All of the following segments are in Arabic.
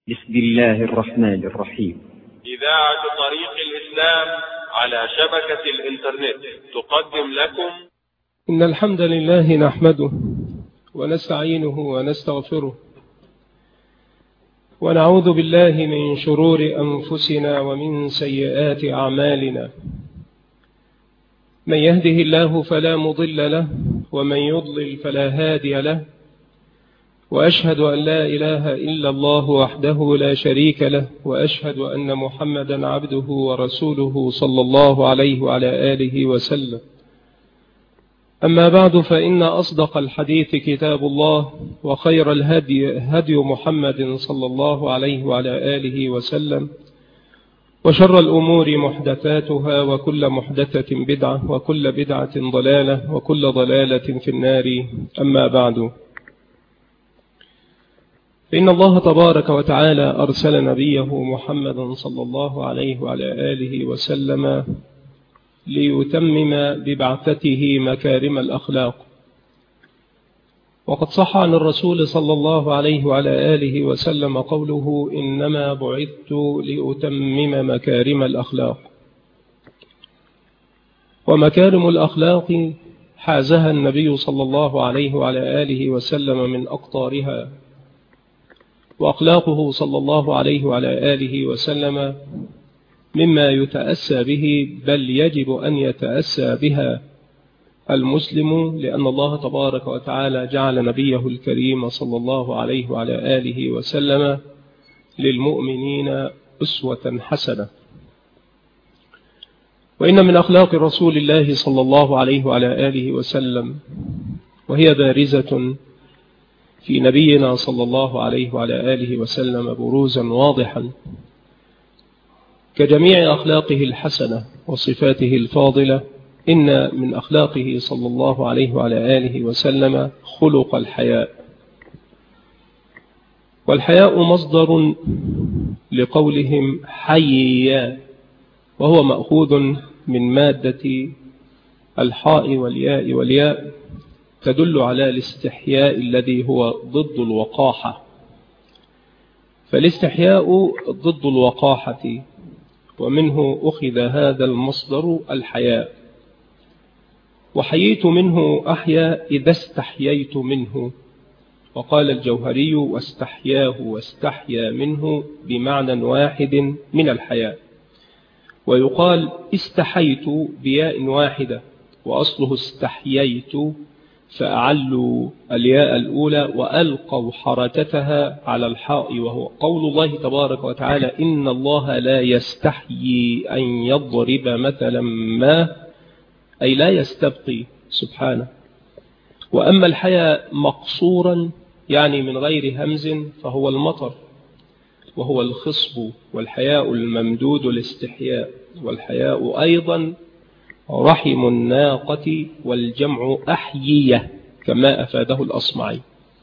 بسم الله الرحمن الرحيم. إذاعة طريق الإسلام على شبكة الإنترنت تقدم لكم. إن الحمد لله نحمده ونستعينه ونستغفره ونعوذ بالله من شرور أنفسنا ومن سيئات أعمالنا. من يهده الله فلا مضل له ومن يضلل فلا هادي له، وأشهد أن لا إله إلا الله وحده لا شريك له، وأشهد أن محمدا عبده ورسوله صلى الله عليه وعلى آله وسلم. أما بعد، فإن أصدق الحديث كتاب الله، وخير الهدي هدي محمد صلى الله عليه وعلى آله وسلم، وشر الأمور محدثاتها، وكل محدثة بدعة، وكل بدعة ضلالة، وكل ضلالة في النار. أما بعد، فإن الله تبارك وتعالى أرسل نبيه محمد صلى الله عليه وعلى آله وسلم ليتمم ببعثته مكارم الأخلاق. وقد صح عن الرسول صلى الله عليه وعلى آله وسلم قوله: إنما بعثت لأتمم مكارم الأخلاق. ومكارم الأخلاق حازها النبي صلى الله عليه وعلى آله وسلم من أقطارها، وأخلاقه صلى الله عليه وعلى آله وسلم مما يتأسى به، بل يجب أن يتأسى بها المسلم، لأن الله تبارك وتعالى جعل نبيه الكريم صلى الله عليه وعلى آله وسلم للمؤمنين أسوة حسنة. وإن من أخلاق رسول الله صلى الله عليه وعلى آله وسلم، وهي بارزة في نبينا صلى الله عليه وعلى آله وسلم بروزا واضحا، كجميع أخلاقه الحسنة وصفاته الفاضلة، إن من أخلاقه صلى الله عليه وعلى آله وسلم خلق الحياء. والحياء مصدر لقولهم حييا، وهو مأخوذ من مادة الحاء والياء والياء، تدل على الاستحياء الذي هو ضد الوقاحة. فالاستحياء ضد الوقاحة، ومنه أخذ هذا المصدر الحياء. وحييت منه أحيا إذا استحييت منه. وقال الجوهري: واستحياه واستحيا منه بمعنى واحد من الحياء. ويقال استحيت بياء واحدة، وأصله استحييت، فأعلوا الياء الأولى وألقوا حركتها على الحاء، وهو قول الله تبارك وتعالى: إن الله لا يستحيي أن يضرب مثلا ما، أي لا يستبقي سبحانه. وأما الحياء مقصورا، يعني من غير همز، فهو المطر، وهو الخصب. والحياء الممدود الاستحياء. والحياء أيضا رحم الناقة، والجمع أحيية، كما أفاده الأصمعي.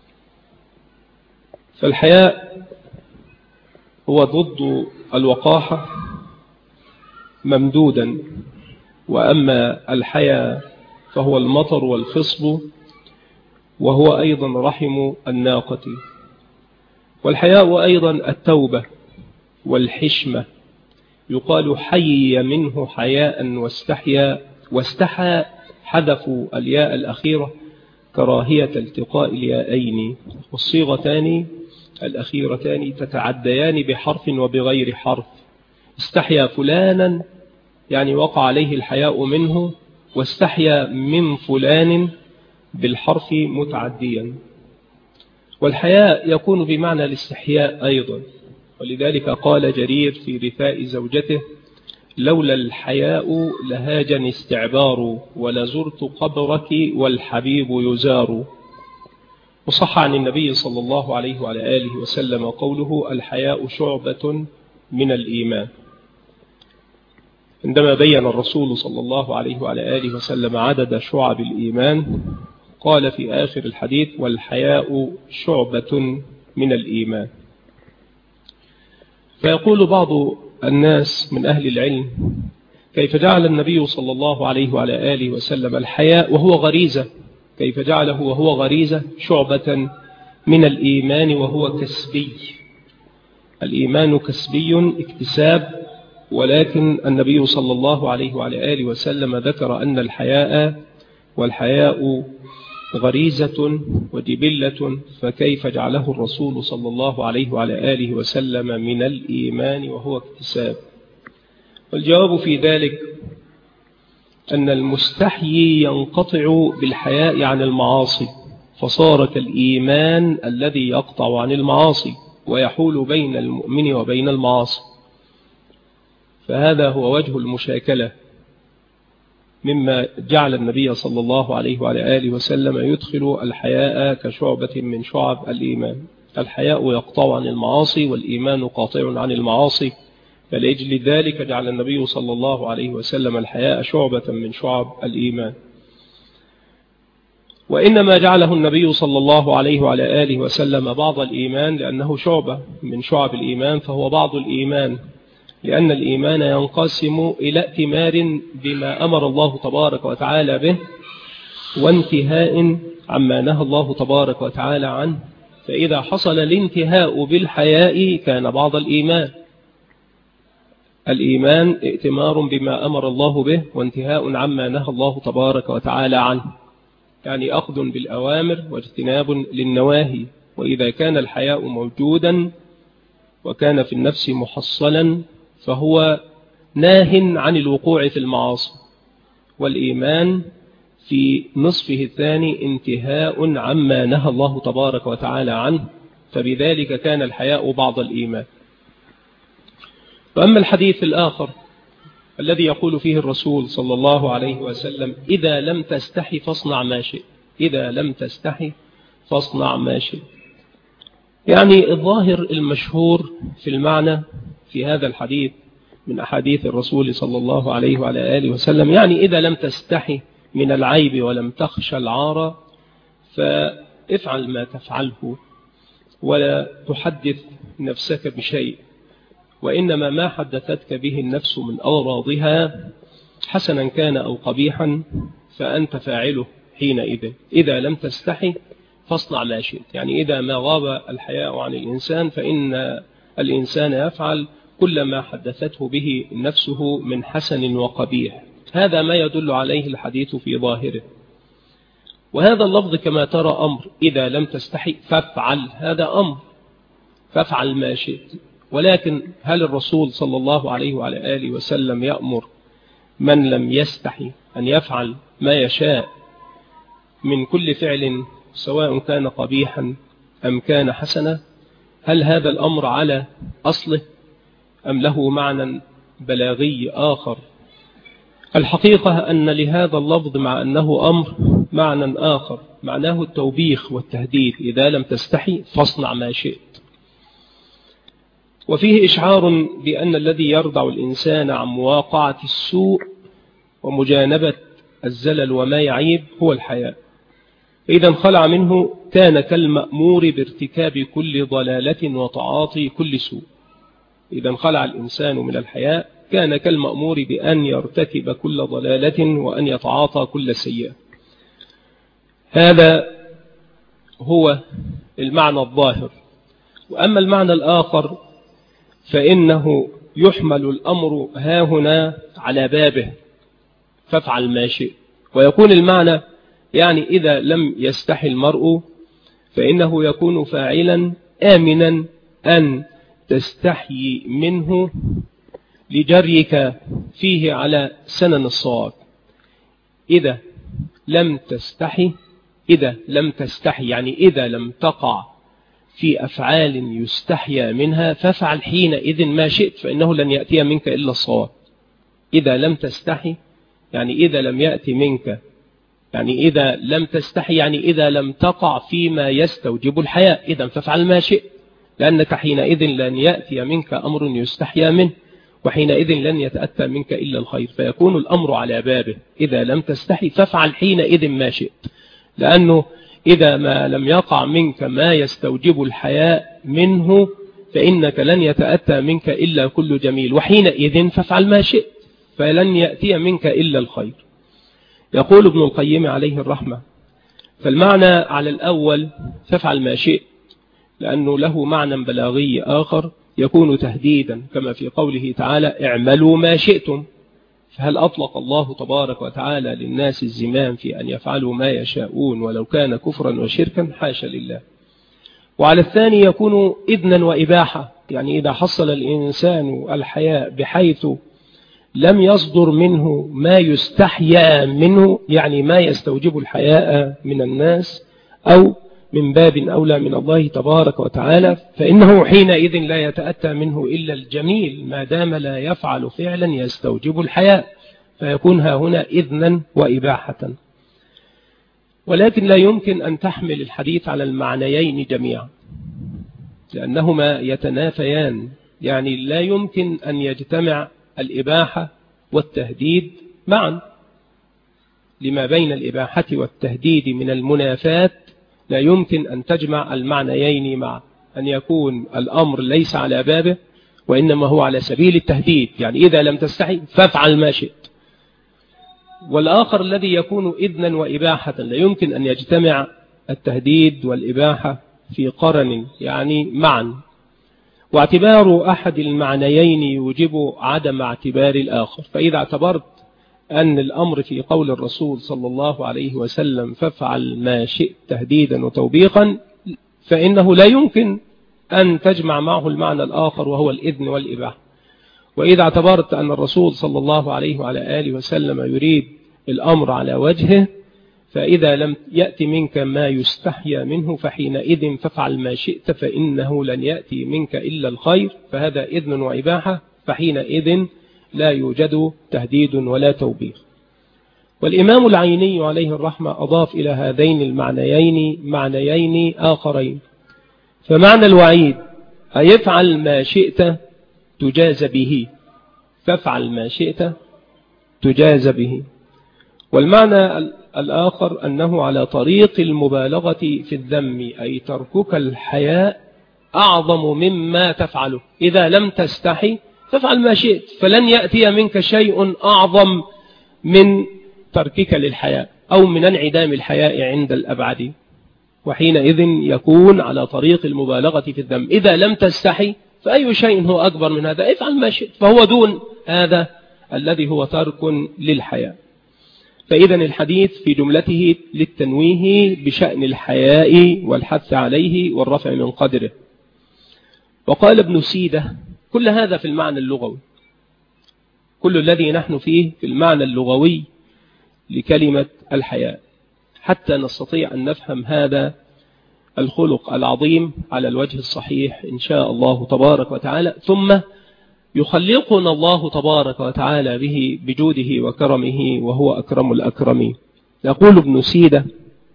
فالحياء هو ضد الوقاحة ممدودا، وأما الحياء فهو المطر والخصب، وهو أيضا رحم الناقة. والحياء أيضا التوبة والحشمة. يقال حيي منه حياء واستحيا، واستحى حذفوا الياء الأخيرة كراهية التقاء الياءين، والصيغتان الأخيرتان تتعديان بحرف وبغير حرف. استحيا فلانا يعني وقع عليه الحياء منه، واستحيا من فلان بالحرف متعديا. والحياء يكون بمعنى الاستحياء أيضا، ولذلك قال جرير في رثاء زوجته: لولا الحياء لهاجني استعبار، ولزرت قبرك والحبيب يزار. وصح عن النبي صلى الله عليه وعلى آله وسلم قوله: الحياء شعبة من الإيمان. عندما بين الرسول صلى الله عليه وعلى آله وسلم عدد شعب الإيمان، قال في آخر الحديث: والحياء شعبة من الإيمان. فيقول بعض الناس من أهل العلم: كيف جعل النبي صلى الله عليه وعلى آله وسلم الحياء وهو غريزة، كيف جعله وهو غريزة شعبة من الإيمان وهو كسبي؟ الإيمان كسبي اكتساب، ولكن النبي صلى الله عليه وعلى آله وسلم ذكر أن والحياء غريزة وجبلة، فكيف جعله الرسول صلى الله عليه وعلى آله وسلم من الإيمان وهو اكتساب؟ والجواب في ذلك أن المستحيي ينقطع بالحياء عن المعاصي، فصار كالإيمان الذي يقطع عن المعاصي ويحول بين المؤمن وبين المعاصي. فهذا هو وجه المشاكلة، مما جعل النبي صلى الله عليه وعلى آله وسلم يدخل الحياء كشعبة من شعب الإيمان. الحياء يقطع عن المعاصي والإيمان قاطع عن المعاصي، فلأجل ذلك جعل النبي صلى الله عليه وسلم الحياء شعبة من شعب الإيمان. وإنما جعله النبي صلى الله عليه وعلى آله وسلم بعض الإيمان لأنه شعبة من شعب الإيمان، فهو بعض الإيمان، لأن الإيمان ينقسم إلى ائتمار بما أمر الله تبارك وتعالى به وانتهاء عما نهى الله تبارك وتعالى عنه. فإذا حصل الانتهاء بالحياء كان بعض الإيمان. الإيمان ائتمار بما أمر الله به وانتهاء عما نهى الله تبارك وتعالى عنه، يعني أخذ بالأوامر واجتناب للنواهي. وإذا كان الحياء موجودا وكان في النفس محصلا فهو ناه عن الوقوع في المعاصي. والإيمان في نصفه الثاني انتهاء عما نهى الله تبارك وتعالى عنه، فبذلك كان الحياء بعض الإيمان. وأما الحديث الآخر الذي يقول فيه الرسول صلى الله عليه وسلم: إذا لم تستحي فاصنع ما شئت، إذا لم تستحي فاصنع ما شئت، يعني الظاهر المشهور في المعنى في هذا الحديث من أحاديث الرسول صلى الله عليه وعلى آله وسلم، يعني إذا لم تستحي من العيب ولم تخشى العار فافعل ما تفعله ولا تحدث نفسك بشيء، وإنما ما حدثتك به النفس من أوراضها حسنا كان أو قبيحا فأنت فاعله حينئذ. إذا لم تستحي فاصنع ما شئت، يعني إذا ما غاب الحياء عن الإنسان فإن الإنسان يفعل كل ما حدثته به نفسه من حسن وقبيح. هذا ما يدل عليه الحديث في ظاهره. وهذا اللفظ كما ترى أمر، إذا لم تستحي فافعل، هذا أمر، فافعل ما شئت. ولكن هل الرسول صلى الله عليه وعلى آله وسلم يأمر من لم يستحي أن يفعل ما يشاء من كل فعل سواء كان قبيحا أم كان حسنا؟ هل هذا الأمر على أصله أم له معنى بلاغي آخر؟ الحقيقة أن لهذا اللفظ مع أنه أمر معنى آخر، معناه التوبيخ والتهديد: إذا لم تستحي فاصنع ما شئت. وفيه إشعار بأن الذي يردع الإنسان عن مواقعة السوء ومجانبة الزلل وما يعيب هو الحياء. إذا انخلع منه كان كالمأمور بارتكاب كل ضلالة وتعاطي كل سوء. إذا انخلع الإنسان من الحياء كان كالمأمور بأن يرتكب كل ضلالة وأن يتعاطى كل سيئة. هذا هو المعنى الظاهر. وأما المعنى الآخر فإنه يحمل الأمر هاهنا على بابه، فافعل ما شئت، ويكون المعنى يعني إذا لم يستحي المرء فإنه يكون فاعلا آمنا أن تستحيي منه لجريك فيه على سنن الصواب. إذا لم تستحي، إذا لم تستحي يعني إذا لم تقع في أفعال يستحيا منها فافعل حينئذ ما شئت، فإنه لن يأتي منك إلا الصواب. إذا لم تستحي يعني إذا لم يأتي منك، يعني إذا لم تستحي يعني إذا لم تقع فيما يستوجب الحياء، إذا فافعل ما شئت، لأنك حينئذ لن يأتي منك أمر يستحيا منه، وحينئذ لن يتأتى منك إلا الخير، فيكون الأمر على بابه: إذا لم تستحي فافعل حينئذ ما شئت، لأنه إذا ما لم يقع منك ما يستوجب الحياء منه فإنك لن يتأتى منك إلا كل جميل، وحينئذ فافعل ما شئت، فلن يأتي منك إلا الخير. يقول ابن القيم عليه الرحمة: فالمعنى على الأول فافعل ما شئت، لأنه له معنى بلاغي آخر يكون تهديدا كما في قوله تعالى اعملوا ما شئتم. فهل أطلق الله تبارك وتعالى للناس الزمام في أن يفعلوا ما يشاءون ولو كان كفرا وشركا؟ حاشا لله. وعلى الثاني يكون إذنا وإباحة، يعني إذا حصل الإنسان الحياء بحيث لم يصدر منه ما يستحيا منه، يعني ما يستوجب الحياء من الناس أو من باب أولى من الله تبارك وتعالى، فإنه حينئذ لا يتأتى منه إلا الجميل ما دام لا يفعل فعلا يستوجب الحياء، فيكون هنا إذنا وإباحة. ولكن لا يمكن أن تحمل الحديث على المعنيين جميعا لأنهما يتنافيان، يعني لا يمكن أن يجتمع الإباحة والتهديد معا، لما بين الإباحة والتهديد من المنافات لا يمكن أن تجمع المعنيين معا، أن يكون الأمر ليس على بابه وإنما هو على سبيل التهديد، يعني إذا لم تستحي فافعل ما شئت. والآخر الذي يكون إذنا وإباحة لا يمكن أن يجتمع التهديد والإباحة في قرن، يعني معا، واعتبار أحد المعنيين يوجب عدم اعتبار الآخر. فإذا اعتبرت أن الأمر في قول الرسول صلى الله عليه وسلم فافعل ما شئت تهديدا وتوبيخا، فإنه لا يمكن أن تجمع معه المعنى الآخر وهو الإذن والإباحة. وإذا اعتبرت أن الرسول صلى الله عليه وعلى آله وسلم يريد الأمر على وجهه، فإذا لم يأتي منك ما يستحيا منه فحينئذ فافعل ما شئت فإنه لن يأتي منك إلا الخير، فهذا إذن وإباحة، فحينئذ لا يوجد تهديد ولا توبيخ. والإمام العيني عليه الرحمة أضاف إلى هذين المعنيين معنيين آخرين. فمعنى الوعيد أيفعل ما شئت تجاز به، فافعل ما شئت تجاز به. والمعنى الآخر أنه على طريق المبالغة في الذم، أي تركك الحياء أعظم مما تفعله، إذا لم تستحي فافعل ما شئت، فلن يأتي منك شيء أعظم من تركك للحياء أو من انعدام الحياء عند الأبعد، وحينئذ يكون على طريق المبالغة في الذم. إذا لم تستحي فأي شيء هو أكبر من هذا؟ افعل ما شئت، فهو دون هذا الذي هو ترك للحياء. فإذا الحديث في جملته للتنويه بشأن الحياء والحث عليه والرفع من قدره. وقال ابن سيدة كل هذا في المعنى اللغوي، كل الذي نحن فيه في المعنى اللغوي لكلمة الحياء، حتى نستطيع أن نفهم هذا الخلق العظيم على الوجه الصحيح إن شاء الله تبارك وتعالى، ثم يخلقنا الله تبارك وتعالى به بجوده وكرمه وهو أكرم الأكرمين. يقول ابن سيدة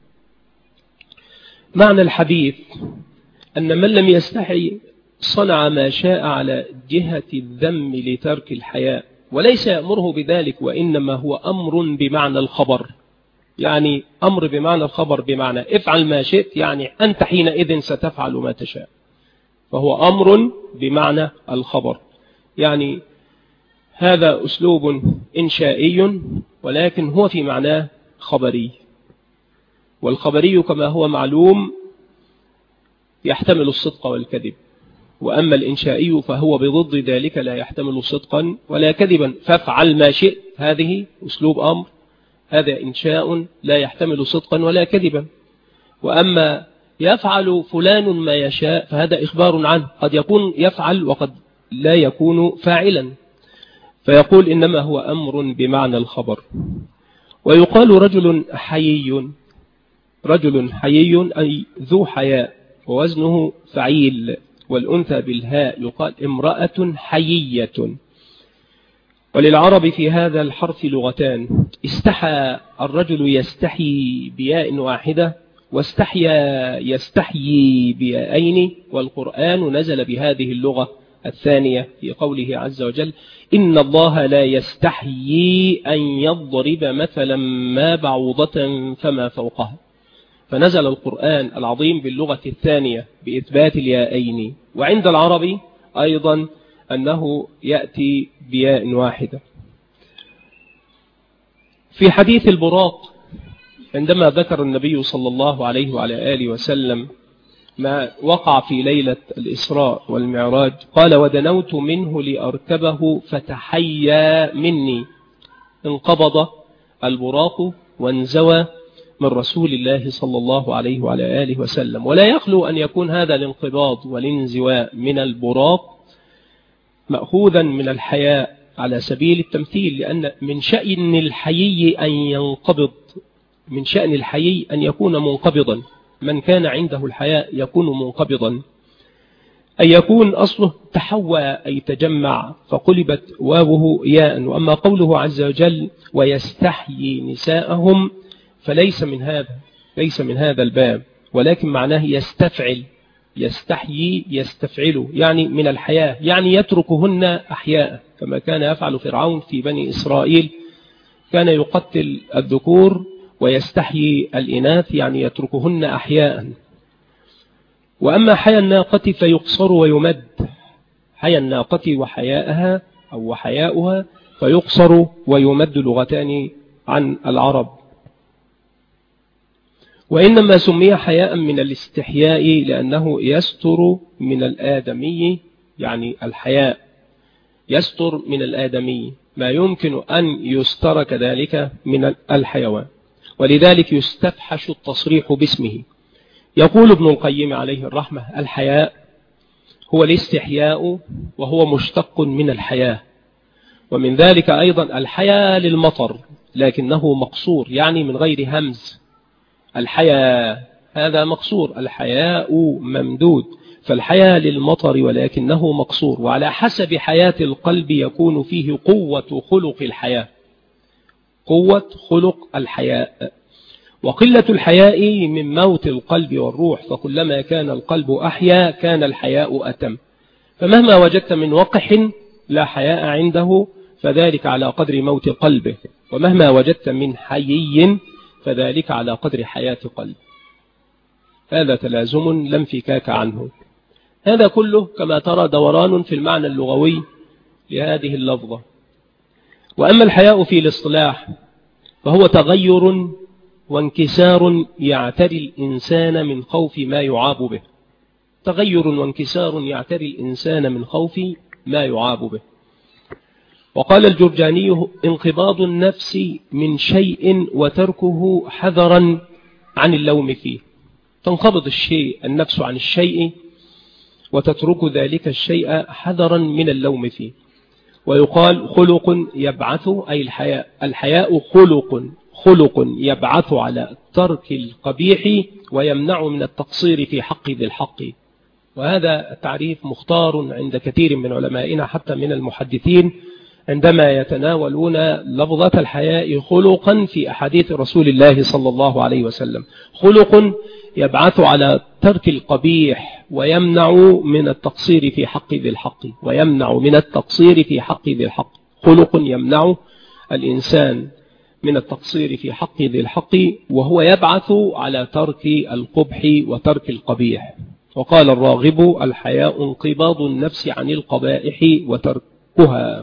معنى الحديث أن من لم يستحي صنع ما شاء على جهة الذم لترك الحياء، وليس يأمره بذلك، وإنما هو أمر بمعنى الخبر، يعني أمر بمعنى الخبر، بمعنى افعل ما شئت، يعني أنت حينئذ ستفعل ما تشاء، فهو أمر بمعنى الخبر. يعني هذا أسلوب إنشائي ولكن هو في معناه خبري، والخبري كما هو معلوم يحتمل الصدق والكذب، وأما الإنشائي فهو بضد ذلك لا يحتمل صدقا ولا كذبا. فافعل ما شئت هذه أسلوب أمر، هذا إنشاء لا يحتمل صدقا ولا كذبا. وأما يفعل فلان ما يشاء فهذا إخبار عنه، قد يكون يفعل وقد لا يكون فاعلا، فيقول إنما هو أمر بمعنى الخبر. ويقال رجل حيي، رجل حيي أي ذو حياء، ووزنه فعيل، والأنثى بالهاء يقال امرأة حيية. وللعرب في هذا الحرف لغتان، استحى الرجل يستحي بياء واحدة، واستحيا يستحيي بيائين، والقرآن نزل بهذه اللغة الثانية في قوله عز وجل إن الله لا يستحيي أن يضرب مثلا ما بعوضة فما فوقها، فنزل القرآن العظيم باللغة الثانية بإثبات اليائين. وعند العرب أيضا أنه يأتي بياء واحدة. في حديث البراق عندما ذكر النبي صلى الله عليه وعلى آله وسلم ما وقع في ليلة الإسراء والمعراج. قال ودنوت منه لأركبه فتحيا مني، انقبض البراق وانزوى من رسول الله صلى الله عليه وعلى آله وسلم. ولا يخلو أن يكون هذا الانقباض والانزواء من البراق مأخوذا من الحياء على سبيل التمثيل، لأن من شأن الحيي أن ينقبض، من شأن الحيي أن يكون منقبضا، من كان عنده الحياء يكون منقبضا، أن يكون أصله تحوى أي تجمع، فقلبت واوه ياء. وأما قوله عز وجل ويستحيي نساءهم فليس من هذا، ليس من هذا الباب، ولكن معناه يستفعل، يستحيي يستفعل، يعني من الحياة، يعني يتركهن أحياء كما كان يفعل فرعون في بني إسرائيل، كان يقتل الذكور ويستحيي الإناث، يعني يتركهن أحياء. وأما حيا الناقة فيقصر ويمد، حيا الناقة وحياءها أو وحياؤها فيقصر ويمد، لغتان عن العرب. وإنما سمي حياء من الاستحياء لأنه يستر من الآدمي، يعني الحياء يستر من الآدمي ما يمكن أن يستر كذلك من الحيوان، ولذلك يستفحش التصريح باسمه. يقول ابن القيم عليه الرحمة الحياء هو الاستحياء، وهو مشتق من الحياة. ومن ذلك أيضا الحياء للمطر لكنه مقصور، يعني من غير همز. الحياء هذا مقصور، الحياء ممدود، فالحياء للمطر ولكنه مقصور. وعلى حسب حياة القلب يكون فيه قوة خلق الحياة، قوة خلق الحياء. وقلة الحياء من موت القلب والروح، فكلما كان القلب أحيا كان الحياء أتم. فمهما وجدت من وقح لا حياء عنده فذلك على قدر موت قلبه، ومهما وجدت من حيي فذلك على قدر حياة قلب. هذا تلازم لا انفكاك عنه. هذا كله كما ترى دوران في المعنى اللغوي لهذه اللفظة. وأما الحياء في الاصطلاح فهو تغير وانكسار يعتري الإنسان من خوف ما يعاب به، تغير وانكسار يعتري الإنسان من خوف ما يعاب به. وقال الجرجاني انقباض النفس من شيء وتركه حذرا عن اللوم فيه، تنقبض الشيء النفس عن الشيء وتترك ذلك الشيء حذرا من اللوم فيه. ويقال خلق يبعث أي الحياء، الحياء خلق يبعث على ترك القبيح ويمنع من التقصير في حق ذي الحق. وهذا التعريف مختار عند كثير من علمائنا حتى من المحدثين عندما يتناولون لفظة الحياء خلقا في أحاديث رسول الله صلى الله عليه وسلم. خلق يبعث على ترك القبيح ويمنع من التقصير في حق ذي الحق، ويمنع من التقصير في حق ذي الحق، خلق يمنع الإنسان من التقصير في حق ذي الحق، وهو يبعث على ترك القبح وترك القبيح. وقال الراغب الحياء انقباض النفس عن القبائح وتركها.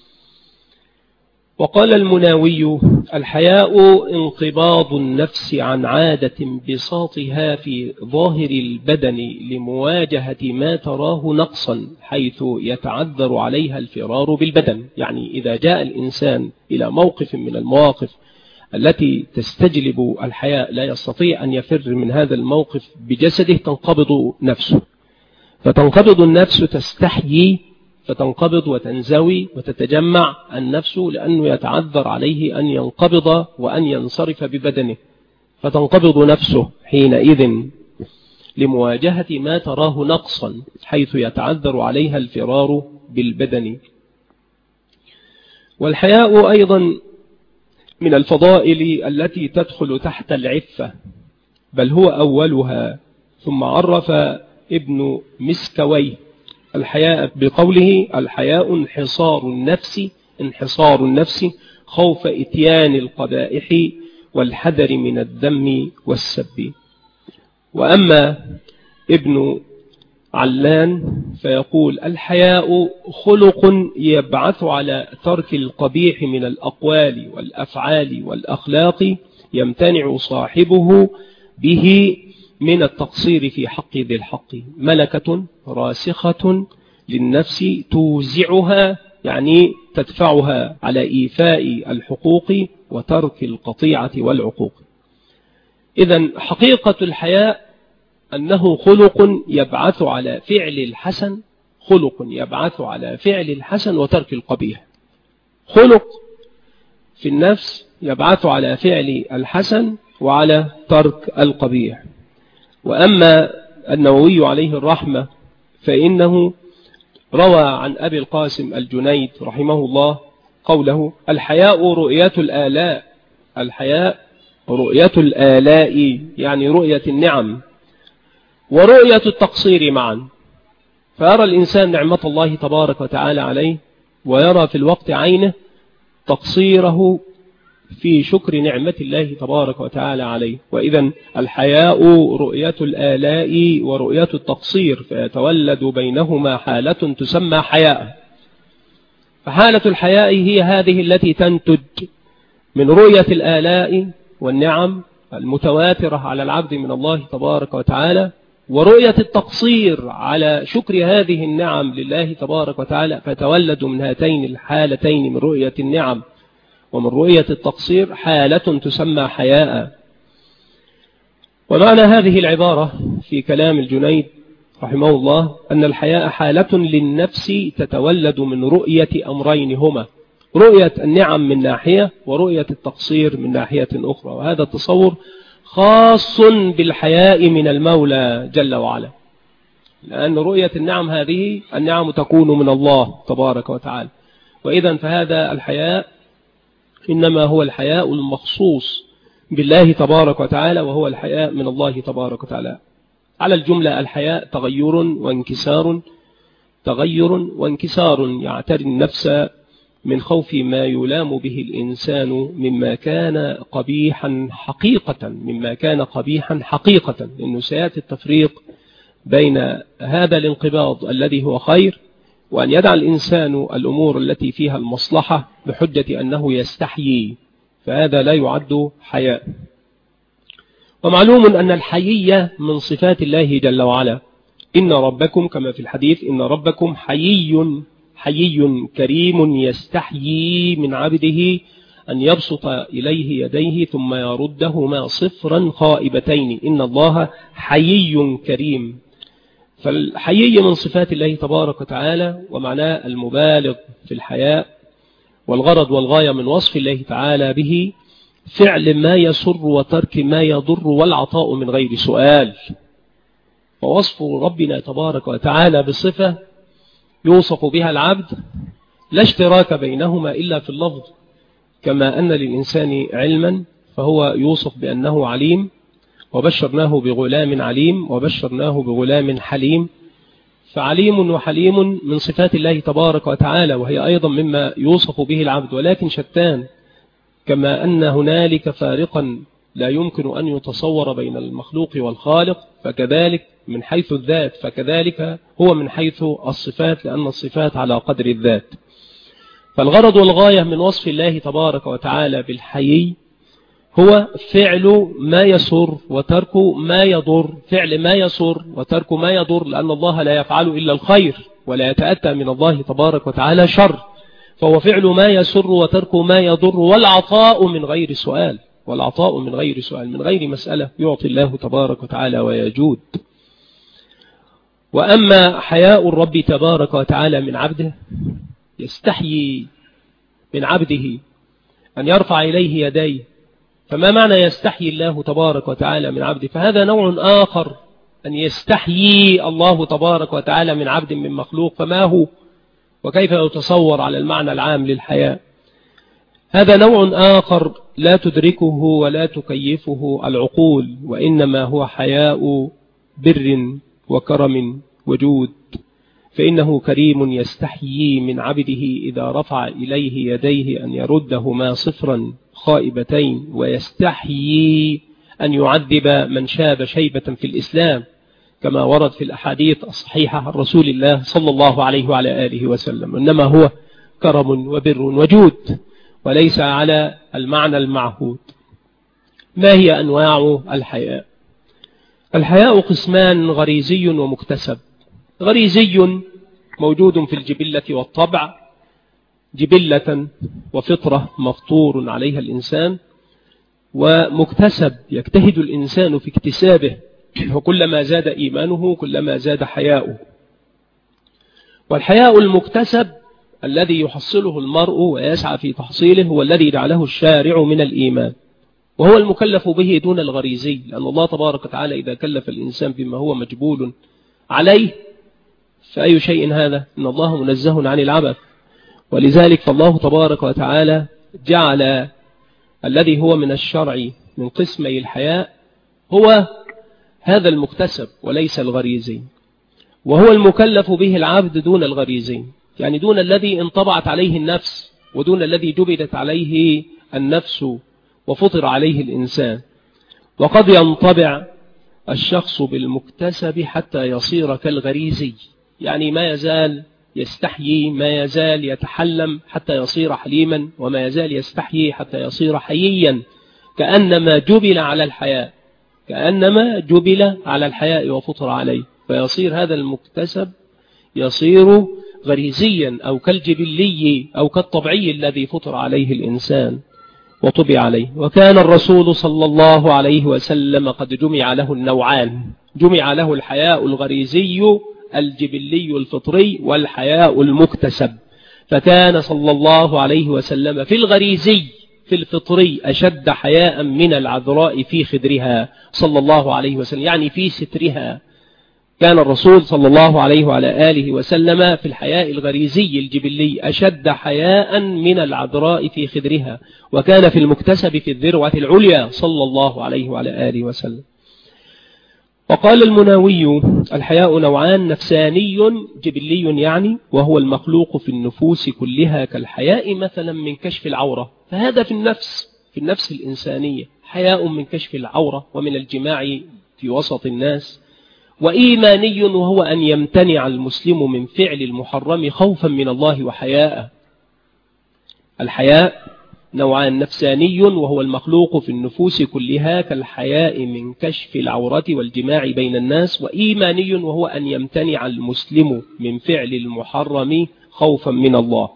وقال المناوي الحياء انقباض النفس عن عادة انبساطها في ظاهر البدن لمواجهة ما تراه نقصا حيث يتعذر عليها الفرار بالبدن. يعني إذا جاء الإنسان إلى موقف من المواقف التي تستجلب الحياء لا يستطيع أن يفر من هذا الموقف بجسده تنقبض نفسه، فتنقبض النفس تستحيي فتنقبض وتنزوي وتتجمع النفس، لأنه يتعذر عليه أن ينقبض وأن ينصرف ببدنه، فتنقبض نفسه حينئذ لمواجهة ما تراه نقصا حيث يتعذر عليها الفرار بالبدن. والحياء أيضا من الفضائل التي تدخل تحت العفة، بل هو أولها. ثم عرف ابن مسكويه الحياء بقوله الحياء انحصار النفس خوف إتيان القبائح والحذر من الذم والسب. وأما ابن علان فيقول الحياء خلق يبعث على ترك القبيح من الأقوال والأفعال والأخلاق يمتنع صاحبه به من التقصير في حق ذي الحق، ملكة راسخة للنفس توزعها، يعني تدفعها على إيفاء الحقوق وترك القطيعة والعقوق. إذن حقيقة الحياء أنه خلق يبعث على فعل الحسن، خلق يبعث على فعل الحسن وترك القبيح، خلق في النفس يبعث على فعل الحسن وعلى ترك القبيح. وأما النووي عليه الرحمة فإنه روى عن أبي القاسم الجنيد رحمه الله قوله: الحياء رؤية الآلاء، الحياء رؤية الآلاء يعني رؤية النعم ورؤية التقصير معا، فيرى الإنسان نعمة الله تبارك وتعالى عليه ويرى في الوقت عينه تقصيره في شكر نعمة الله تبارك وتعالى عليه. وإذن الحياء رؤية الآلاء ورؤية التقصير، فيتولد بينهما حالة تسمى حياء. فحالة الحياء هي هذه التي تنتج من رؤية الآلاء والنعم المتواترة على العبد من الله تبارك وتعالى، ورؤية التقصير على شكر هذه النعم لله تبارك وتعالى، فتولد من هاتين الحالتين من رؤية النعم ومن رؤية التقصير حالة تسمى حياء. ومعنى هذه العبارة في كلام الجنيد رحمه الله أن الحياء حالة للنفس تتولد من رؤية أمرين هما رؤية النعم من ناحية ورؤية التقصير من ناحية أخرى. وهذا التصور خاص بالحياء من المولى جل وعلا، لأن رؤية النعم هذه النعم تكون من الله تبارك وتعالى. وإذن فهذا الحياء إنما هو الحياء المخصوص بالله تبارك وتعالى، وهو الحياء من الله تبارك وتعالى. على الجملة الحياء تغير وانكسار، تغير وانكسار يعتري النفس من خوف ما يلام به الإنسان مما كان قبيحا حقيقة، مما كان قبيحا حقيقة، لأنه سيأتي التفريق بين هذا الانقباض الذي هو خير وأن يدع الإنسان الأمور التي فيها المصلحة بحجة أنه يستحيي، فهذا لا يعد حياء. ومعلوم أن الحيية من صفات الله جل وعلا، إن ربكم كما في الحديث إن ربكم حيي كريم يستحيي من عبده أن يبسط إليه يديه ثم يردهما صفرا خائبتين، إن الله حيي كريم. فالحيي من صفات الله تبارك وتعالى، ومعناه المبالغ في الحياء، والغرض والغاية من وصف الله تعالى به فعل ما يسر وترك ما يضر والعطاء من غير سؤال. ووصف ربنا تبارك وتعالى بصفة يوصف بها العبد لا اشتراك بينهما إلا في اللفظ، كما أن للإنسان علما فهو يوصف بأنه عليم، وبشرناه بغلام عليم وبشرناه بغلام حليم. فعليم وحليم من صفات الله تبارك وتعالى، وهي أيضا مما يوصف به العبد، ولكن شتان. كما أن هنالك فارقا لا يمكن أن يتصور بين المخلوق والخالق، فكذلك من حيث الذات، فكذلك هو من حيث الصفات، لأن الصفات على قدر الذات. فالغرض والغاية من وصف الله تبارك وتعالى بالحيي هو فعل ما يسر وترك ما يضر، فعل ما يسر وترك ما يضر، لأن الله لا يفعل إلا الخير ولا يتأتى من الله تبارك وتعالى شر، فهو فعل ما يسر وترك ما يضر والعطاء من غير سؤال، والعطاء من غير سؤال، من غير مسألة يعطي الله تبارك وتعالى ويجود. وأما حياء الرب تبارك وتعالى من عبده، يستحيي من عبده أن يرفع إليه يديه. فما معنى يستحيي الله تبارك وتعالى من عبده؟ فهذا نوع آخر، أن يستحيي الله تبارك وتعالى من عبد من مخلوق، فما هو وكيف يتصور على المعنى العام للحياء؟ هذا نوع آخر لا تدركه ولا تكيفه العقول، وإنما هو حياء بر وكرم وجود. فإنه كريم يستحيي من عبده إذا رفع إليه يديه أن يردهما صفرا خائبتين، ويستحيي أن يعذب من شاب شيبة في الإسلام، كما ورد في الأحاديث الصحيحة عن رسول الله صلى الله عليه وعلى آله وسلم. إنما هو كرم وبر وجود، وليس على المعنى المعهود. ما هي أنواع الحياء؟ الحياء قسمان: غريزي ومكتسب. غريزي موجود في الجبلة والطبع، جبلة وفطرة مفطور عليها الإنسان، ومكتسب يجتهد الإنسان في اكتسابه، وكلما زاد إيمانه كلما زاد حياؤه. والحياء المكتسب الذي يحصله المرء ويسعى في تحصيله هو الذي جعله الشارع من الإيمان، وهو المكلف به دون الغريزي، لأن الله تبارك وتعالى إذا كلف الإنسان بما هو مجبول عليه فأي شيء هذا؟ إن الله منزه عن العبث. ولذلك فالله تبارك وتعالى جعل الذي هو من الشرع من قسمي الحياء هو هذا المكتسب وليس الغريزي، وهو المكلف به العبد دون الغريزي، يعني دون الذي انطبعت عليه النفس ودون الذي جبلت عليه النفس وفطر عليه الإنسان. وقد ينطبع الشخص بالمكتسب حتى يصير كالغريزي، يعني ما يزال يستحيي، ما يزال يتحلم حتى يصير حليما، وما يزال يستحيي حتى يصير حييا، كأنما جبل على الحياء، كأنما جبل على الحياء وفطر عليه، فيصير هذا المكتسب يصير غريزيا أو كالجبلي أو كالطبعي الذي فطر عليه الإنسان وطبع عليه. وكان الرسول صلى الله عليه وسلم قد جمع له النوعان، جمع له الحياء الغريزي الجبلي الفطري والحياء المكتسب، فكان صلى الله عليه وسلم في الغريزي في الفطري أشد حياء من العذراء في خدرها صلى الله عليه وسلم، يعني في سترها. كان الرسول صلى الله عليه وعلى آله وسلم في الحياء الغريزي الجبلي أشد حياء من العذراء في خدرها، وكان في المكتسب في الذروة العليا صلى الله عليه وعلى آله وسلم. وقال المناوي: الحياء نوعان: نفساني جبلي يعني، وهو المخلوق في النفوس كلها، كالحياء مثلا من كشف العورة، فهذا في النفس الإنسانية حياء من كشف العورة ومن الجماع في وسط الناس. وإيماني وهو أن يمتنع المسلم من فعل المحرم خوفا من الله وحياء. الحياء نوعان: نفساني وهو المخلوق في النفوس كلها، كالحياء من كشف العورة والجماع بين الناس. وإيماني وهو أن يمتنع المسلم من فعل المحرم خوفا من الله.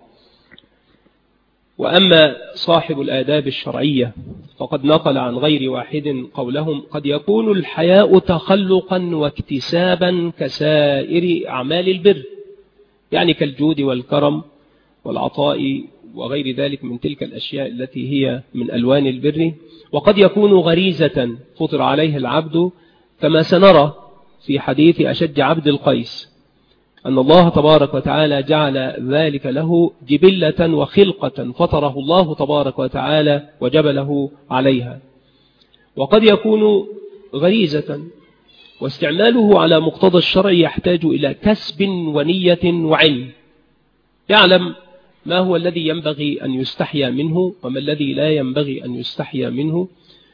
وأما صاحب الآداب الشرعية فقد نقل عن غير واحد قولهم: قد يكون الحياء تخلقا واكتسابا كسائر أعمال البر، يعني كالجود والكرم والعطاء وغير ذلك من تلك الأشياء التي هي من ألوان البر. وقد يكون غريزة فطر عليه العبد، كما سنرى في حديث أشج عبد القيس أن الله تبارك وتعالى جعل ذلك له جبلة وخلقة فطره الله تبارك وتعالى وجبله عليها. وقد يكون غريزة، واستعماله على مقتضى الشرع يحتاج إلى كسب ونية وعلم، يعلم ما هو الذي ينبغي أن يستحيا منه وما الذي لا ينبغي أن يستحيا منه،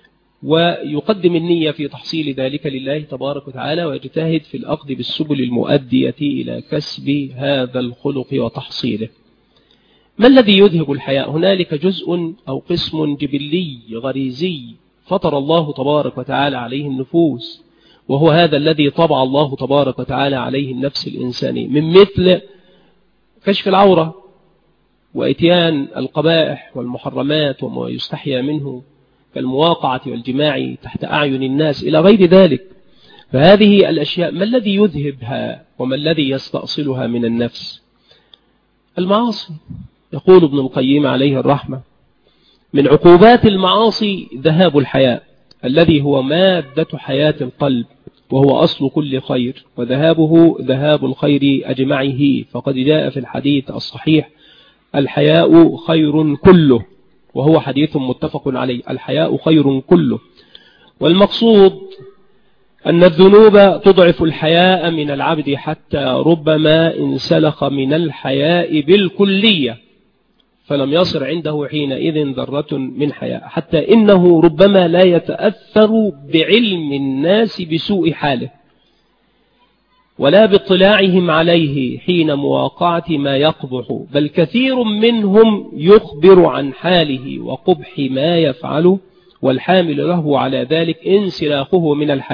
ويقدم النية في تحصيل ذلك لله تبارك وتعالى، ويجتهد في الأخذ بالسبل المؤدية إلى كسب هذا الخلق وتحصيله. ما الذي يذهب الحياء؟ هنالك جزء أو قسم جبلي غريزي فطر الله تبارك وتعالى عليه النفوس، وهو هذا الذي طبع الله تبارك وتعالى عليه النفس الإنسانية، من مثل كشف العورة وإتيان القبائح والمحرمات وما يستحيا منه كالمواقعة والجماع تحت أعين الناس إلى غير ذلك. فهذه الأشياء ما الذي يذهبها وما الذي يستأصلها من النفس؟ المعاصي. يقول ابن القيم عليه الرحمة: من عقوبات المعاصي ذهاب الحياء الذي هو مادة حياة القلب، وهو أصل كل خير، وذهابه ذهاب الخير أجمعه. فقد جاء في الحديث الصحيح: الحياء خير كله، وهو حديث متفق عليه، الحياء خير كله. والمقصود أن الذنوب تضعف الحياء من العبد حتى ربما انسلخ من الحياء بالكلية فلم يصر عنده حينئذ ذرة من حياء، حتى إنه ربما لا يتأثر بعلم الناس بسوء حاله ولا باطلاعهم عليه حين مواقعة ما يقبح، بل كثير منهم يخبر عن حاله وقبح ما يفعله، والحامل له على ذلك انسلاخه من الحياء.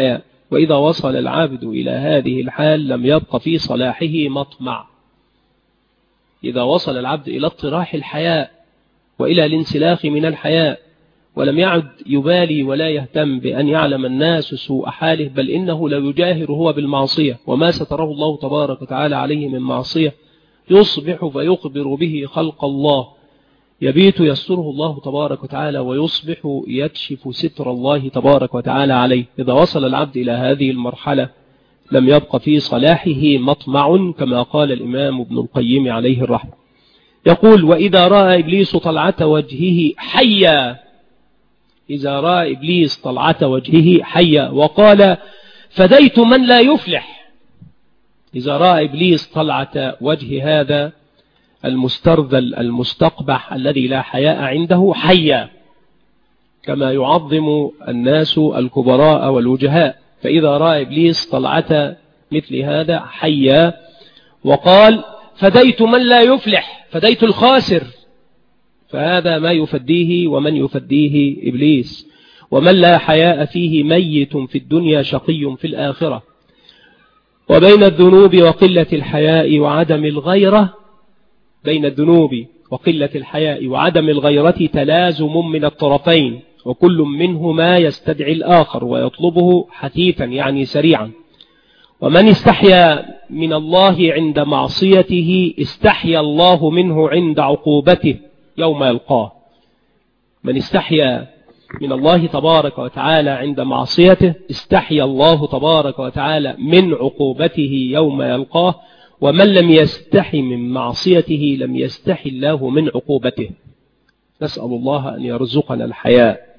وإذا وصل العبد إلى هذه الحال لم يبق في صلاحه مطمع. إذا وصل العبد إلى اطراح الحياء وإلى الانسلاخ من الحياء ولم يعد يبالي ولا يهتم بأن يعلم الناس سوء حاله، بل إنه لا يجاهر هو بالمعصية وما ستره الله تبارك وتعالى عليه من معصية، يصبح فيخبر به خلق الله، يبيت يستره الله تبارك وتعالى ويصبح يكشف ستر الله تبارك وتعالى عليه. إذا وصل العبد إلى هذه المرحلة لم يبق في صلاحه مطمع، كما قال الإمام ابن القيم عليه الرحمة. يقول: وإذا رأى إبليس طلعة وجهه حيا، إذا رأى إبليس طلعة وجهه حيا وقال: فديت من لا يفلح. إذا رأى إبليس طلعة وجه هذا المسترذل المستقبح الذي لا حياء عنده حيا، كما يعظم الناس الكبراء والوجهاء، فإذا رأى إبليس طلعة مثل هذا حيا وقال: فديت من لا يفلح، فديت الخاسر، فهذا ما يفديه ومن يفديه إبليس. ومن لا حياء فيه ميت في الدنيا شقي في الآخرة. وبين الذنوب وقلة الحياء وعدم الغيرة، بين الذنوب وقلة الحياء وعدم الغيرة تلازم من الطرفين، وكل منهما يستدعي الآخر ويطلبه حثيثا يعني سريعا. ومن استحيا من الله عند معصيته استحيا الله منه عند عقوبته يوم يلقاه. من استحيا من الله تبارك وتعالى عند معصيته استحيا الله تبارك وتعالى من عقوبته يوم يلقاه. ومن لم يستحي من معصيته لم يستحي الله من عقوبته. نسأل الله أن يرزقنا الحياء.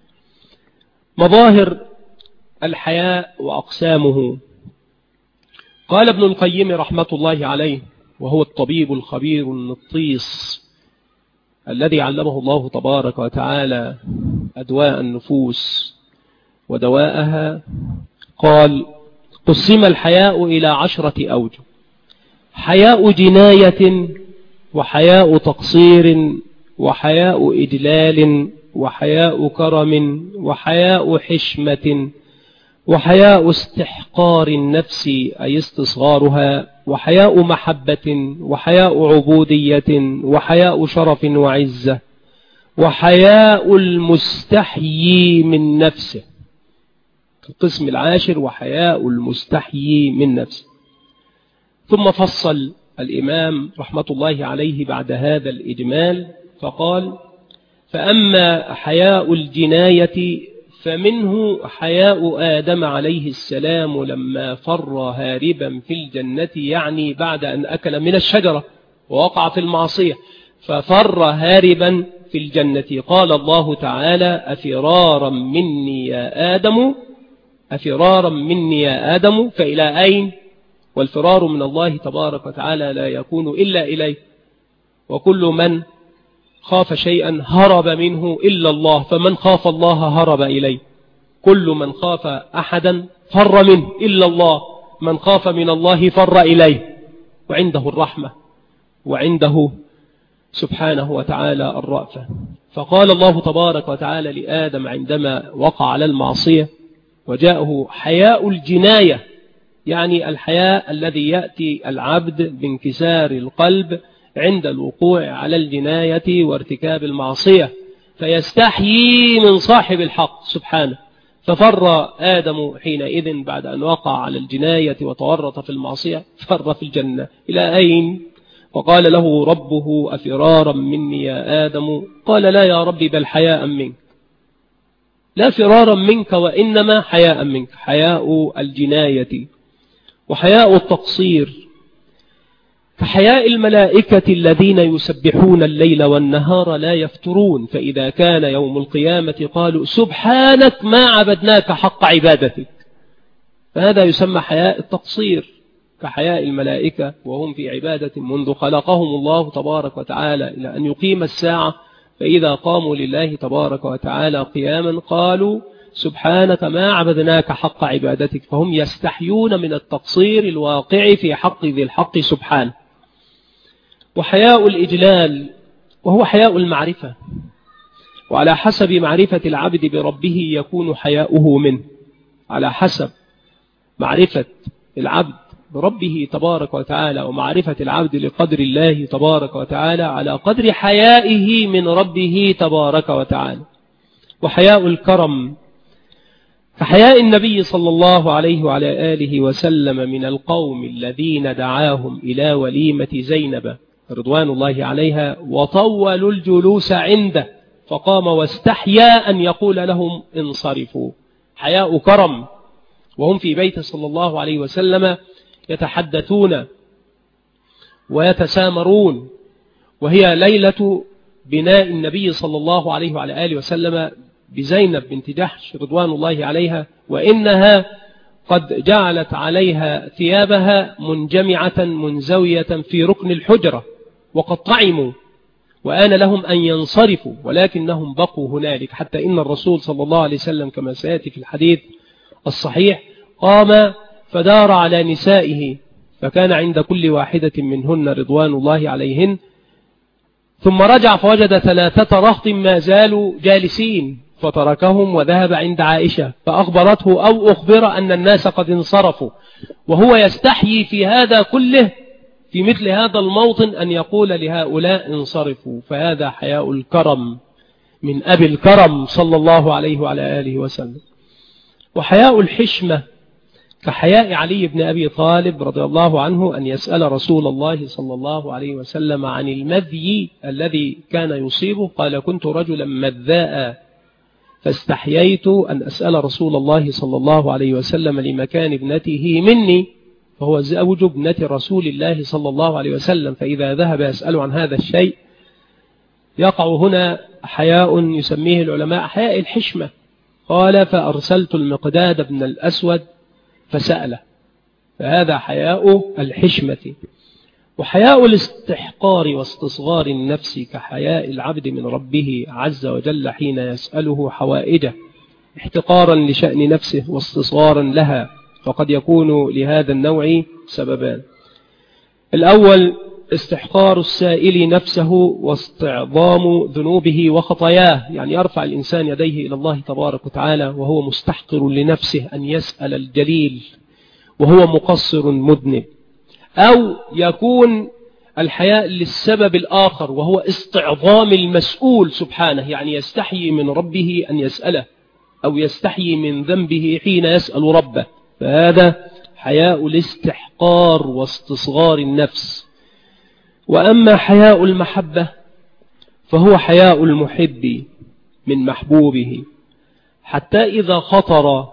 مظاهر الحياء وأقسامه. قال ابن القيم رحمة الله عليه، وهو الطبيب الخبير النطيس الذي علمه الله تبارك وتعالى أدواء النفوس ودواءها، قال: قسم الحياء إلى 10 أوجه: حياء جناية، وحياء تقصير، وحياء إجلال، وحياء كرم، وحياء حشمة، وحياء استحقار النفس أي استصغارها، وحياء محبة، وحياء عبودية، وحياء شرف وعزة، وحياء المستحيي من نفسه. القسم 10: وحياء المستحيي من نفسه. ثم فصل الإمام رحمة الله عليه بعد هذا الإجمال فقال: فأما حياء الجناية فمنه حياء آدم عليه السلام لما فر هاربا في الجنة، يعني بعد أن أكل من الشجرة ووقع في المعصية ففر هاربا في الجنة. قال الله تعالى: أفرارا مني يا آدم، أفرارا مني يا آدم، فإلى أين؟ والفرار من الله تبارك وتعالى لا يكون إلا إليه، وكل من خاف شيئا هرب منه إلا الله، فمن خاف الله هرب إليه. كل من خاف أحدا فر منه إلا الله، من خاف من الله فر إليه، وعنده الرحمة وعنده سبحانه وتعالى الرأفة. فقال الله تبارك وتعالى لآدم عندما وقع على المعصية وجاءه حياء الجناية، يعني الحياء الذي يأتي العبد بانكسار القلب عند الوقوع على الجناية وارتكاب المعصية، فيستحيي من صاحب الحق سبحانه. ففر آدم حينئذ بعد أن وقع على الجناية وتورط في المعصية، فر في الجنة. إلى أين؟ وقال له ربه: أفرارا مني يا آدم؟ قال: لا يا ربي، بل حياء منك. لا فرارا منك وإنما حياء منك. حياء الجناية وحياء التقصير كحياء الملائكة الذين يسبحون الليل والنهار لا يفترون، فإذا كان يوم القيامة قالوا: سبحانك ما عبدناك حق عبادتك. فهذا يسمى حياء التقصير، كحياء الملائكة وهم في عبادة منذ خلقهم الله تبارك وتعالى إلى أن يقيم الساعة، فإذا قاموا لله تبارك وتعالى قياما قالوا: سبحانك ما عبدناك حق عبادتك. فهم يستحيون من التقصير الواقع في حق ذي الحق سبحانه. وحياء الإجلال وهو حياء المعرفة، وعلى حسب معرفة العبد بربه يكون حياؤه منه، على حسب معرفة العبد بربه تبارك وتعالى ومعرفة العبد لقدر الله تبارك وتعالى على قدر حيائه من ربه تبارك وتعالى. وحياء الكرم كحياء النبي صلى الله عليه وعلى آله وسلم من القوم الذين دعاهم إلى وليمة زينب رضوان الله عليها وطولوا الجلوس عنده فقام واستحيا أن يقول لهم انصرفوا. حياء كرم وهم في بيت صلى الله عليه وسلم يتحدثون ويتسامرون، وهي ليلة بناء النبي صلى الله عليه وعلى آله وسلم بزينب بنت جحش رضوان الله عليها، وإنها قد جعلت عليها ثيابها منجمعة منزوية في ركن الحجرة وقد طعموا وآن لهم أن ينصرفوا، ولكنهم بقوا هنالك حتى إن الرسول صلى الله عليه وسلم كما سيأتي في الحديث الصحيح قام فدار على نسائه فكان عند كل واحدة منهن رضوان الله عليهن، ثم رجع فوجد 3 رهط ما زالوا جالسين فتركهم وذهب عند عائشة فأخبرته أو أخبر أن الناس قد انصرفوا، وهو يستحيي في هذا كله في مثل هذا الموطن أن يقول لهؤلاء انصرفوا. فهذا حياء الكرم من أبي الكرم صلى الله عليه وعلى آله وسلم. وحياء الحشمة كحياء علي بن أبي طالب رضي الله عنه أن يسأل رسول الله صلى الله عليه وسلم عن المذي الذي كان يصيبه، قال كنت رجلا مذاء فاستحييت أن أسأل رسول الله صلى الله عليه وسلم لمكان ابنته مني، فهو زوج ابنة رسول الله صلى الله عليه وسلم، فإذا ذهب يسأل عن هذا الشيء يقع هنا حياء يسميه العلماء حياء الحشمة. قال فأرسلت المقداد بن الأسود فسأله، فهذا حياء الحشمة. وحياء الاستحقار واستصغار النفس كحياء العبد من ربه عز وجل حين يسأله حوائجه احتقارا لشأن نفسه واستصغارا لها، فقد يكون لهذا النوع سببان: الأول استحقار السائل نفسه واستعظام ذنوبه وخطاياه، يعني يرفع الإنسان يديه إلى الله تبارك وتعالى وهو مستحقر لنفسه أن يسأل الجليل وهو مقصر مذنب. أو يكون الحياء للسبب الآخر وهو استعظام المسؤول سبحانه، يعني يستحيي من ربه أن يسأله أو يستحيي من ذنبه حين يسأل ربه، فهذا حياء الاستحقار واستصغار النفس. وأما حياء المحبة فهو حياء المحب من محبوبه، حتى إذا خطر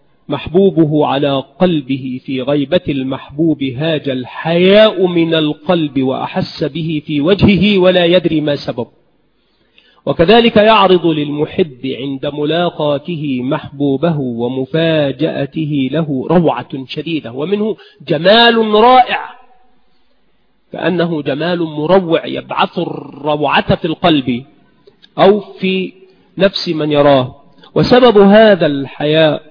محبوبه على قلبه في غيبة المحبوب هاج الحياء من القلب وأحس به في وجهه ولا يدري ما سبب. وكذلك يعرض للمحب عند ملاقاته محبوبه ومفاجأته له روعة شديدة، ومنه جمال رائع كأنه جمال مروع يبعث الروعة في القلب أو في نفس من يراه. وسبب هذا الحياء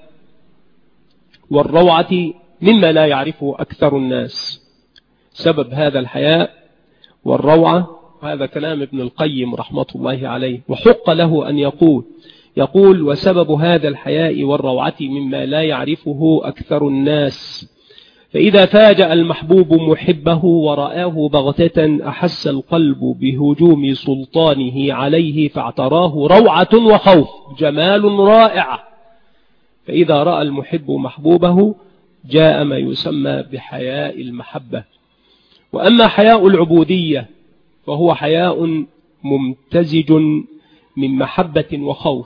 والروعة مما لا يعرفه أكثر الناس. سبب هذا الحياء والروعة هذا كلام ابن القيم رحمة الله عليه، وحق له أن يقول وسبب هذا الحياء والروعة مما لا يعرفه أكثر الناس. فإذا فاجأ المحبوب محبه ورآه بغتة أحس القلب بهجوم سلطانه عليه فاعتراه روعة وخوف، جمال رائع. فإذا رأى المحب محبوبه جاء ما يسمى بحياء المحبة. وأما حياء العبودية فهو حياء ممتزج من محبة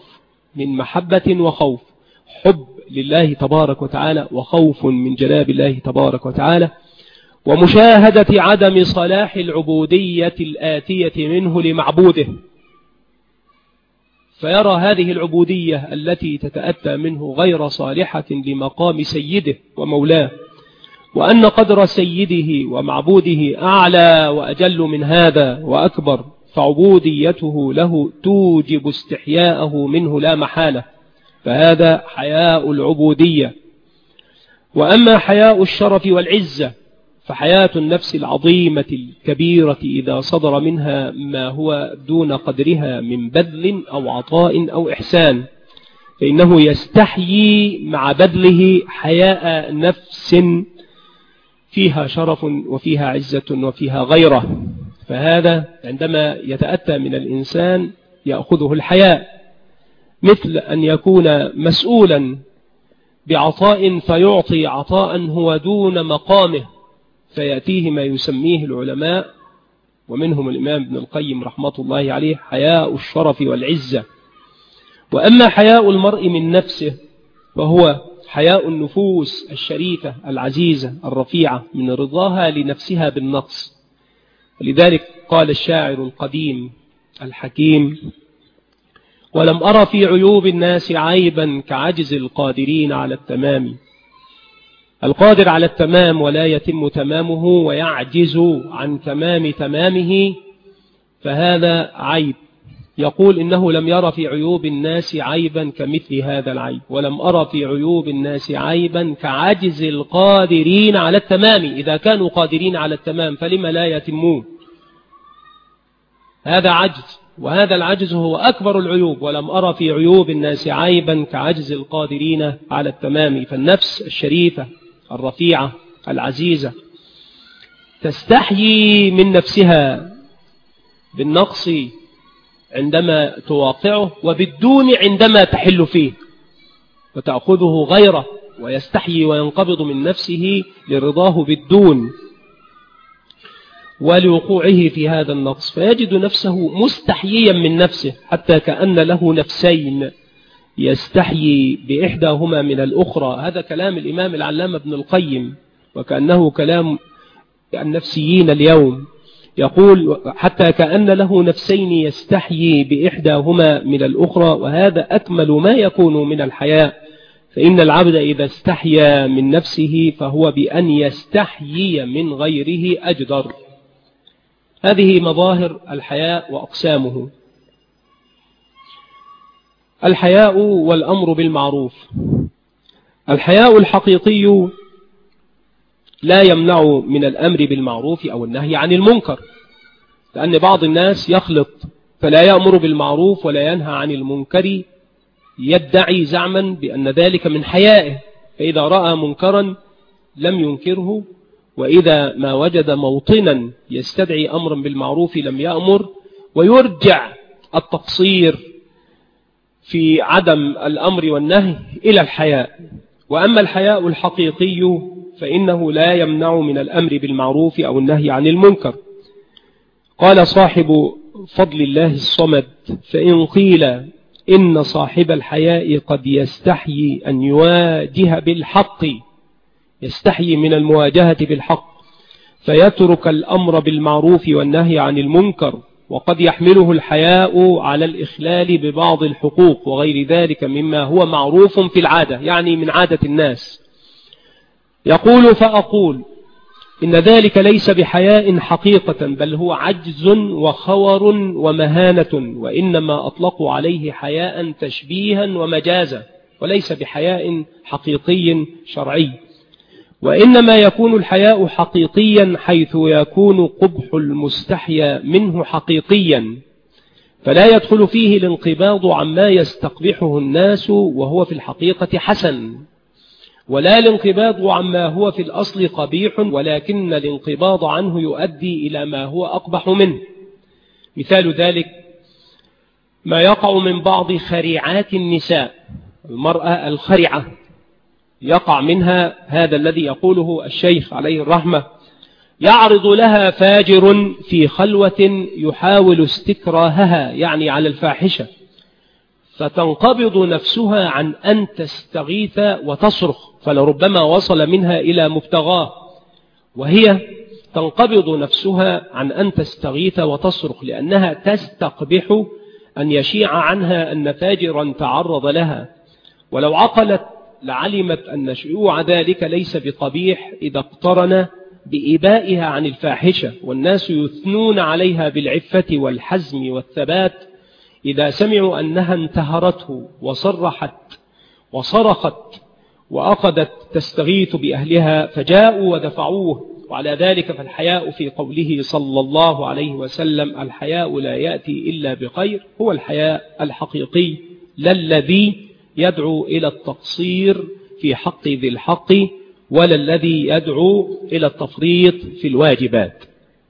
وخوف، حب لله تبارك وتعالى وخوف من جناب الله تبارك وتعالى، ومشاهدة عدم صلاح العبودية الآتية منه لمعبوده، فيرى هذه العبودية التي تتأتى منه غير صالحة لمقام سيده ومولاه، وأن قدر سيده ومعبوده أعلى وأجل من هذا وأكبر، فعبوديته له توجب استحياءه منه لا محالة، فهذا حياء العبودية. وأما حياء الشرف والعزة فحياة النفس العظيمة الكبيرة إذا صدر منها ما هو دون قدرها من بذل أو عطاء أو إحسان، فإنه يستحيي مع بذله حياء نفس فيها شرف وفيها عزة وفيها غيرة. فهذا عندما يتأتى من الإنسان يأخذه الحياء، مثل أن يكون مسؤولا بعطاء فيعطي عطاء هو دون مقامه، فيأتيه ما يسميه العلماء ومنهم الإمام ابن القيم رحمة الله عليه حياء الشرف والعزة. وأما حياء المرء من نفسه فهو حياء النفوس الشريفة العزيزة الرفيعة من رضاها لنفسها بالنقص. ولذلك قال الشاعر القديم الحكيم: ولم أرى في عيوب الناس عيبا كعجز القادرين على التمام. القادر على التمام ولا يتم تمامه ويعجز عن تمام تمامه فهذا عيب. يقول إنه لم يرى في عيوب الناس عيبا كمثل هذا العيب، ولم أرى في عيوب الناس عيبا كعجز القادرين على التمام. إذا كانوا قادرين على التمام فلما لا يتمون؟ هذا عجز، وهذا العجز هو أكبر العيوب. ولم أرى في عيوب الناس عيبا كعجز القادرين على التمام. فالنفس الشريفة الرفيعة العزيزة تستحيي من نفسها بالنقص عندما تواقعه وبالدون عندما تحل فيه، وتأخذه غيره، ويستحيي وينقبض من نفسه لرضاه بالدون ولوقوعه في هذا النقص، فيجد نفسه مستحييا من نفسه حتى كأن له نفسين يستحيي بإحداهما من الأخرى. هذا كلام الإمام العلامة ابن القيم، وكأنه كلام النفسيين اليوم. يقول: حتى كأن له نفسين يستحيي بإحداهما من الأخرى، وهذا أكمل ما يكون من الحياء. فإن العبد إذا استحيا من نفسه فهو بأن يستحيي من غيره أجدر. هذه مظاهر الحياء وأقسامه. الحياء والأمر بالمعروف. الحياء الحقيقي لا يمنع من الأمر بالمعروف أو النهي عن المنكر، لأن بعض الناس يخلط فلا يأمر بالمعروف ولا ينهى عن المنكر، يدعي زعما بأن ذلك من حيائه، فإذا رأى منكرا لم ينكره، وإذا ما وجد موطنا يستدعي أمرا بالمعروف لم يأمر، ويرجع التقصير في عدم الأمر والنهي إلى الحياء. وأما الحياء الحقيقي فإنه لا يمنع من الأمر بالمعروف أو النهي عن المنكر. قال صاحب فضل الله الصمد: فإن قيل إن صاحب الحياء قد يستحيي أن يواجه بالحق، يستحيي من المواجهة بالحق، فيترك الأمر بالمعروف والنهي عن المنكر، وقد يحمله الحياء على الإخلال ببعض الحقوق وغير ذلك مما هو معروف في العادة، يعني من عادة الناس. يقول: فأقول إن ذلك ليس بحياء حقيقة، بل هو عجز وخور ومهانة، وإنما أطلقوا عليه حياء تشبيها ومجازا، وليس بحياء حقيقي شرعي. وإنما يكون الحياء حقيقيا حيث يكون قبح المستحيا منه حقيقيا، فلا يدخل فيه الانقباض عما يستقبحه الناس وهو في الحقيقة حسن، ولا الانقباض عما هو في الأصل قبيح، ولكن الانقباض عنه يؤدي إلى ما هو أقبح منه. مثال ذلك ما يقع من بعض خريعات النساء، المرأة الخرعة يقع منها هذا الذي يقوله الشيخ عليه الرحمة: يعرض لها فاجر في خلوة يحاول استكراهها، يعني على الفاحشة، فتنقبض نفسها عن أن تستغيث وتصرخ، فلربما وصل منها إلى مبتغاه، وهي تنقبض نفسها عن أن تستغيث وتصرخ لأنها تستقبح أن يشيع عنها أن فاجرا تعرض لها. ولو عقلت لعلمت أن شيوع ذلك ليس بقبيح إذا اقترن بإبائها عن الفاحشة، والناس يثنون عليها بالعفة والحزم والثبات إذا سمعوا أنها انتهرته وصرحت وصرخت وأخذت تستغيث بأهلها فجاءوا ودفعوه. وعلى ذلك فالحياء في قوله صلى الله عليه وسلم: الحياء لا يأتي إلا بخير، هو الحياء الحقيقي، لا الذي يدعو إلى التقصير في حق ذي الحق ولا الذي يدعو إلى التفريط في الواجبات.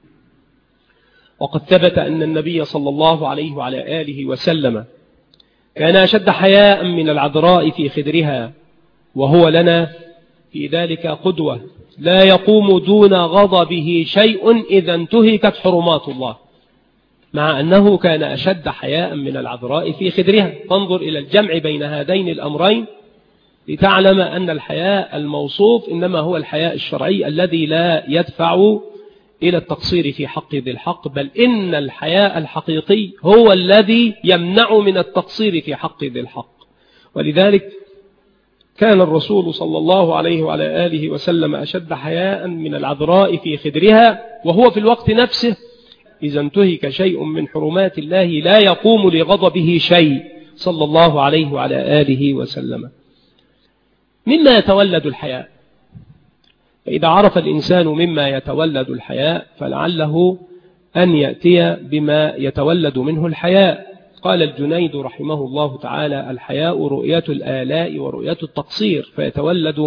وقد ثبت أن النبي صلى الله عليه وعلى آله وسلم كان أشد حياء من العذراء في خدرها، وهو لنا في ذلك قدوة. لا يقوم دون غضبه شيء إذا انتهكت حرمات الله، مع أنه كان أشد حياء من العذراء في خدرها. فانظر إلى الجمع بين هذين الأمرين لتعلم أن الحياء الموصوف إنما هو الحياء الشرعي الذي لا يدفع إلى التقصير في حق ذي الحق، بل إن الحياء الحقيقي هو الذي يمنع من التقصير في حق ذي الحق. ولذلك كان الرسول صلى الله عليه وعلى آله وسلم أشد حياء من العذراء في خدرها، وهو في الوقت نفسه إذا انتهك شيء من حرمات الله لا يقوم لغضبه شيء صلى الله عليه وعلى آله وسلم. مما يتولد الحياء، فإذا عرف الإنسان مما يتولد الحياء فلعله أن يأتي بما يتولد منه الحياء. قال الجنيد رحمه الله تعالى: الحياء رؤية الآلاء ورؤية التقصير، فيتولد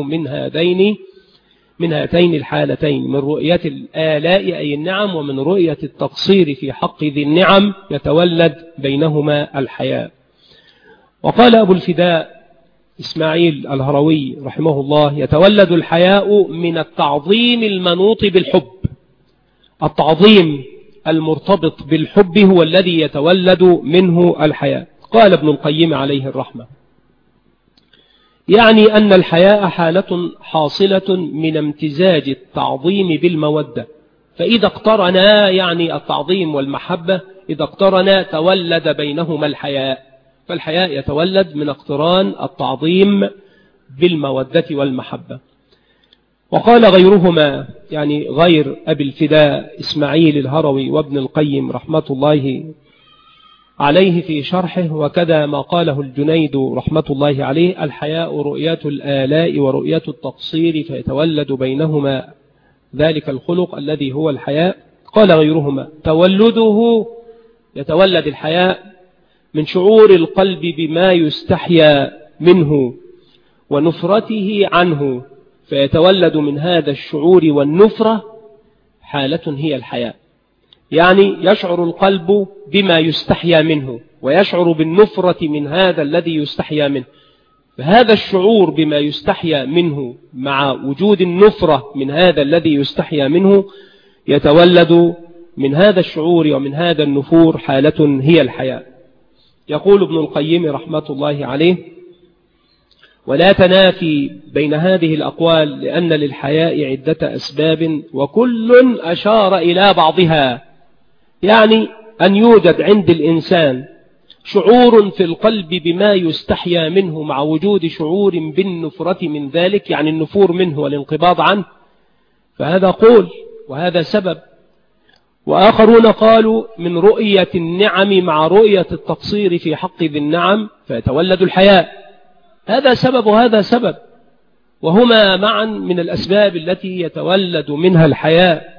من هاتين الحالتين، من رؤية الآلاء أي النعم ومن رؤية التقصير في حق ذي النعم يتولد بينهما الحياء. وقال أبو الفداء إسماعيل الهروي رحمه الله: يتولد الحياء من التعظيم المنوط بالحب. التعظيم المرتبط بالحب هو الذي يتولد منه الحياء. قال ابن القيم عليه الرحمة: يعني أن الحياء حالة حاصلة من امتزاج التعظيم بالمودة، فإذا اقترنا، يعني التعظيم والمحبة إذا اقترنا تولد بينهما الحياء، فالحياء يتولد من اقتران التعظيم بالمودة والمحبة. وقال غيرهما، يعني غير أبي الفداء إسماعيل الهروي وابن القيم رحمة الله عليه في شرحه، وكذا ما قاله الجنيد رحمة الله عليه: الحياء رؤية الآلاء ورؤية التقصير، فيتولد بينهما ذلك الخلق الذي هو الحياء. قال غيرهما: يتولد الحياء من شعور القلب بما يستحيا منه ونفرته عنه، فيتولد من هذا الشعور والنفرة حالة هي الحياء. يعني يشعر القلب بما يستحيا منه ويشعر بالنفرة من هذا الذي يستحيا منه، فهذا الشعور بما يستحيا منه مع وجود النفرة من هذا الذي يستحيا منه يتولد من هذا الشعور ومن هذا النفور حالة هي الحياء. يقول ابن القيم رحمة الله عليه: ولا تنافي بين هذه الأقوال، لأن للحياء عدة أسباب وكل أشار إلى بعضها. يعني أن يوجد عند الإنسان شعور في القلب بما يستحيا منه مع وجود شعور بالنفرة من ذلك، يعني النفور منه والانقباض عنه، فهذا قول وهذا سبب. وآخرون قالوا من رؤية النعم مع رؤية التقصير في حق ذي النعم فيتولد الحياء. هذا سبب وهذا سبب، وهما معا من الأسباب التي يتولد منها الحياء.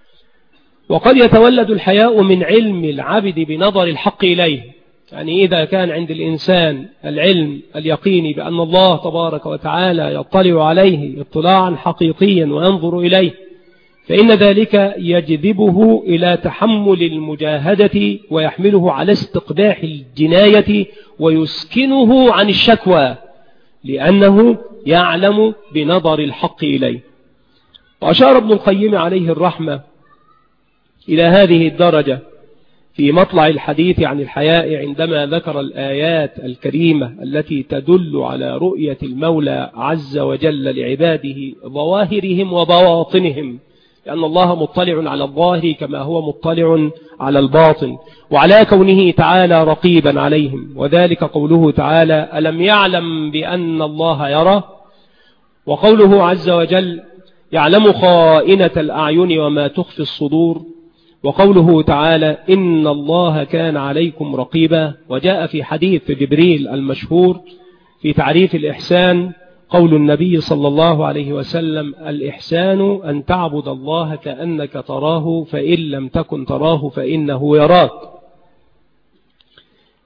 وقد يتولد الحياء من علم العبد بنظر الحق إليه، يعني إذا كان عند الإنسان العلم اليقيني بأن الله تبارك وتعالى يطلع عليه اطلاعا حقيقيا وينظر إليه، فإن ذلك يجذبه إلى تحمل المجاهدة ويحمله على استقباح الجناية ويسكنه عن الشكوى، لأنه يعلم بنظر الحق إليه. وأشار ابن القيم عليه الرحمة إلى هذه الدرجة في مطلع الحديث عن الحياء عندما ذكر الآيات الكريمة التي تدل على رؤية المولى عز وجل لعباده ظواهرهم وبواطنهم، لأن الله مطلع على الظاهر كما هو مطلع على الباطن، وعلى كونه تعالى رقيبا عليهم، وذلك قوله تعالى: ألم يعلم بأن الله يرى، وقوله عز وجل: يعلم خائنة الأعين وما تخفي الصدور، وقوله تعالى: إن الله كان عليكم رقيبا. وجاء في حديث جبريل المشهور في تعريف الإحسان قول النبي صلى الله عليه وسلم: الإحسان أن تعبد الله كأنك تراه، فإن لم تكن تراه فإنه يراك.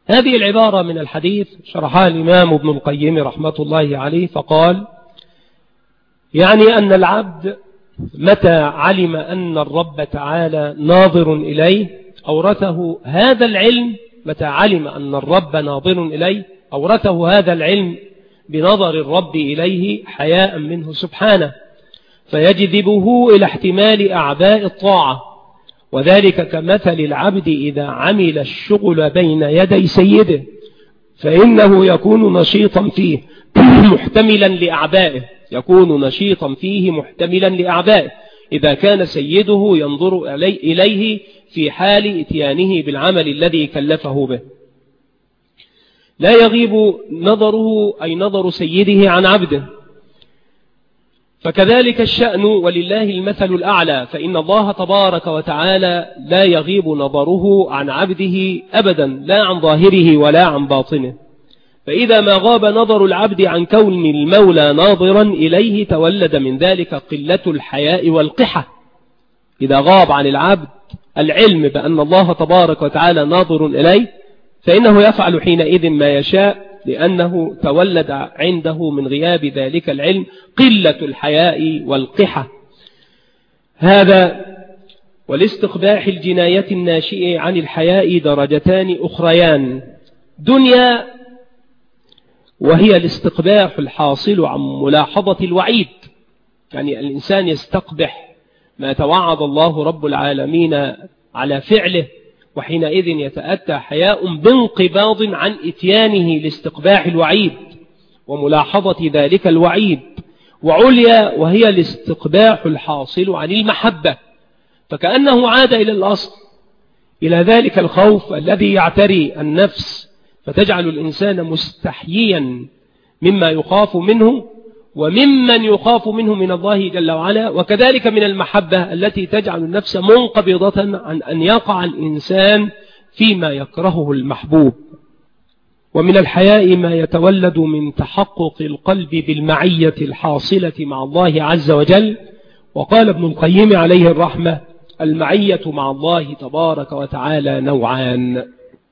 هذه العبارة من الحديث شرحها الإمام ابن القيم رحمة الله عليه فقال: يعني أن العبد متى علم أن الرب تعالى ناظر إليه أورثه هذا العلم، متى علم أن الرب ناظر إليه أورثه هذا العلم بنظر الرب إليه حياء منه سبحانه، فيجذبه إلى احتمال أعباء الطاعة، وذلك كمثل العبد إذا عمل الشغل بين يدي سيده، فإنه يكون نشيطا فيه محتملا لأعبائه، يكون نشيطا فيه محتملا لأعبائه إذا كان سيده ينظر إليه في حال اتيانه بالعمل الذي كلفه به. لا يغيب نظره أي نظر سيده عن عبده، فكذلك الشأن ولله المثل الأعلى، فإن الله تبارك وتعالى لا يغيب نظره عن عبده أبدا، لا عن ظاهره ولا عن باطنه. فإذا ما غاب نظر العبد عن كون المولى ناظرا إليه تولد من ذلك قلة الحياء والقحة. إذا غاب عن العبد العلم بأن الله تبارك وتعالى ناظر إليه فإنه يفعل حينئذ ما يشاء، لأنه تولد عنده من غياب ذلك العلم قلة الحياء والقحة. هذا ولاستقباح الجناية الناشئة عن الحياء درجتان أخريان: دنيا وهي الاستقباح الحاصل عن ملاحظة الوعيد، يعني الإنسان يستقبح ما توعد الله رب العالمين على فعله، وحينئذ يتأتى حياء بانقباض عن إتيانه لاستقباح الوعيد وملاحظة ذلك الوعيد. وعليا وهي الاستقباح الحاصل عن المحبة، فكأنه عاد إلى الأصل، إلى ذلك الخوف الذي يعتري النفس فتجعل الإنسان مستحييا مما يخاف منه وممن يخاف منه من الله جل وعلا، وكذلك من المحبة التي تجعل النفس منقبضة عن أن يقع الإنسان فيما يكرهه المحبوب. ومن الحياء ما يتولد من تحقق القلب بالمعية الحاصلة مع الله عز وجل. وقال ابن القيم عليه الرحمة: المعية مع الله تبارك وتعالى نوعان.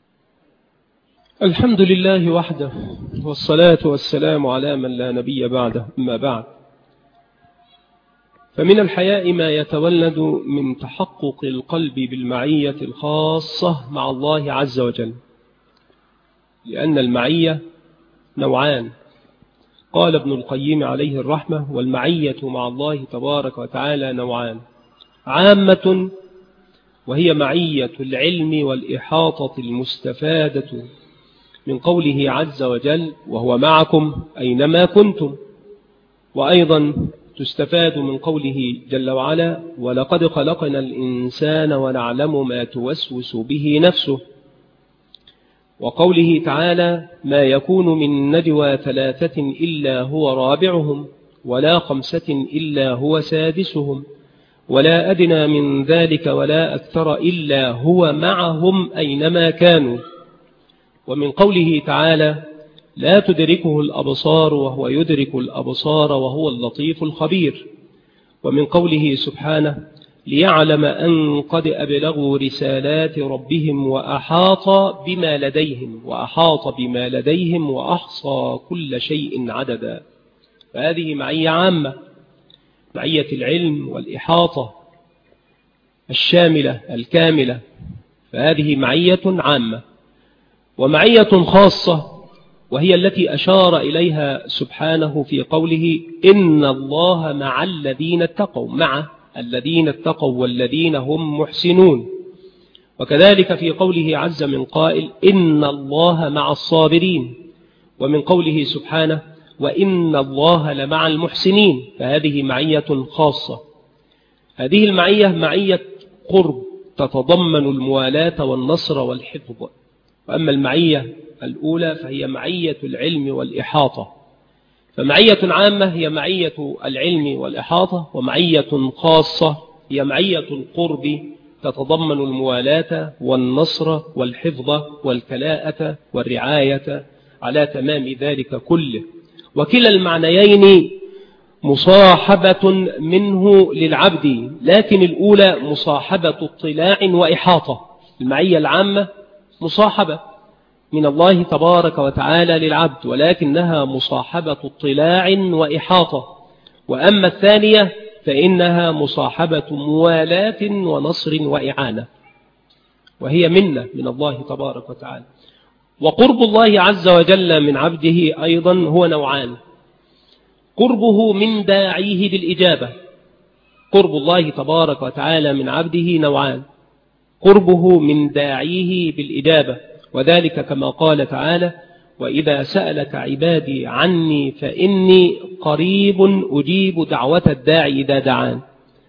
الحمد لله وحده، والصلاة والسلام على من لا نبي بعده، أما بعد، فمن الحياء ما يتولد من تحقق القلب بالمعية الخاصة مع الله عز وجل، لأن المعية نوعان. قال ابن القيم عليه الرحمة: والمعية مع الله تبارك وتعالى نوعان: عامة وهي معية العلم والإحاطة المستفادة من قوله عز وجل: وهو معكم أينما كنتم، وأيضا تستفاد من قوله جل وعلا: ولقد خلقنا الإنسان ونعلم ما توسوس به نفسه، وقوله تعالى: ما يكون من نجوى ثلاثة إلا هو رابعهم ولا خمسة إلا هو سادسهم ولا أدنى من ذلك ولا أكثر إلا هو معهم أينما كانوا. ومن قوله تعالى: لا تدركه الأبصار وهو يدرك الأبصار وهو اللطيف الخبير. ومن قوله سبحانه: ليعلم أن قد أبلغوا رسالات ربهم وأحاط بما لديهم وأحصى كل شيء عددا. فهذه معية عامة، معية العلم والإحاطة الشاملة الكاملة، فهذه معية عامة. ومعية خاصة وهي التي أشار إليها سبحانه في قوله: إن الله مع الذين اتقوا، مع الذين اتقوا والذين هم محسنون. وكذلك في قوله عز من قائل: إن الله مع الصابرين. ومن قوله سبحانه: وإن الله لمع المحسنين. فهذه معية خاصة. هذه المعية معية قرب تتضمن الموالاة والنصر والحفظ. وأما المعية الأولى فهي معية العلم والإحاطة. فمعية عامة هي معية العلم والإحاطة، ومعية خاصة هي معية القرب تتضمن الموالاة والنصر والحفظ والكلاءة والرعاية على تمام ذلك كله. وكلا المعنيين مصاحبة منه للعبد، لكن الأولى مصاحبة اطلاع وإحاطة. المعية العامة مصاحبة، من الله تبارك وتعالى للعبد، ولكنها مصاحبة اطلاع وإحاطة. وأما الثانية فإنها مصاحبة موالاة ونصر وإعانة، وهي منة من الله تبارك وتعالى. وقرب الله عز وجل من عبده أيضا هو نوعان: قربه من داعيه بالإجابة. قرب الله تبارك وتعالى من عبده نوعان: قربه من داعيه بالإجابة، وذلك كما قال تعالى: وإذا سألك عبادي عني فإني قريب أجيب دعوة الداعي إذا دعان.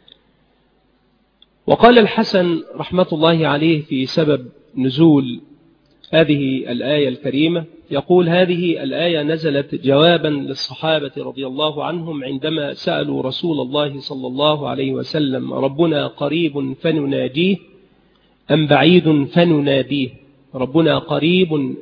وقال الحسن رحمة الله عليه في سبب نزول هذه الآية الكريمة، يقول: هذه الآية نزلت جوابا للصحابة رضي الله عنهم عندما سألوا رسول الله صلى الله عليه وسلم: ربنا قريب فنناجيه أم بعيد فنناديه؟ ربنا قريب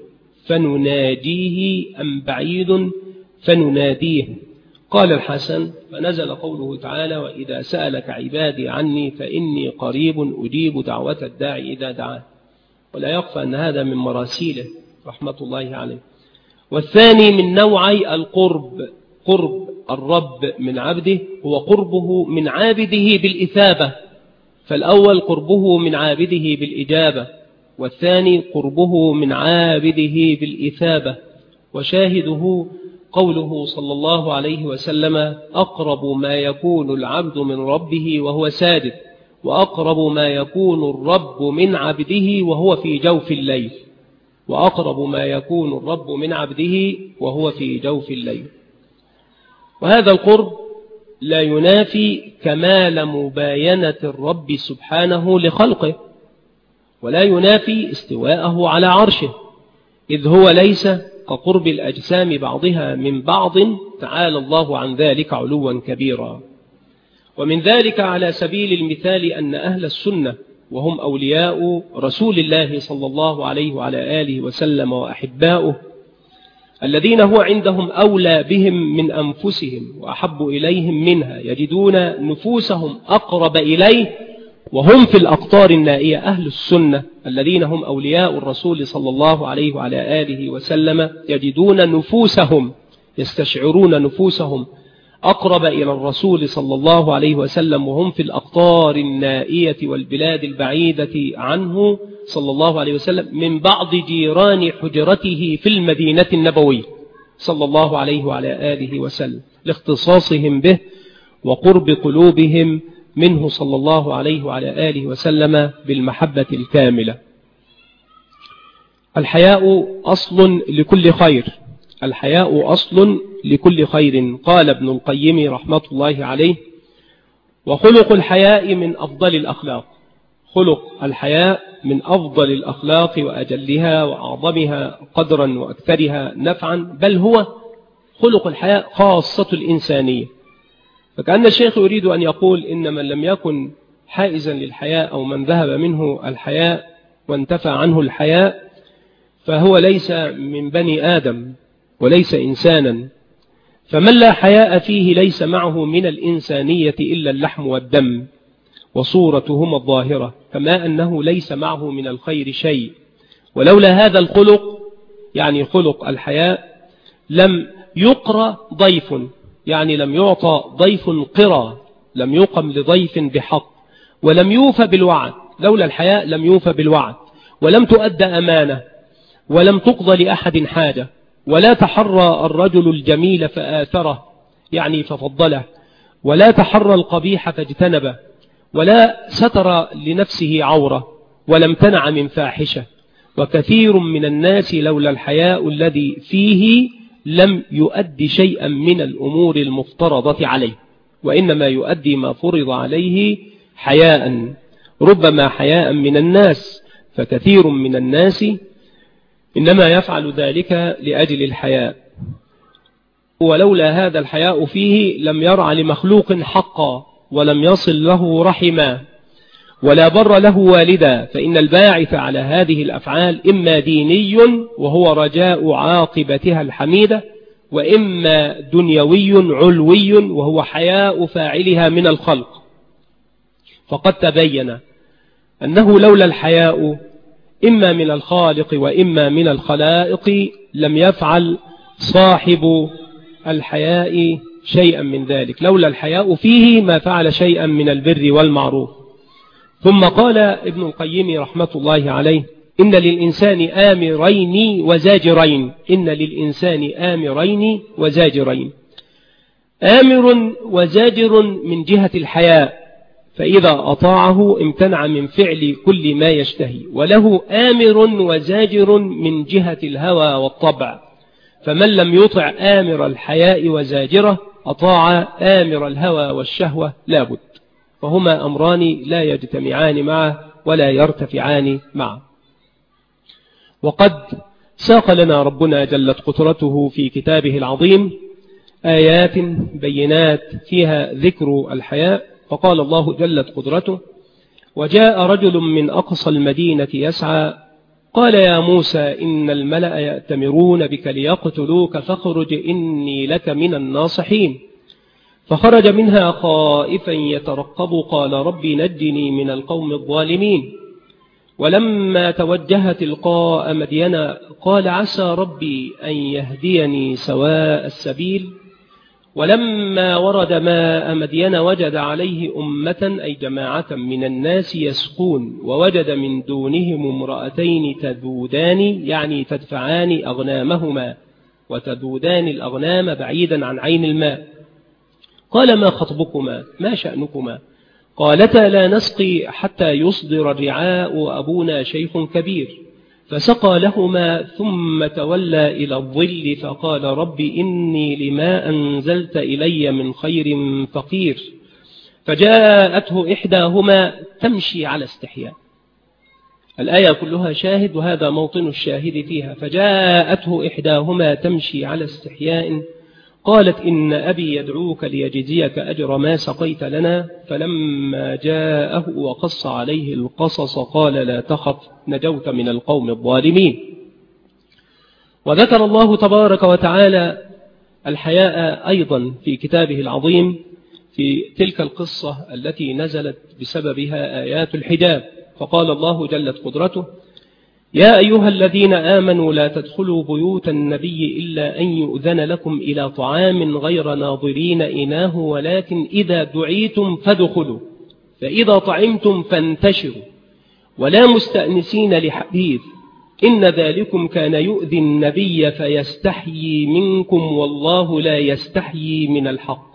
فنناجيه أم بعيد فنناديه؟ قال الحسن: فنزل قوله تعالى: وإذا سألك عبادي عني فإني قريب أجيب دعوة الداعي إذا دعاه. ولا يخفى أن هذا من مراسيله رحمة الله عليه. والثاني من نوعي القرب، قرب الرب من عبده، هو قربه من عابده بالإثابة. فالأول قربه من عابده بالإجابة، والثاني قربه من عابده بالإثابة. وشاهده قوله صلى الله عليه وسلم: أقرب ما يكون العبد من ربه وهو ساجد، وأقرب ما يكون الرب من عبده وهو في جوف الليل. وأقرب ما يكون الرب من عبده وهو في جوف الليل. وهذا القرب لا ينافي كمال مباينة الرب سبحانه لخلقه، ولا ينافي استواءه على عرشه، إذ هو ليس كقرب الأجسام بعضها من بعض، تعالى الله عن ذلك علوا كبيرا. ومن ذلك على سبيل المثال أن أهل السنة، وهم أولياء رسول الله صلى الله عليه وعلى آله وسلم وأحباؤه، الذين هو عندهم أولى بهم من أنفسهم وأحب إليهم منها، يجدون نفوسهم أقرب إليه وهم في الأقطار النائية. أهل السنة الذين هم أولياء الرسول صلى الله عليه وعلى آله وسلم يجدون نفوسهم، يستشعرون نفوسهم أقرب إلى الرسول صلى الله عليه وسلم وهم في الأقطار النائية والبلاد البعيدة عنه صلى الله عليه وسلم من بعض جيران حجرته في المدينة النبوية صلى الله عليه وعلى آله وسلم، لاختصاصهم به وقرب قلوبهم منه صلى الله عليه وعلى آله وسلم بالمحبة الكاملة. الحياء أصل لكل خير، الحياء أصل لكل خير. قال ابن القيم رحمة الله عليه: وخلق الحياء من أفضل الأخلاق. خلق الحياء من أفضل الأخلاق وأجلها وأعظمها قدرا وأكثرها نفعا، بل هو خلق الحياء خاصة الإنسانية. فكأن الشيخ يريد أن يقول إن من لم يكن حائزا للحياء أو من ذهب منه الحياء وانتفى عنه الحياء فهو ليس من بني آدم وليس إنسانا. فمن لا حياء فيه ليس معه من الإنسانية إلا اللحم والدم وصورتهما الظاهرة، كما أنه ليس معه من الخير شيء. ولولا هذا الخلق، يعني خلق الحياء، لم يقرى ضيف، يعني لم يعطى ضيف قرى، لم يقم لضيف بحق، ولم يوفى بالوعد. لولا الحياء لم يوفى بالوعد، ولم تؤدى أمانة، ولم تقضى لأحد حاجة، ولا تحرى الرجل الجميل فآثره، يعني ففضله، ولا تحرى القبيح فاجتنبه، ولا ستر لنفسه عورة، ولا امتنع من فاحشة. وكثير من الناس لولا الحياء الذي فيه لم يؤدي شيئا من الأمور المفترضة عليه، وإنما يؤدي ما فرض عليه حياء، ربما حياء من الناس. فكثير من الناس إنما يفعل ذلك لأجل الحياء، ولولا هذا الحياء فيه لم يرع لمخلوق حقا، ولم يصل له رحما، ولا بر له والدا. فإن الباعث على هذه الأفعال إما ديني وهو رجاء عاقبتها الحميدة، وإما دنيوي علوي وهو حياء فاعلها من الخلق. فقد تبين أنه لولا الحياء إما من الخالق وإما من الخلائق لم يفعل صاحب الحياء شيئا من ذلك. لولا الحياء فيه ما فعل شيئا من البر والمعروف. ثم قال ابن القيم رحمة الله عليه: إن للإنسان آمرين وزاجرين. إن للإنسان آمرين وزاجرين. آمر وزاجر من جهة الحياء، فإذا أطاعه امتنع من فعل كل ما يشتهي، وله آمر وزاجر من جهة الهوى والطبع، فمن لم يطع آمر الحياء وزاجره أطاع آمر الهوى والشهوة لابد، فهما أمران لا يجتمعان معه ولا يرتفعان معه. وقد ساق لنا ربنا جلت قدرته في كتابه العظيم آيات بينات فيها ذكر الحياء. فقال الله جلت قدرته: وجاء رجل من أقصى المدينة يسعى قال يا موسى إن الملأ يأتمرون بك ليقتلوك فاخرج إني لك من الناصحين. فخرج منها خائفا يترقب قال رب نجني من القوم الظالمين. ولما توجه تلقاء مدين قال عسى ربي أن يهديني سواء السبيل. ولما ورد ماء مدين وجد عليه أمة أي جماعة من الناس يسقون، ووجد من دونهم امرأتين تذودان يعني تدفعان أغنامهما، وتذودان الأغنام بعيدا عن عين الماء. قال ما خطبكما ما شأنكما؟ قالتا لا نسقي حتى يصدر الرعاء وأبونا شيخ كبير. فسقى لهما ثم تولى إلى الظل فقال رب إني لما أنزلت إلي من خير فقير. فجاءته إحداهما تمشي على استحياء. الآية كلها شاهد وهذا موطن الشاهد فيها. فجاءته إحداهما تمشي على استحياء قالت إن أبي يدعوك ليجزيك أجر ما سقيت لنا. فلما جاءه وقص عليه القصص قال لا تخف نجوت من القوم الظالمين. وذكر الله تبارك وتعالى الحياء أيضا في كتابه العظيم في تلك القصة التي نزلت بسببها آيات الحجاب. فقال الله جلت قدرته يا أيها الذين آمنوا لا تدخلوا بيوت النبي إلا أن يؤذن لكم إلى طعام غير ناظرين إناه ولكن إذا دعيتم فادخلوا فإذا طعمتم فانتشروا ولا مستأنسين لحديث إن ذلكم كان يؤذي النبي فيستحيي منكم والله لا يستحيي من الحق.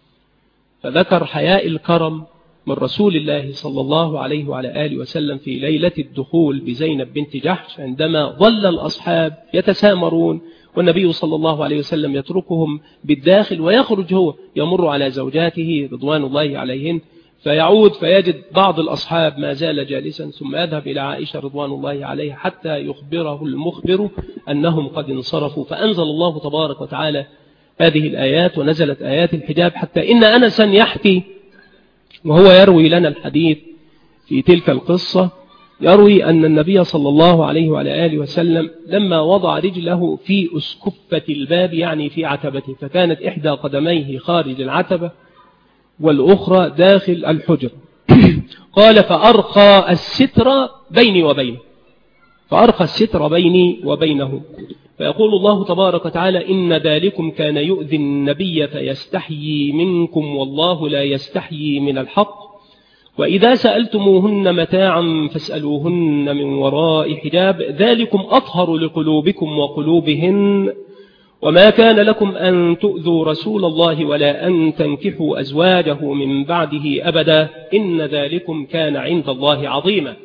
فذكر حياء الكرم من رسول الله صلى الله عليه وعلى آله وسلم في ليلة الدخول بزينب بنت جحش عندما ظل الأصحاب يتسامرون والنبي صلى الله عليه وسلم يتركهم بالداخل ويخرج هو يمر على زوجاته رضوان الله عليهن فيعود فيجد بعض الأصحاب ما زال جالسا ثم يذهب إلى عائشة رضوان الله عليها حتى يخبره المخبر أنهم قد انصرفوا. فأنزل الله تبارك وتعالى هذه الآيات ونزلت آيات الحجاب حتى إن أنسا يحكي وهو يروي لنا الحديث في تلك القصة يروي أن النبي صلى الله عليه وعلى آله وسلم لما وضع رجله في أسكفة الباب يعني في عتبته فكانت إحدى قدميه خارج العتبة والأخرى داخل الحجر قال فأرخى الستر بيني وبينه فأرخى الستر بيني وبينه. فيقول الله تبارك وتعالى إن ذلكم كان يؤذي النبي فيستحيي منكم والله لا يستحيي من الحق وإذا سألتموهن متاعا فاسألوهن من وراء حجاب ذلكم أطهر لقلوبكم وقلوبهن وما كان لكم أن تؤذوا رسول الله ولا أن تنكحوا أزواجه من بعده أبدا إن ذلكم كان عند الله عظيما.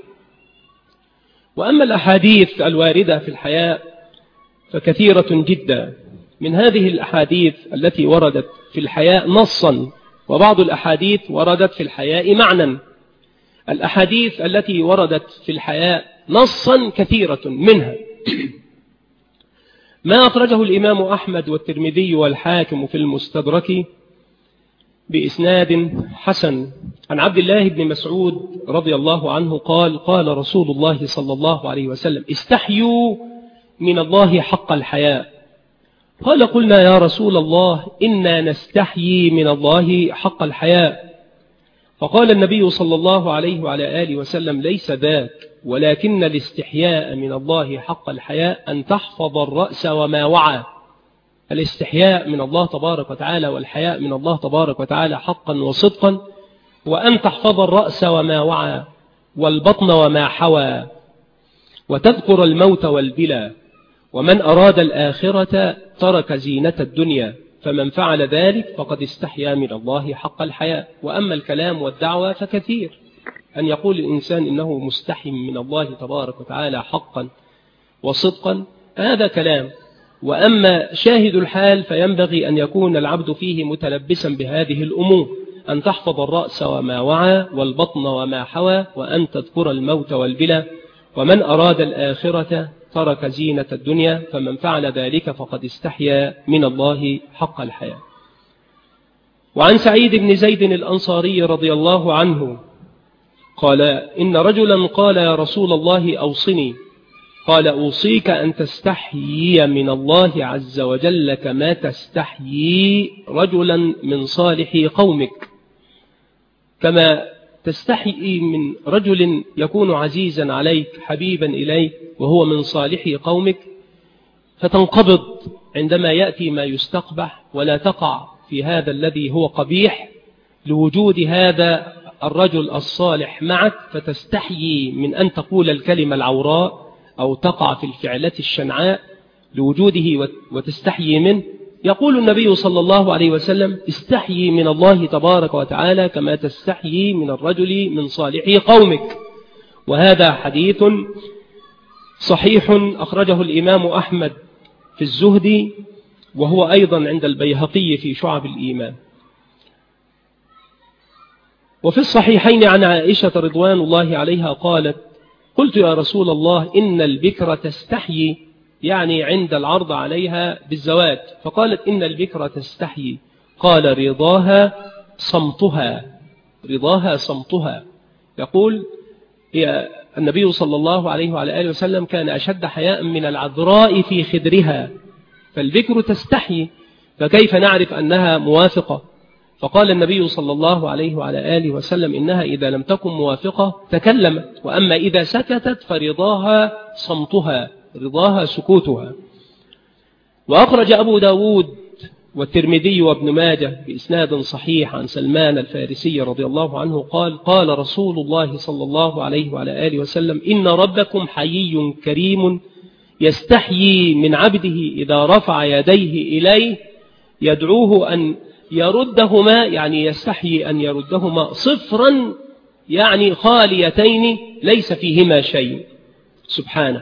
وأما الأحاديث الواردة في الحياء فكثيرة جدا. من هذه الأحاديث التي وردت في الحياء نصا وبعض الأحاديث وردت في الحياء معنى. الأحاديث التي وردت في الحياء نصا كثيرة منها ما أخرجه الإمام أحمد والترمذي والحاكم في المستدرك بإسناد حسن عن عبد الله بن مسعود رضي الله عنه قال قال رسول الله صلى الله عليه وسلم استحيوا من الله حق الحياء. قال قلنا يا رسول الله إنا نستحيي من الله حق الحياء. فقال النبي صلى الله عليه وعلى آله وسلم ليس ذاك ولكن الاستحياء من الله حق الحياء أن تحفظ الرأس وما وعى. الاستحياء من الله تبارك وتعالى والحياء من الله تبارك وتعالى حقا وصدقا، وأن تحفظ الرأس وما وعى والبطن وما حوى، وتذكر الموت والبلى، ومن أراد الآخرة ترك زينة الدنيا، فمن فعل ذلك فقد استحيا من الله حق الحياء. وأما الكلام والدعوة فكثير، أن يقول الإنسان إنه مستحي من الله تبارك وتعالى حقا وصدقا هذا كلام. وأما شاهد الحال فينبغي أن يكون العبد فيه متلبسا بهذه الأمور، أن تحفظ الرأس وما وعى والبطن وما حوى، وأن تذكر الموت والبلى، ومن أراد الآخرة ترك زينة الدنيا، فمن فعل ذلك فقد استحيا من الله حق الحياء. وعن سعيد بن زيد الأنصاري رضي الله عنه قال إن رجلا قال يا رسول الله أوصني، قال أوصيك أن تستحيي من الله عز وجل كما تستحيي رجلا من صالح قومك، كما تستحيي من رجل يكون عزيزا عليك حبيبا إليك وهو من صالح قومك، فتنقبض عندما يأتي ما يستقبح ولا تقع في هذا الذي هو قبيح لوجود هذا الرجل الصالح معك، فتستحيي من أن تقول الكلمة العوراء أو تقع في الفعلة الشنعاء لوجوده وتستحيي منه. يقول النبي صلى الله عليه وسلم استحيي من الله تبارك وتعالى كما تستحيي من الرجل من صالح قومك. وهذا حديث صحيح أخرجه الإمام أحمد في الزهد، وهو أيضا عند البيهقي في شعب الإيمان. وفي الصحيحين عن عائشة رضوان الله عليها قالت قلت يا رسول الله إن البكرة تستحيي، يعني عند العرض عليها بالزواج، فقالت إن البكرة تستحيي، قال رضاها صمتها، رضاها صمتها. يقول النبي صلى الله عليه وعلى آله وسلم كان أشد حياء من العذراء في خدرها، فالبكر تستحيي، فكيف نعرف أنها موافقة؟ فقال النبي صلى الله عليه وعلى آله وسلم إنها إذا لم تكن موافقة تكلمت، وأما إذا سكتت فرضاها صمتها، رضاها سكوتها. وأخرج أبو داود والترمذي وابن ماجه بإسناد صحيح عن سلمان الفارسي رضي الله عنه قال قال رسول الله صلى الله عليه وعلى آله وسلم إن ربكم حيي كريم يستحيي من عبده إذا رفع يديه إليه يدعوه أن يردهما، يعني يستحيي أن يردهما صفرا، يعني خاليتين ليس فيهما شيء سبحانه.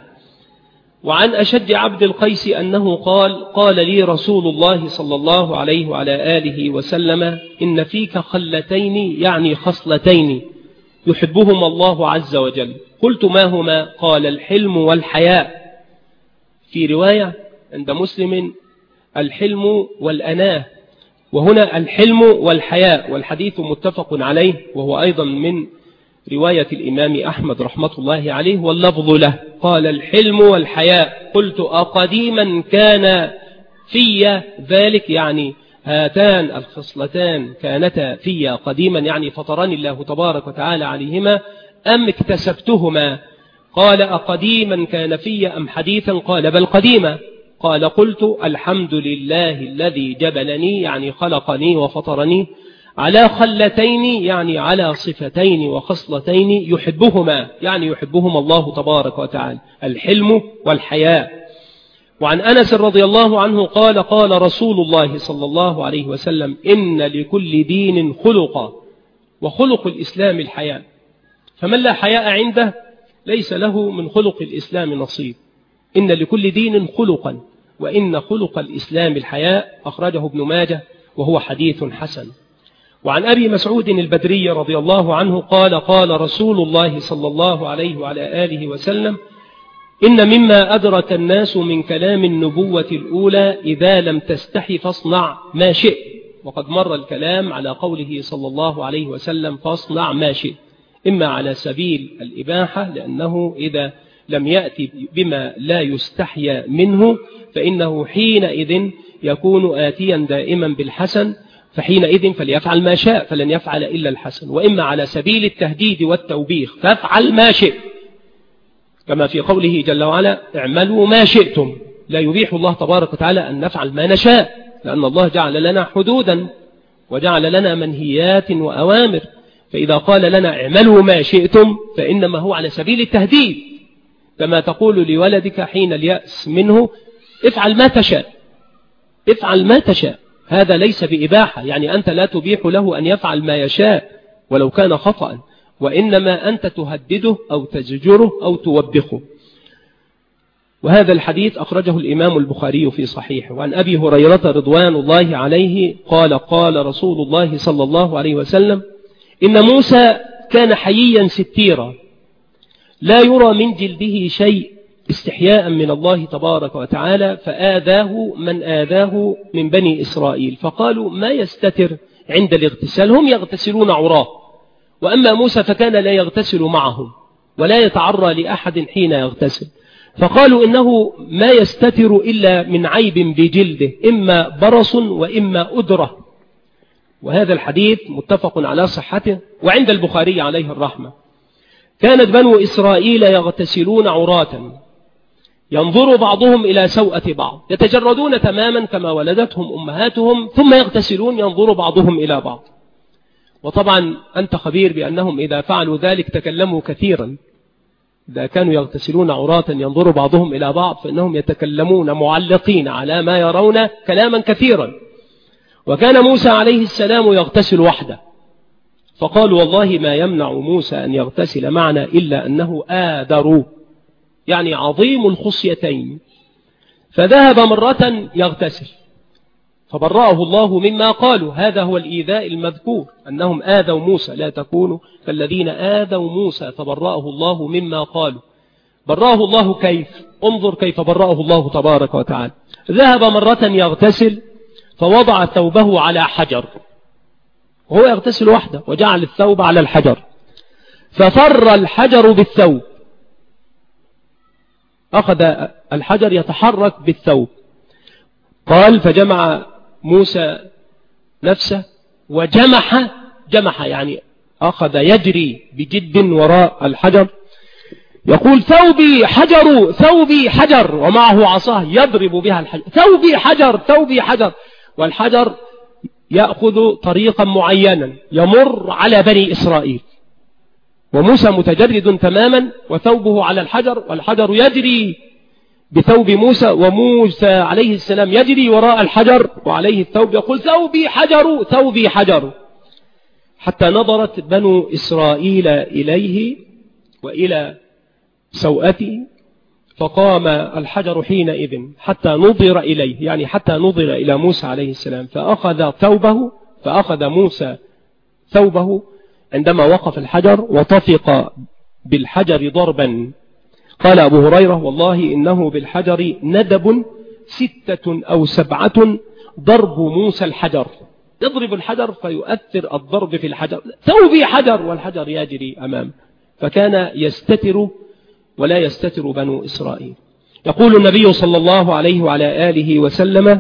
وعن أشد عبد القيس أنه قال لي رسول الله صلى الله عليه وعلى آله وسلم إن فيك خلتين، يعني خصلتين يحبهما الله عز وجل. قلت ما هما؟ قال الحلم والحياء. في رواية عند مسلم الحلم والأناه، وهنا الحلم والحياء، والحديث متفق عليه، وهو أيضا من رواية الإمام أحمد رحمة الله عليه، واللفظ له قال الحلم والحياء. قلت أقديما كان في ذلك، يعني هاتان الخصلتان كانتا في قديما، يعني فطرني الله تبارك وتعالى عليهما، أم اكتسبتهما؟ قال أقديما كان في أم حديثا؟ قال بل قديما. قال قلت الحمد لله الذي جبلني، يعني خلقني وفطرني، على خلتين، يعني على صفتين وخصلتين يحبهما، يعني يحبهما الله تبارك وتعالى، الحلم والحياء. وعن أنس رضي الله عنه قال قال رسول الله صلى الله عليه وسلم إن لكل دين خلقا، وخلق الإسلام الحياء، فمن لا حياء عنده ليس له من خلق الإسلام نصيب. إن لكل دين خلقا، وإن خلق الإسلام الحياء. أخرجه ابن ماجه وهو حديث حسن. وعن أبي مسعود البدري رضي الله عنه قال قال رسول الله صلى الله عليه وعلى آله وسلم إن مما أدرك الناس من كلام النبوة الأولى إذا لم تستحي فاصنع ما شئت. وقد مر الكلام على قوله صلى الله عليه وسلم فاصنع ما شئت، إما على سبيل الإباحة، لأنه إذا لم يأتي بما لا يستحيا منه فإنه حينئذ يكون آتيا دائما بالحسن، فحينئذ فليفعل ما شاء فلن يفعل إلا الحسن. وإما على سبيل التهديد والتوبيخ فافعل ما شئت، كما في قوله جل وعلا اعملوا ما شئتم، لا يبيح الله تبارك وتعالى أن نفعل ما نشاء، لأن الله جعل لنا حدودا وجعل لنا منهيات وأوامر. فإذا قال لنا اعملوا ما شئتم فإنما هو على سبيل التهديد، كما تقول لولدك حين اليأس منه افعل ما تشاء، افعل ما تشاء. هذا ليس بإباحة، يعني أنت لا تبيح له أن يفعل ما يشاء ولو كان خطأ، وإنما أنت تهدده أو تزجره أو توبخه. وهذا الحديث أخرجه الإمام البخاري في صحيحه. وعن أبي هريرة رضوان الله عليه قال قال رسول الله صلى الله عليه وسلم إن موسى كان حييا ستيرا لا يرى من جلده شيء استحياء من الله تبارك وتعالى، فآذاه من آذاه من بني إسرائيل، فقالوا ما يستتر عند الاغتسال، هم يغتسلون عراه، وأما موسى فكان لا يغتسل معهم ولا يتعرى لأحد حين يغتسل، فقالوا إنه ما يستتر إلا من عيب بجلده، إما برص وإما أدرة. وهذا الحديث متفق على صحته وعند البخاري عليه الرحمة. كانت بنو إسرائيل يغتسلون عراة، ينظر بعضهم إلى سوءة بعض، يتجردون تماما كما ولدتهم أمهاتهم، ثم يغتسلون ينظر بعضهم إلى بعض. وطبعا أنت خبير بأنهم إذا فعلوا ذلك تكلموا كثيرا، إذا كانوا يغتسلون عراة ينظر بعضهم إلى بعض فإنهم يتكلمون معلقين على ما يرون كلاما كثيرا. وكان موسى عليه السلام يغتسل وحده، فقالوا والله ما يمنع موسى أن يغتسل معنا إلا أنه آدر، يعني عظيم الخصيتين. فذهب مرة يغتسل فبرأه الله مما قالوا. هذا هو الإيذاء المذكور، أنهم آذوا موسى، لا تكونوا كالذين آذوا موسى فبرأه الله مما قالوا. برأه الله كيف؟ انظر كيف برأه الله تبارك وتعالى. ذهب مرة يغتسل فوضع ثوبه على حجر، وهو يغتسل وحده، وجعل الثوب على الحجر، ففر الحجر بالثوب، أخذ الحجر يتحرك بالثوب. قال فجمع موسى نفسه وجمح، يعني أخذ يجري بجد وراء الحجر، يقول ثوبي حجر ثوبي حجر، ومعه عصاه يضرب بها الحجر، ثوبي حجر ثوبي حجر. والحجر يأخذ طريقا معينا يمر على بني إسرائيل، وموسى متجرد تماما وثوبه على الحجر، والحجر يجري بثوب موسى، وموسى عليه السلام يجري وراء الحجر وعليه الثوب، يقول ثوبي حجر ثوبي حجر، حتى نظرت بنو إسرائيل إليه وإلى سوءته، فقام الحجر حينئذ حتى نظر إليه، يعني حتى نظر إلى موسى عليه السلام، فأخذ موسى ثوبه عندما وقف الحجر وطفق بالحجر ضربا. قال أبو هريرة والله إنه بالحجر ندب 6 أو 7 ضرب موسى الحجر، يضرب الحجر فيؤثر الضرب في الحجر، ثوبي حجر والحجر يجري أمامه، فكان يستتر ولا يستتر بنو إسرائيل. يقول النبي صلى الله عليه وعلى آله وسلم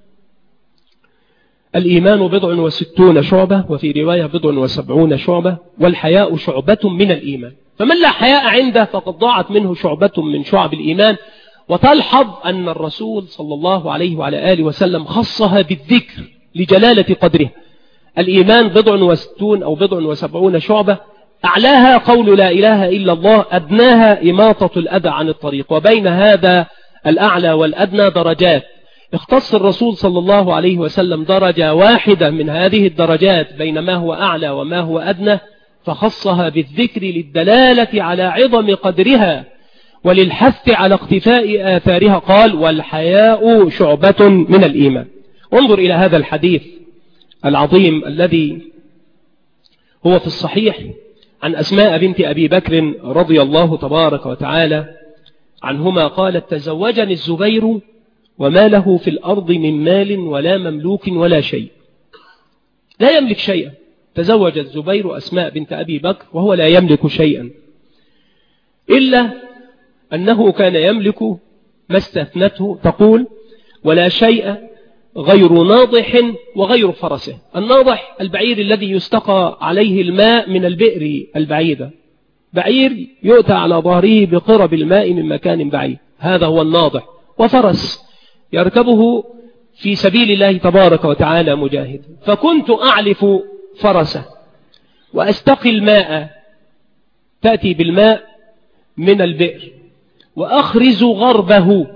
الإيمان 60 شعبة، وفي رواية 70 شعبة، والحياء شعبة من الإيمان، فمن لا حياء عنده فقد ضاعت منه شعبة من شعب الإيمان. وتلحظ أن الرسول صلى الله عليه وعلى آله وسلم خصها بالذكر لجلالة قدره. الإيمان 60 أو 70 شعبة، أعلاها قول لا إله إلا الله، أدناها إماطة الأذى عن الطريق، وبين هذا الأعلى والأدنى درجات. اختص الرسول صلى الله عليه وسلم درجة واحدة من هذه الدرجات بين ما هو أعلى وما هو أدنى، فخصها بالذكر للدلالة على عظم قدرها وللحث على اقتفاء آثارها. قال والحياء شعبة من الإيمان. انظر إلى هذا الحديث العظيم الذي هو في الصحيح عن أسماء بنت أبي بكر رضي الله تبارك وتعالى عنهما قالت تزوجني الزبير وما له في الأرض من مال ولا مملوك ولا شيء، لا يملك شيئا. تزوج الزبير أسماء بنت أبي بكر وهو لا يملك شيئا، إلا أنه كان يملك ما استثنته، تقول ولا شيء غير ناضح وغير فرسه. الناضح البعير الذي يستقى عليه الماء من البئر البعيدة، بعير يؤتى على ظهره بقرب الماء من مكان بعيد، هذا هو الناضح، وفرس يركبه في سبيل الله تبارك وتعالى مجاهد. فكنت أعلف فرسه وأستقي الماء، تأتي بالماء من البئر، وأخرز غربه،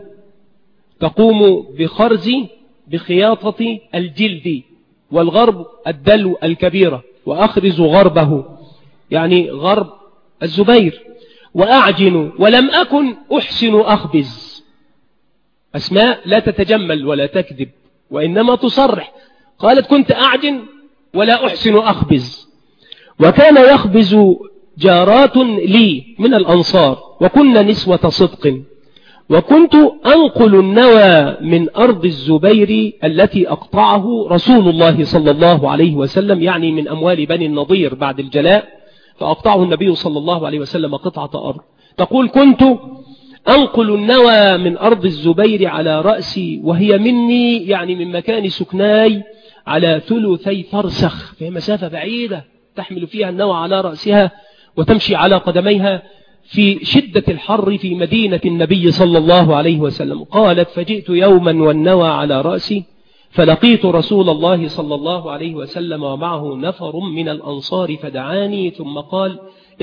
تقوم بخرز بخياطة الجلد، والغرب الدلو الكبيرة، وأخرز غربه يعني غرب الزبير، وأعجن ولم أكن أحسن أخبز. أسماء لا تتجمل ولا تكذب وإنما تصرح، قالت كنت أعجن ولا أحسن أخبز. وكان يخبز جارات لي من الأنصار وكنا نسوة صدق، وكنت أنقل النوى من أرض الزبير التي أقطعه رسول الله صلى الله عليه وسلم، يعني من أموال بني النضير بعد الجلاء، فأقطعه النبي صلى الله عليه وسلم قطعة أرض. تقول كنت أنقل النوى من أرض الزبير على رأسي، وهي مني يعني من مكان سكناي على ثلثي فرسخ، في مسافة بعيدة تحمل فيها النوى على رأسها وتمشي على قدميها في شدة الحر في مدينة النبي صلى الله عليه وسلم. قالت فجئت يوما والنوى على رأسي فلقيت رسول الله صلى الله عليه وسلم ومعه نفر من الأنصار فدعاني ثم قال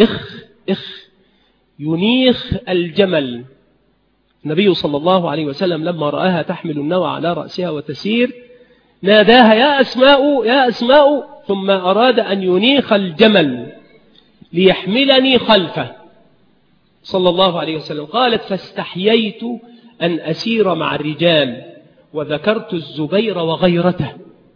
إخ ينيخ الجمل. النبي صلى الله عليه وسلم لما رآها تحمل النوى على رأسها وتسير ناداها يا أسماء يا أسماء، ثم أراد أن ينيخ الجمل ليحملني خلفه صلى الله عليه وسلم. قالت فاستحييت أن أسير مع الرجال وذكرت الزبير وغيرته.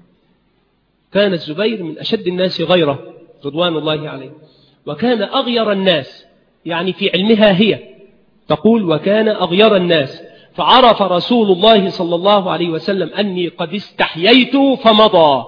كان الزبير من أشد الناس غيرة رضوان الله عليه، وكان أغير الناس، يعني في علمها هي تقول وكان أغير الناس. فعرف رسول الله صلى الله عليه وسلم أني قد استحييت فمضى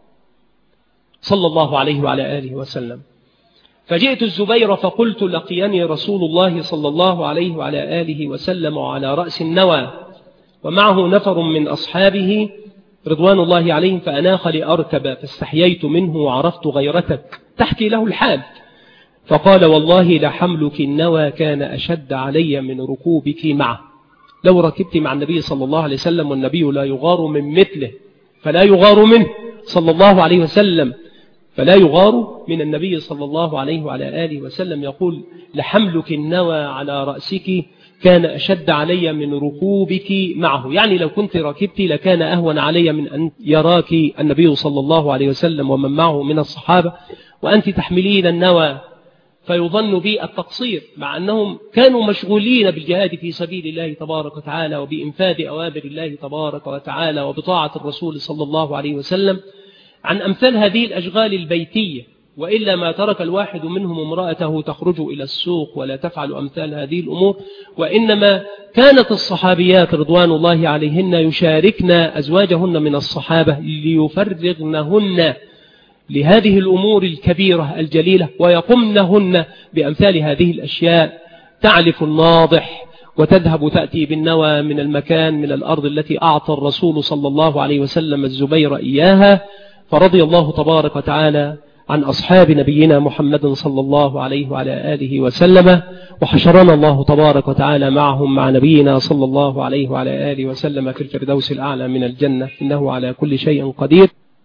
صلى الله عليه وعلى آله وسلم. فجئت الزبير فقلت لقيني رسول الله صلى الله عليه وعلى آله وسلم على رأس النوى ومعه نفر من أصحابه رضوان الله عليهم، فأناخ لأركب فاستحييت منه وعرفت غيرتك، تحكي له الحال. فقال والله لحملك النوى كان أشد علي من ركوبك معه. لو ركبت مع النبي صلى الله عليه وسلم والنبي لا يغار من مثله فلا يغار منه صلى الله عليه وسلم، فلا يغار من النبي صلى الله عليه وعلى آله وسلم. يقول لحملك النوى على رأسك كان أشد علي من ركوبك معه، يعني لو كنت ركبت لكان أهون علي من أن يراك النبي صلى الله عليه وسلم ومن معه من الصحابة وأنت تحملين النوى، فيظن بي التقصير، مع أنهم كانوا مشغولين بالجهاد في سبيل الله تبارك وتعالى وبإنفاذ أوامر الله تبارك وتعالى وبطاعة الرسول صلى الله عليه وسلم عن أمثال هذه الأشغال البيتية. وإلا ما ترك الواحد منهم امرأته تخرج إلى السوق ولا تفعل أمثال هذه الأمور، وإنما كانت الصحابيات رضوان الله عليهن يشاركن أزواجهن من الصحابة ليفرغنهن لهذه الأمور الكبيرة الجليلة ويقمنهن بأمثال هذه الأشياء. تعلف الناضح وتذهب تأتي بالنوى من المكان من الأرض التي أعطى الرسول صلى الله عليه وسلم الزبير إياها. فرضي الله تبارك وتعالى عن أصحاب نبينا محمد صلى الله عليه وعلى آله وسلم، وحشرنا الله تبارك وتعالى معهم مع نبينا صلى الله عليه وعلى آله وسلم في الفردوس الأعلى من الجنة، إنه على كل شيء قدير.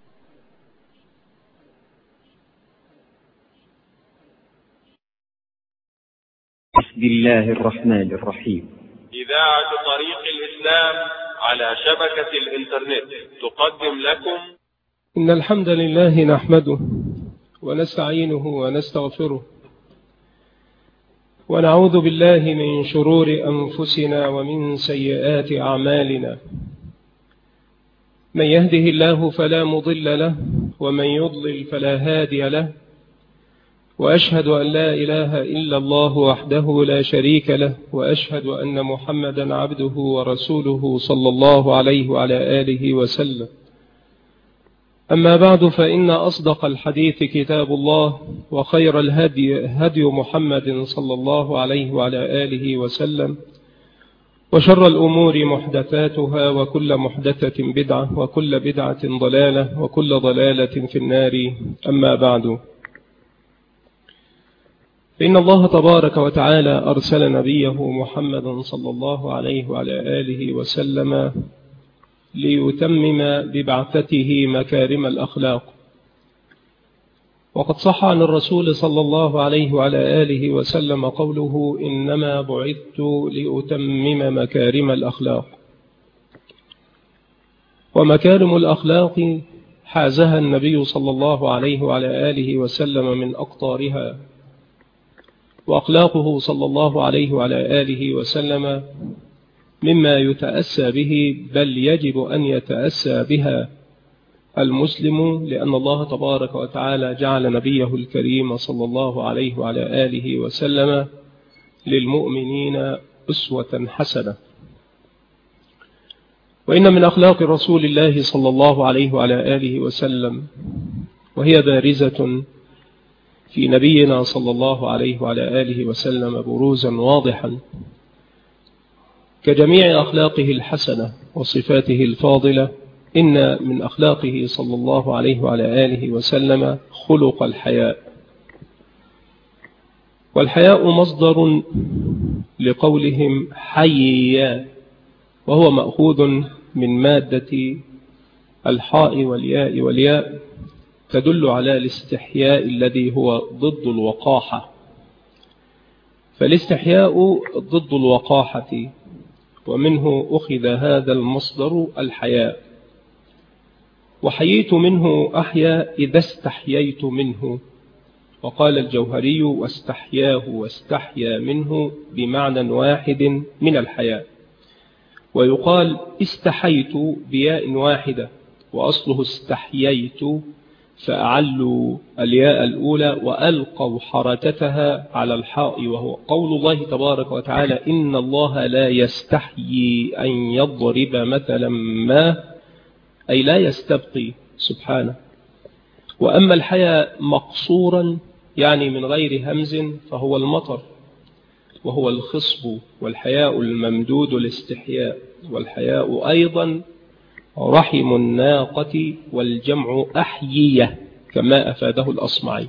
بسم الله الرحمن الرحيم. إذاعة طريق الإسلام على شبكة الإنترنت تقدم لكم إن الحمد لله نحمده ونستعينه ونستغفره ونعوذ بالله من شرور أنفسنا ومن سيئات أعمالنا. من يهده الله فلا مضل له ومن يضلل فلا هادي له، وأشهد أن لا إله إلا الله وحده لا شريك له، وأشهد أن محمدا عبده ورسوله صلى الله عليه وعلى آله وسلم. أما بعد، فإن أصدق الحديث كتاب الله، وخير الهدي هدي محمد صلى الله عليه وعلى آله وسلم، وشر الأمور محدثاتها، وكل محدثة بدعة، وكل بدعة ضلالة، وكل ضلالة في النار. أما بعد، فإن الله تبارك وتعالى أرسل نبيه محمدا صلى الله عليه وعلى آله وسلم ليتمم ببعثته مكارم الأخلاق. وقد صح عن الرسول صلى الله عليه وعلى آله وسلم قوله: إنما بعثت لأتمم مكارم الأخلاق. ومكارم الأخلاق حازها النبي صلى الله عليه وعلى آله وسلم من أقطارها، وأخلاقه صلى الله عليه وعلى آله وسلم مما يتأسى به، بل يجب أن يتأسى بها المسلم، لأن الله تبارك وتعالى جعل نبيه الكريم صلى الله عليه وعلى آله وسلم للمؤمنين أسوة حسنة. وإن من أخلاق رسول الله صلى الله عليه وعلى آله وسلم، وهي بارزة في نبينا صلى الله عليه وعلى آله وسلم بروزا واضحا، كجميع أخلاقه الحسنة وصفاته الفاضلة، إن من أخلاقه صلى الله عليه وعلى آله وسلم خلق الحياء. والحياء مصدر لقولهم حيا، وهو مأخوذ من مادة الحاء والياء، والياء تدل على الاستحياء الذي هو ضد الوقاحة، فالاستحياء ضد الوقاحة، ومنه أخذ هذا المصدر الحياء. وحييت منه أحيا إذا استحييت منه، وقال الجوهري: واستحياه واستحيا منه بمعنى واحد من الحياء. ويقال استحيت بياء واحدة، وأصله استحييت، فأعلوا الياء الأولى وألقوا حركتها على الحاء، وهو قول الله تبارك وتعالى: إن الله لا يستحيي أن يضرب مثلا ما، أي لا يستبقي سبحانه. وأما الحياء مقصورا يعني من غير همز فهو المطر، وهو الخصب، والحياء الممدود الاستحياء. والحياء أيضا رحم الناقة، والجمع أحيية كما أفاده الأصمعي.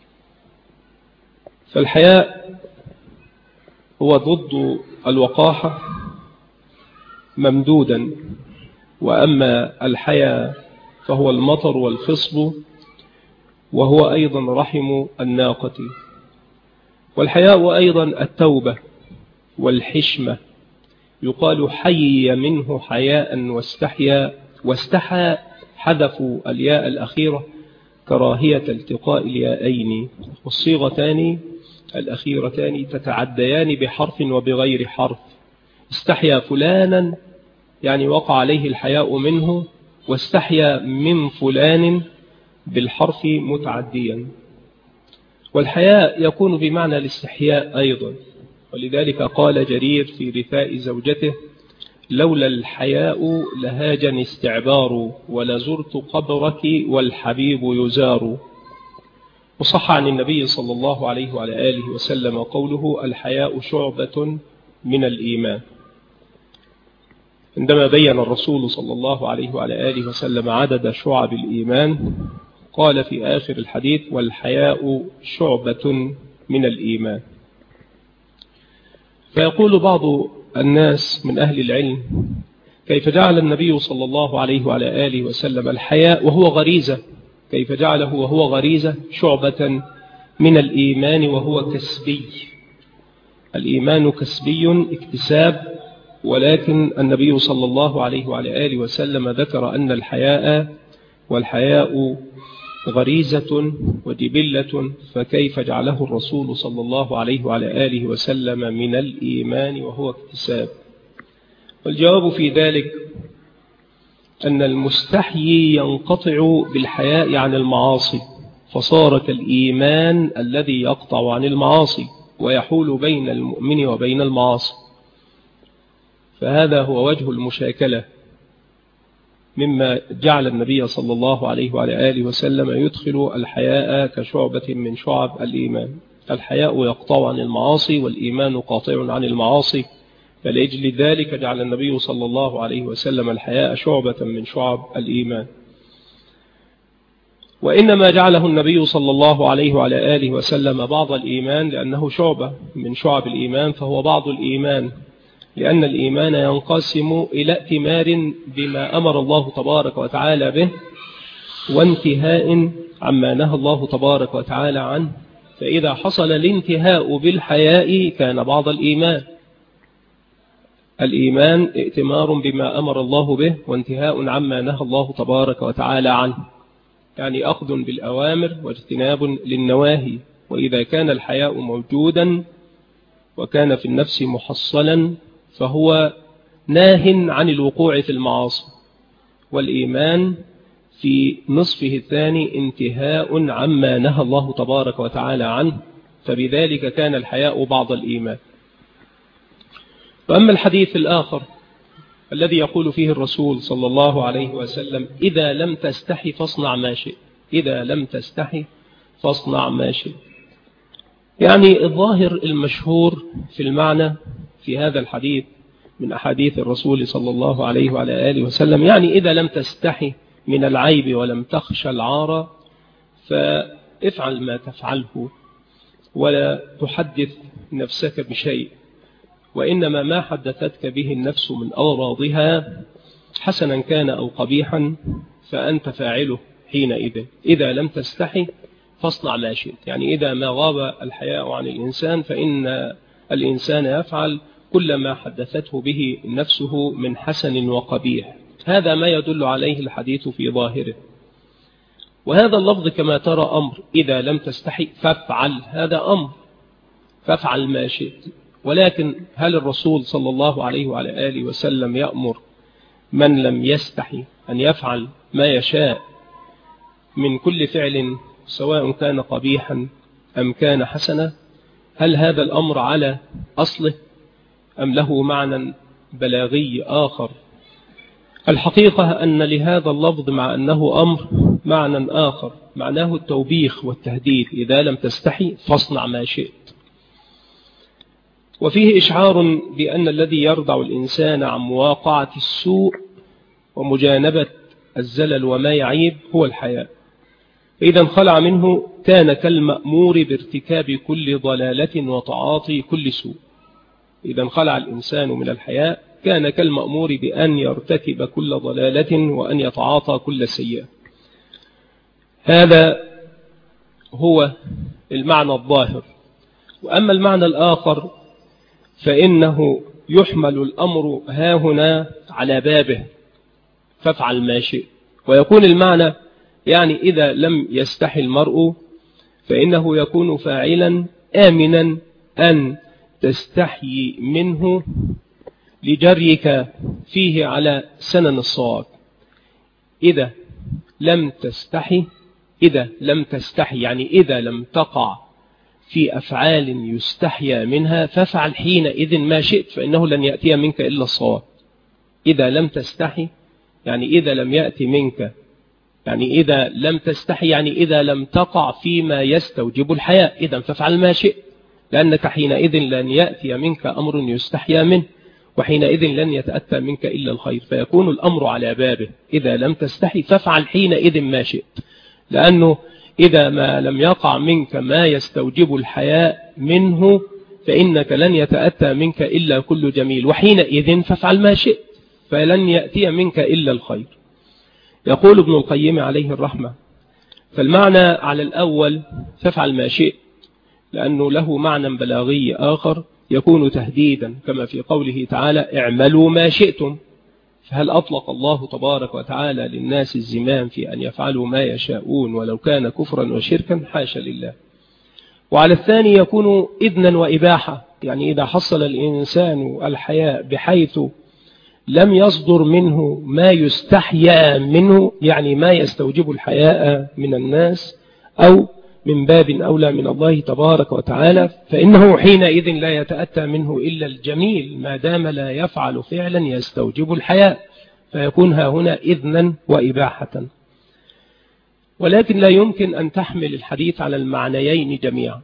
فالحياء هو ضد الوقاحة ممدودا، وأما الحياء فهو المطر والخصب، وهو أيضا رحم الناقة. والحياء أيضا التوبة والحشمة، يقال حي منه حياء واستحيا، واستحى حذفوا الياء الأخيرة كراهية التقاء الياءين، والصيغتان الأخيرتان تتعديان بحرف وبغير حرف. استحيا فلانا يعني وقع عليه الحياء منه، واستحيا من فلان بالحرف متعديا. والحياء يكون بمعنى الاستحياء أيضا، ولذلك قال جرير في رثاء زوجته: لولا الحياء لهاجني استعبار، ولزرت قبرك والحبيب يزار. وصح عن النبي صلى الله عليه وعلى آله وسلم قوله: الحياء شعبة من الإيمان. عندما بين الرسول صلى الله عليه وعلى آله وسلم عدد شعب الإيمان، قال في آخر الحديث: والحياء شعبة من الإيمان. فيقول بعض الناس من أهل العلم: كيف جعل النبي صلى الله عليه وعلى آله وسلم الحياء وهو غريزة، كيف جعله وهو غريزة شعبة من الإيمان وهو كسبي؟ الإيمان كسبي اكتساب، ولكن النبي صلى الله عليه وعلى آله وسلم ذكر أن الحياء والحياء غريزة وجبلة، فكيف جعله الرسول صلى الله عليه وعلى آله وسلم من الإيمان وهو اكتساب؟ والجواب في ذلك أن المستحيي ينقطع بالحياء عن المعاصي، فصار كالإيمان الذي يقطع عن المعاصي ويحول بين المؤمن وبين المعاصي. فهذا هو وجه المشاكلة مما جعل النبي صلى الله عليه وعلى آله وسلم يدخل الحياء كشعبة من شعب الإيمان. الحياء يقطع عن المعاصي، والإيمان قاطع عن المعاصي، فلأجل ذلك جعل النبي صلى الله عليه وسلم الحياء شعبة من شعب الإيمان. وإنما جعله النبي صلى الله عليه وعلى آله وسلم بعض الإيمان لأنه شعبة من شعب الإيمان، فهو بعض الإيمان، لأن الإيمان ينقسم إلى ائتمار بما أمر الله تبارك وتعالى به وانتهاء عما نهى الله تبارك وتعالى عنه. فإذا حصل الانتهاء بالحياء كان بعض الإيمان. الإيمان ائتمار بما أمر الله به وانتهاء عما نهى الله تبارك وتعالى عنه، يعني أخذ بالأوامر واجتناب للنواهي. وإذا كان الحياء موجودا وكان في النفس محصلا فهو ناه عن الوقوع في المعاصي. والإيمان في نصفه الثاني انتهاء عما نهى الله تبارك وتعالى عنه، فبذلك كان الحياء بعض الإيمان. وأما الحديث الآخر الذي يقول فيه الرسول صلى الله عليه وسلم: إذا لم تستحي فاصنع ما شئت، إذا لم تستحي فاصنع ما شئت، يعني الظاهر المشهور في المعنى في هذا الحديث من أحاديث الرسول صلى الله عليه وعلى آله وسلم، يعني إذا لم تستحي من العيب ولم تخشى العار فافعل ما تفعله ولا تحدث نفسك بشيء، وإنما ما حدثتك به النفس من أوراضها حسنا كان أو قبيحا فأنت فاعله حينئذ. إذا لم تستحي فاصنع ما شئت، يعني إذا ما غاب الحياء عن الإنسان فإن الإنسان يفعل كل ما حدثته به نفسه من حسن وقبيح. هذا ما يدل عليه الحديث في ظاهره. وهذا اللفظ كما ترى أمر، إذا لم تستحي فافعل، هذا أمر، فافعل ما شئت. ولكن هل الرسول صلى الله عليه وعلى آله وسلم يأمر من لم يستحي أن يفعل ما يشاء من كل فعل سواء كان قبيحا أم كان حسنا؟ هل هذا الأمر على أصله أم له معنى بلاغي آخر؟ الحقيقة أن لهذا اللفظ مع أنه أمر معنى آخر، معناه التوبيخ والتهديد: إذا لم تستحي فاصنع ما شئت. وفيه إشعار بأن الذي يردع الإنسان عن مواقعة السوء ومجانبة الزلل وما يعيب هو الحياء، فإذا انخلع منه كان كالمأمور بارتكاب كل ضلالة وتعاطي كل سوء. إذا انخلع الإنسان من الحياء كان كالمأمور بأن يرتكب كل ضلالة وأن يتعاطى كل سيئة. هذا هو المعنى الظاهر. وأما المعنى الآخر فإنه يحمل الأمر هاهنا على بابه، فافعل ما شئت، ويكون المعنى يعني إذا لم يستحي المرء فإنه يكون فاعلا آمنا أن تستحيي منه لجريك فيه على سنن الصواب. إذا لم تستحي، إذا لم تستحي يعني إذا لم تقع في أفعال يستحيا منها فافعل حينئذ ما شئت فإنه لن يأتي منك إلا الصواب. إذا لم تستحي يعني إذا لم يأتي منك، يعني إذا لم تستحي يعني إذا لم تقع فيما يستوجب الحياء، إذا فافعل ما شئت، لأنك حينئذ لن يأتي منك أمر يستحيا منه، وحينئذ لن يتأتى منك إلا الخير، فيكون الأمر على بابه: إذا لم تستحي فافعل حينئذ ما شئت، لأنه إذا ما لم يقع منك ما يستوجب الحياء منه فإنك لن يتأتى منك إلا كل جميل، وحينئذ فافعل ما شئت فلن يأتي منك إلا الخير. يقول ابن القيم عليه الرحمة: فالمعنى على الأول فافعل ما شئت لأنه له معنى بلاغي آخر يكون تهديدا، كما في قوله تعالى: اعملوا ما شئتم. فهل أطلق الله تبارك وتعالى للناس الزمام في أن يفعلوا ما يشاءون ولو كان كفرا وشركا؟ حاشا لله. وعلى الثاني يكون إذنا وإباحة، يعني إذا حصل الإنسان الحياء بحيث لم يصدر منه ما يستحيا منه، يعني ما يستوجب الحياء من الناس أو من باب أولى من الله تبارك وتعالى، فإنه حينئذ لا يتأتى منه إلا الجميل ما دام لا يفعل فعلا يستوجب الحياء، فيكون ها هنا إذنا وإباحة. ولكن لا يمكن أن تحمل الحديث على المعنيين جميعا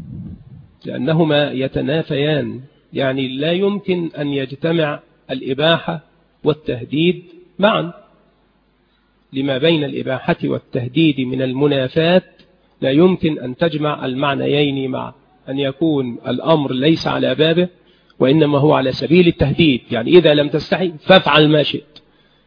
لأنهما يتنافيان، يعني لا يمكن أن يجتمع الإباحة والتهديد معا، لما بين الإباحة والتهديد من المنافات لا يمكن أن تجمع المعنيين مع أن يكون الأمر ليس على بابه وإنما هو على سبيل التهديد، يعني إذا لم تستحي فافعل ما شئت.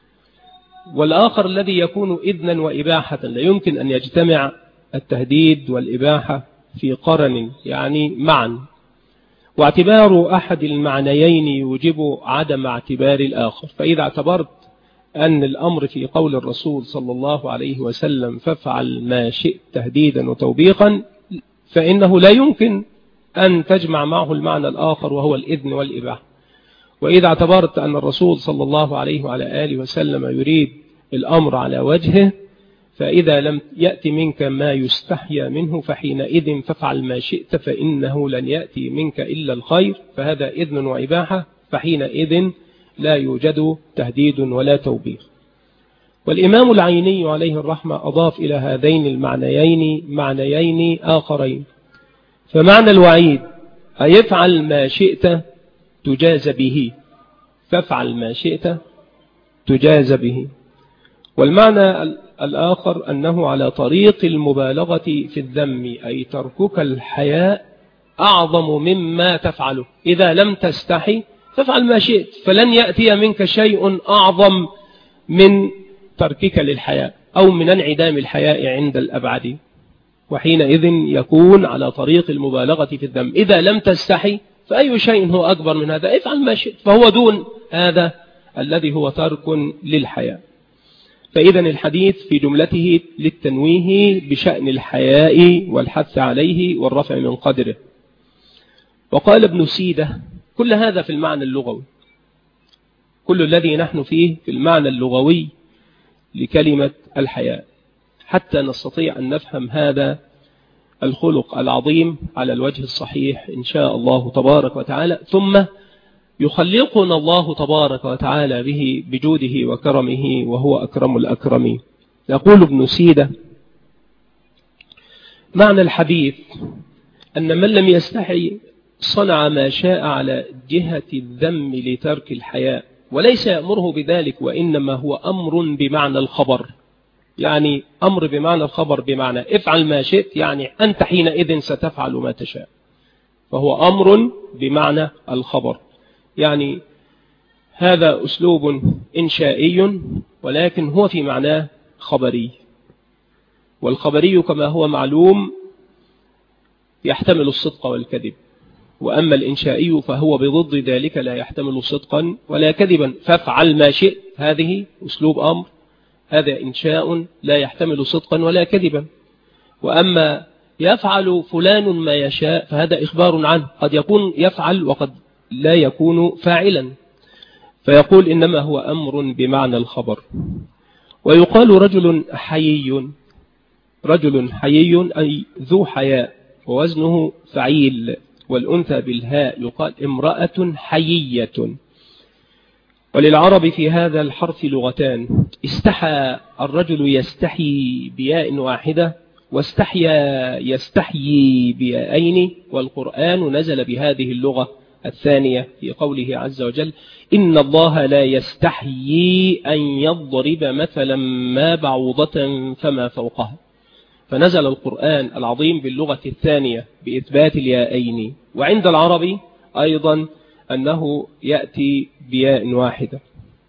والآخر الذي يكون إذنا وإباحة لا يمكن أن يجتمع التهديد والإباحة في قرن يعني معا، واعتبار أحد المعنيين يوجب عدم اعتبار الآخر. فإذا اعتبرت أن الأمر في قول الرسول صلى الله عليه وسلم فافعل ما شئت تهديدا وتوبيخا، فإنه لا يمكن أن تجمع معه المعنى الآخر وهو الإذن والإباحة. وإذا اعتبرت أن الرسول صلى الله عليه وعلى آله وسلم يريد الأمر على وجهه، فإذا لم يأتي منك ما يستحيا منه فحينئذ فافعل ما شئت فإنه لن يأتي منك إلا الخير، فهذا إذن وإباحة، فحينئذ لا يوجد تهديد ولا توبيخ. والإمام العيني عليه الرحمة أضاف إلى هذين المعنيين معنيين آخرين. فمعنى الوعيد أيفعل ما شئت تجاز به، فافعل ما شئت تجاز به. والمعنى الآخر أنه على طريق المبالغة في الذم، أي تركك الحياء أعظم مما تفعله. إذا لم تستحي فافعل ما شئت، فلن يأتي منك شيء أعظم من تركك للحياء أو من انعدام الحياء عند الأبعد، وحينئذ يكون على طريق المبالغة في الذم. إذا لم تستحي فأي شيء هو أكبر من هذا، افعل ما شئت، فهو دون هذا الذي هو ترك للحياء. فإذا الحديث في جملته للتنويه بشأن الحياء والحث عليه والرفع من قدره. وقال ابن سيدة كل هذا في المعنى اللغوي، كل الذي نحن فيه في المعنى اللغوي لكلمة الحياء، حتى نستطيع أن نفهم هذا الخلق العظيم على الوجه الصحيح إن شاء الله تبارك وتعالى، ثم يخلقنا الله تبارك وتعالى به بجوده وكرمه وهو أكرم الأكرمين. يقول ابن سيدة معنى الحديث أن من لم يستحي صنع ما شاء على جهة الذم لترك الحياء، وليس يأمره بذلك، وإنما هو أمر بمعنى الخبر. يعني أمر بمعنى الخبر، بمعنى افعل ما شئت، يعني أنت حينئذ ستفعل ما تشاء، فهو أمر بمعنى الخبر. يعني هذا أسلوب إنشائي ولكن هو في معناه خبري، والخبري كما هو معلوم يحتمل الصدق والكذب، وأما الإنشائي فهو بضد ذلك لا يحتمل صدقا ولا كذبا. فافعل ما شئت هذه أسلوب أمر، هذا إنشاء لا يحتمل صدقا ولا كذبا. وأما يفعل فلان ما يشاء فهذا إخبار عنه، قد يكون يفعل وقد لا يكون فاعلا، فيقول إنما هو أمر بمعنى الخبر. ويقال رجل حيي، رجل حيي أي ذو حياء، ووزنه فعيل، والأنثى بالهاء يقال امرأة حيية. وللعرب في هذا الحرف لغتان، استحى الرجل يستحي بياء واحدة، واستحيا يستحيي بيائين، والقرآن نزل بهذه اللغة الثانية في قوله عز وجل إن الله لا يستحيي أن يضرب مثلا ما بعوضة فما فوقها، فنزل القرآن العظيم باللغة الثانية بإثبات اليائين. وعند العرب أيضا أنه يأتي بياء واحدة.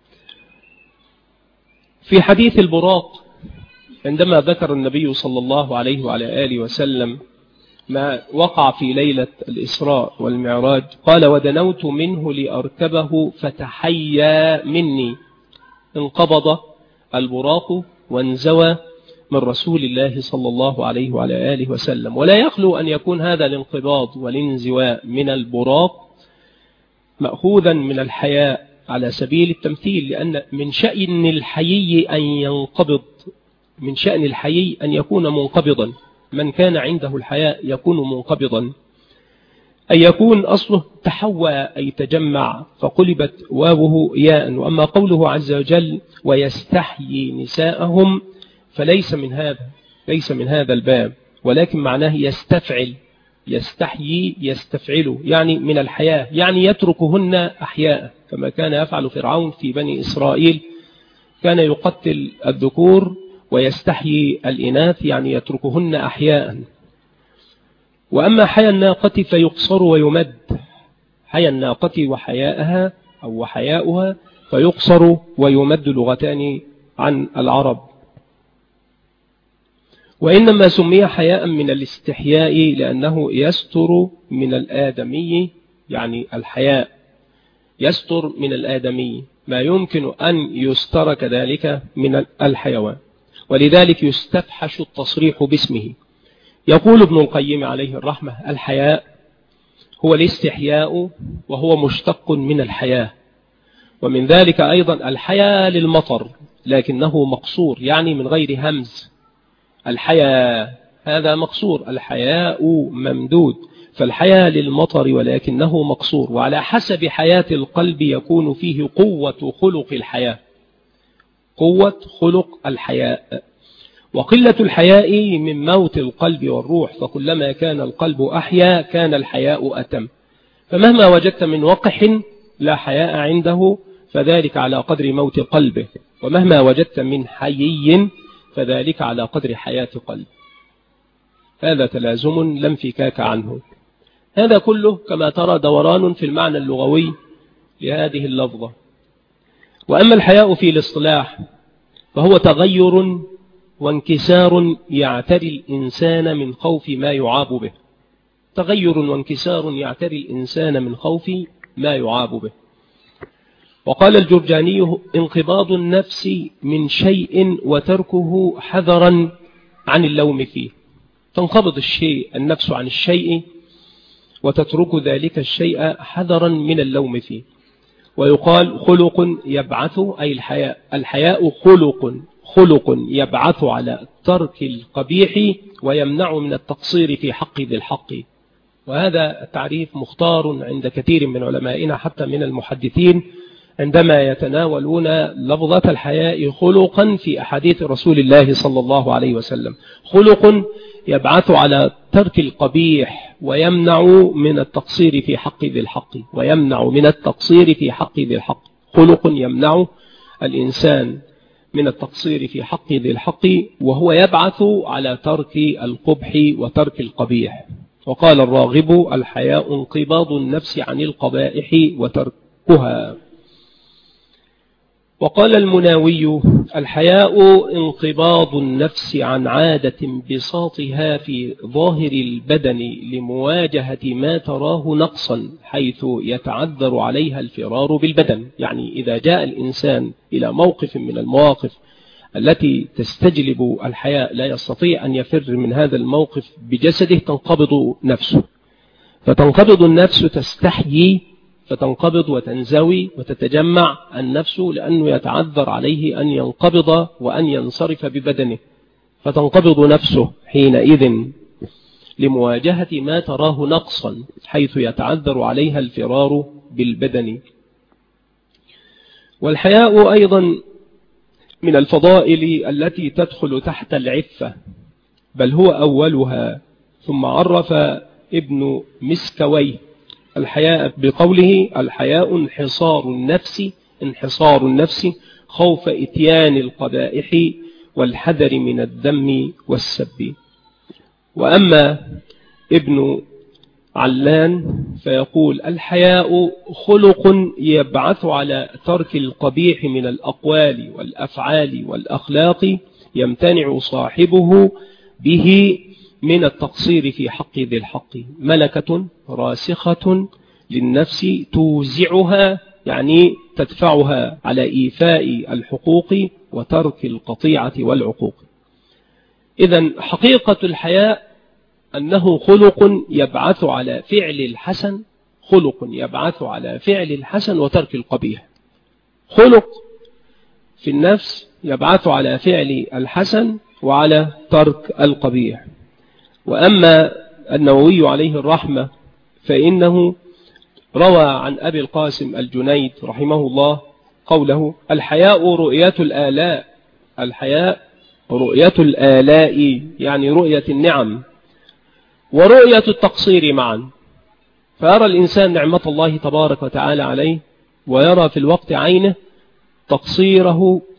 في حديث البراق عندما ذكر النبي صلى الله عليه وعلى آله وسلم ما وقع في ليلة الإسراء والمعراج، قال ودنوت منه لأركبه فتحيا مني، انقبض البراق وانزوى من رسول الله صلى الله عليه وعلى آله وسلم. ولا يخلو أن يكون هذا الانقباض والانزواء من البراق مأخوذا من الحياء على سبيل التمثيل، لأن من شأن الحيي أن ينقبض، من شأن الحيي أن يكون منقبضا، من كان عنده الحياء يكون منقبضا، أي يكون أصله تحوى أي تجمع، فقلبت واوه ياء. وأما قوله عز وجل ويستحيي نساءهم فليس من هذا، ليس من هذا الباب، ولكن معناه يستفعل، يستحيي يستفعل، يعني من الحياة، يعني يتركهن أحياء كما كان يفعل فرعون في بني إسرائيل كان يقتل الذكور ويستحيي الإناث، يعني يتركهن أحياء. وأما حيا الناقة فيقصر ويمد، حيا الناقة وحياءها أو وحياؤها فيقصر ويمد، لغتان عن العرب. وإنما سمي حياء من الاستحياء لأنه يستر من الآدمي، يعني الحياء يستر من الآدمي ما يمكن أن يستر كذلك من الحيوان، ولذلك يستفحش التصريح باسمه. يقول ابن القيم عليه الرحمة: الحياء هو الاستحياء، وهو مشتق من الحياة. ومن ذلك أيضا الحياء للمطر، لكنه مقصور، يعني من غير همز. الحياء هذا مقصور، الحياء ممدود، فالحياء للمطر ولكنه مقصور. وعلى حسب حياة القلب يكون فيه قوة خلق الحياة، قوة خلق الحياء. وقلة الحياء من موت القلب والروح، فكلما كان القلب أحيا كان الحياء أتم. فمهما وجدت من وقح لا حياء عنده فذلك على قدر موت قلبه، ومهما وجدت من حيي فذلك على قدر حياة قلب. هذا تلازم لا انفكاك عنه. هذا كله كما ترى دوران في المعنى اللغوي لهذه اللفظة. وأما الحياء في الاصطلاح فهو تغير وانكسار يعتري الإنسان من خوف ما يعاب به، تغير وانكسار يعتري الإنسان من خوف ما يعاب به. وقال الجرجاني: انقباض النفس من شيء وتركه حذرا عن اللوم فيه. تنقبض النفس عن الشيء وتترك ذلك الشيء حذرا من اللوم فيه. ويقال خلق يبعث، أي الحياء خلق يبعث على ترك القبيح ويمنع من التقصير في حق ذي الحق. وهذا التعريف مختار عند كثير من علمائنا حتى من المحدثين عندما يتناولون لفظة الحياء خلقا في أحاديث رسول الله صلى الله عليه وسلم. خلق يبعث على ترك القبيح ويمنع من التقصير في حق ذي الحق، ويمنع من التقصير في حق ذي الحق. خلق يمنع الإنسان من التقصير في حق ذي الحق، وهو يبعث على ترك القبح وترك القبيح. وقال الراغب: الحياء انقباض النفس عن القبائح وتركها. وقال المناوي: الحياء انقباض النفس عن عادة انبساطها في ظاهر البدن لمواجهة ما تراه نقصا، حيث يتعذر عليها الفرار بالبدن. يعني إذا جاء الإنسان إلى موقف من المواقف التي تستجلب الحياء لا يستطيع أن يفر من هذا الموقف بجسده، تنقبض نفسه، فتنقبض النفس، تستحيي فتنقبض وتنزوي وتتجمع النفس، لأنه يتعذر عليه أن ينقبض وأن ينصرف ببدنه، فتنقبض نفسه حينئذ لمواجهة ما تراه نقصا، حيث يتعذر عليها الفرار بالبدن. والحياء أيضا من الفضائل التي تدخل تحت العفة، بل هو أولها. ثم عرف ابن مسكويه الحياء بقوله: الحياء انحصار النفس خوف إتيان القبائح والحذر من الذم والسب. وأما ابن علان فيقول: الحياء خلق يبعث على ترك القبيح من الأقوال والأفعال والأخلاق، يمتنع صاحبه به من التقصير في حق ذي الحق. ملكة راسخة للنفس توزعها، يعني تدفعها على إيفاء الحقوق وترك القطيعة والعقوق. إذن حقيقة الحياء أنه خلق يبعث على فعل الحسن، خلق يبعث على فعل الحسن وترك القبيح. خلق في النفس يبعث على فعل الحسن وعلى ترك القبيح. وأما النووي عليه الرحمة فإنه روى عن أبي القاسم الجنيد رحمه الله قوله: الحياء رؤية الآلاء. الحياء رؤية الآلاء، يعني رؤية النعم ورؤية التقصير معا. فيرى الإنسان نعمة الله تبارك وتعالى عليه، ويرى في الوقت عينه تقصيره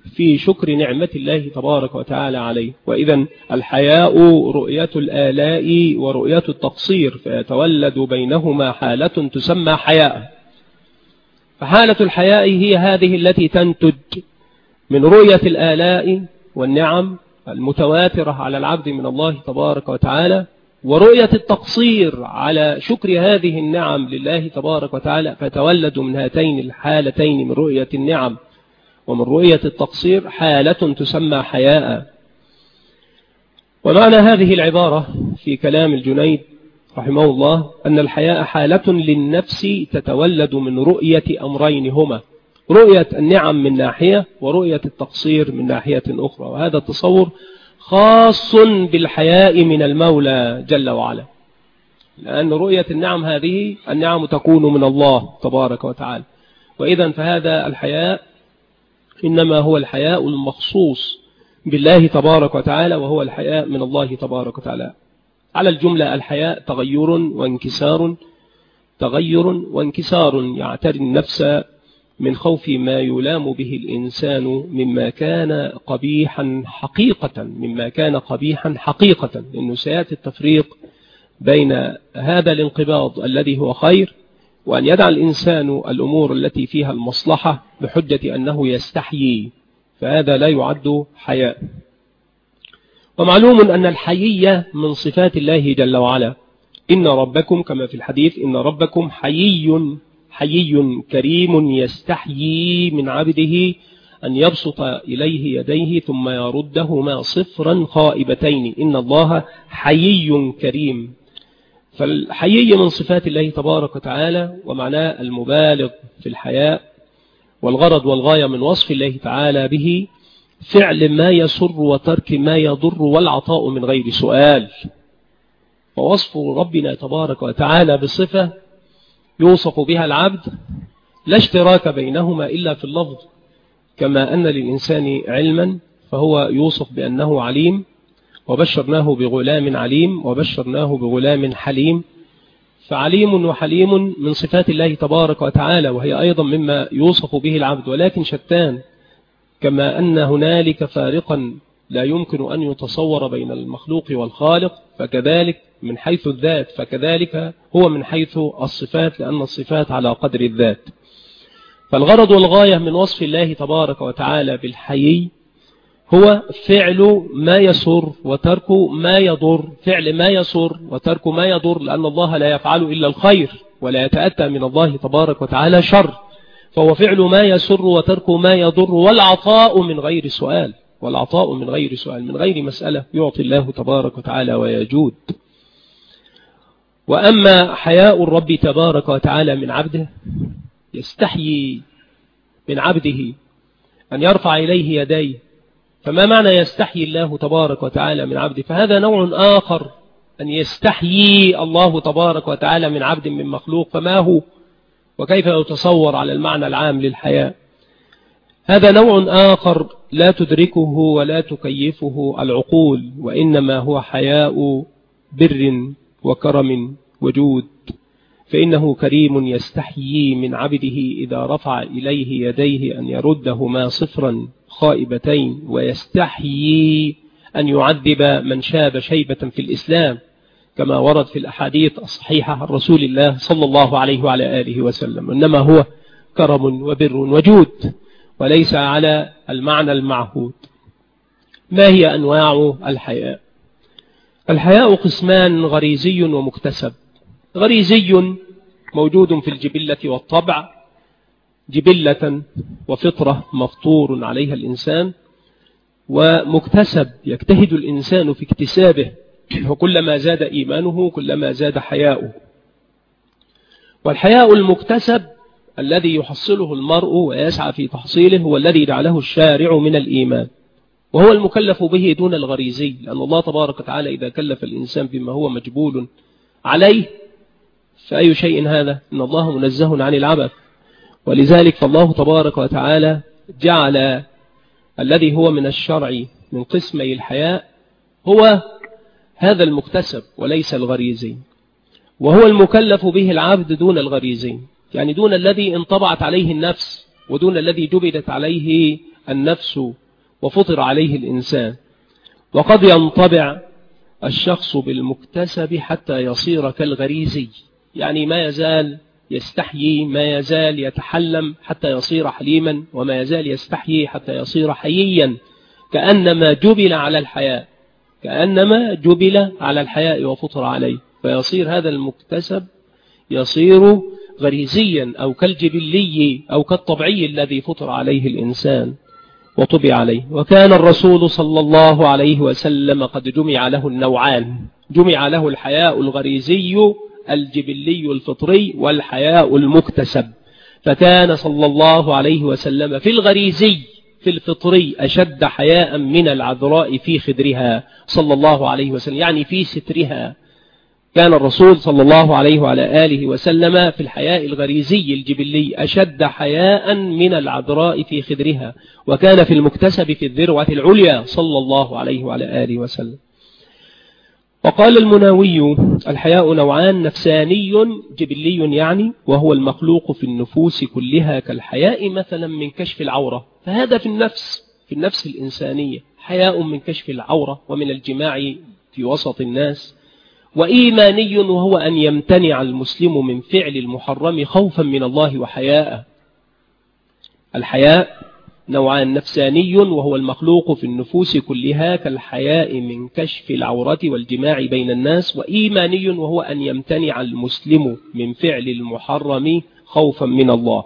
في شكر نعمة الله تبارك وتعالى عليه. وإذا الحياء رؤية الآلاء ورؤية التقصير، فيتولد بينهما حالة تسمى حياء. فحالة الحياء هي هذه التي تنتج من رؤية الآلاء والنعم المتواترة على العبد من الله تبارك وتعالى، ورؤية التقصير على شكر هذه النعم لله تبارك وتعالى، فتولد من هاتين الحالتين من رؤية النعم ومن رؤية التقصير حالة تسمى حياء. ومعنى هذه العبارة في كلام الجنيد رحمه الله أن الحياء حالة للنفس تتولد من رؤية أمرين هما رؤية النعم من ناحية ورؤية التقصير من ناحية أخرى. وهذا التصور خاص بالحياء من المولى جل وعلا، لأن رؤية النعم هذه النعم تكون من الله تبارك وتعالى. وإذا فهذا الحياء إنما هو الحياء المخصوص بالله تبارك وتعالى، وهو الحياء من الله تبارك وتعالى. على الجملة الحياء تغير وانكسار يعتري النفس من خوف ما يلام به الإنسان مما كان قبيحا حقيقة، لأنه سيأتي التفريق بين هذا الانقباض الذي هو خير وأن يدع الإنسان الأمور التي فيها المصلحة بحجة أنه يستحيي، فهذا لا يعد حياء. ومعلوم أن الحيية من صفات الله جل وعلا. إن ربكم كما في الحديث إن ربكم حيي كريم يستحيي من عبده أن يبسط إليه يديه ثم يردهما صفرا خائبتين. إن الله حيي كريم. فالحيي من صفات الله تبارك وتعالى، ومعناه المبالغ في الحياء. والغرض والغاية من وصف الله تعالى به فعل ما يسر وترك ما يضر والعطاء من غير سؤال. ووصف ربنا تبارك وتعالى بصفة يوصف بها العبد لا اشتراك بينهما إلا في اللفظ، كما أن للإنسان علما فهو يوصف بأنه عليم، وبشرناه بغلام عليم وبشرناه بغلام حليم. فعليم وحليم من صفات الله تبارك وتعالى، وهي أيضا مما يوصف به العبد، ولكن شتان. كما أن هنالك فارقا لا يمكن أن يتصور بين المخلوق والخالق، فكذلك من حيث الذات، فكذلك هو من حيث الصفات، لأن الصفات على قدر الذات. فالغرض والغاية من وصف الله تبارك وتعالى بالحيي هو فعل ما يسر وترك ما يضر. فعل ما يسر وترك ما يضر، لأن الله لا يفعل إلا الخير ولا يتأتى من الله تبارك وتعالى شر، فهو فعل ما يسر وترك ما يضر والعطاء من غير سؤال. من غير مسألة يعطي الله تبارك وتعالى ويجود. وأما حياء الرب تبارك وتعالى من عبده، يستحيي من عبده أن يرفع إليه يديه. فما معنى يستحيي الله تبارك وتعالى من عبده؟ فهذا نوع آخر، أن يستحيي الله تبارك وتعالى من عبد من مخلوق. فما هو وكيف يتصور على المعنى العام للحياء؟ هذا نوع آخر لا تدركه ولا تكيفه العقول، وإنما هو حياء بر وكرم وجود. فإنه كريم يستحيي من عبده إذا رفع إليه يديه أن يردهما صفرا خائبتين، ويستحيي أن يعذب من شاب شيبة في الإسلام، كما ورد في الأحاديث الصحيحة عن رسول الله صلى الله عليه وعلى آله وسلم. إنما هو كرم وبر وجود، وليس على المعنى المعهود. ما هي أنواع الحياء؟ الحياء قسمان: غريزي ومكتسب. غريزي موجود في الجبلة والطبع، جبلة وفطرة مفطور عليها الإنسان، ومكتسب يجتهد الإنسان في اكتسابه، وكلما زاد إيمانه كلما زاد حياؤه. والحياء المكتسب الذي يحصله المرء ويسعى في تحصيله هو الذي جعله الشارع من الإيمان، وهو المكلف به دون الغريزي، لأن الله تبارك وتعالى إذا كلف الإنسان بما هو مجبول عليه فأي شيء هذا؟ إن الله منزه عن العبث. ولذلك فالله تبارك وتعالى جعل الذي هو من الشرع من قسمي الحياء هو هذا المكتسب وليس الغريزي، وهو المكلف به العبد دون الغريزي، يعني دون الذي انطبعت عليه النفس ودون الذي جبلت عليه النفس وفطر عليه الإنسان. وقد ينطبع الشخص بالمكتسب حتى يصير كالغريزي، يعني ما يزال يستحيي، ما يزال يتحلم حتى يصير حليما، وما يزال يستحيي حتى يصير حييا، كأنما جبل على الحياء، كأنما جبل على الحياء وفطر عليه، فيصير هذا المكتسب يصير غريزيا أو كالجبلي أو كالطبيعي الذي فطر عليه الإنسان وطبع عليه. وكان الرسول صلى الله عليه وسلم قد جمع له النوعان، جمع له الحياء الغريزي الجبلي الفطري والحياء المكتسب، فكان صلى الله عليه وسلم في الغريزي في الفطري أشد حياء من العذراء في خدرها صلى الله عليه وسلم، يعني في سترها. كان الرسول صلى الله عليه وعلى آله وسلم في الحياء الغريزي الجبلي أشد حياء من العذراء في خدرها، وكان في المكتسب في الذروة العليا صلى الله عليه وعلى آله وسلم. وقال المناوي: الحياء نوعان، نفساني جبلي يعني، وهو المخلوق في النفوس كلها، كالحياء مثلا من كشف العورة، فهذا في النفس الإنسانية حياء من كشف العورة ومن الجماع في وسط الناس. وإيماني، وهو أن يمتنع المسلم من فعل المحرم خوفا من الله وحياء. الحياء نوعان، نفساني وهو المخلوق في النفوس كلها كالحياء من كشف العورة والجماع بين الناس، وإيماني وهو أن يمتنع المسلم من فعل المحرم خوفا من الله.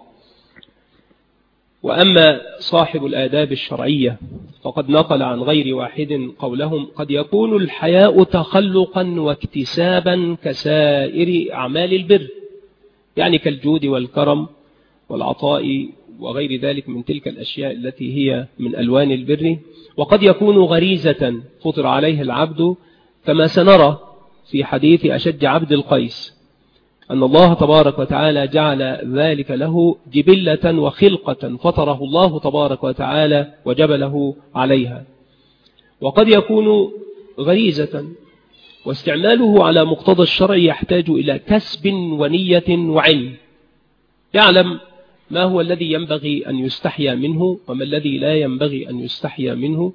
وأما صاحب الآداب الشرعية فقد نقل عن غير واحد قولهم: قد يكون الحياء تخلقا واكتسابا كسائر أعمال البر، يعني كالجود والكرم والعطاء وغير ذلك من تلك الأشياء التي هي من ألوان البر. وقد يكون غريزة فطر عليه العبد، كما سنرى في حديث أشج عبد القيس أن الله تبارك وتعالى جعل ذلك له جبلة وخلقة فطره الله تبارك وتعالى وجبله عليها. وقد يكون غريزة، واستعماله على مقتضى الشرع يحتاج إلى كسب ونية وعلم، يعلم ما هو الذي ينبغي أن يستحيا منه وما الذي لا ينبغي أن يستحيا منه،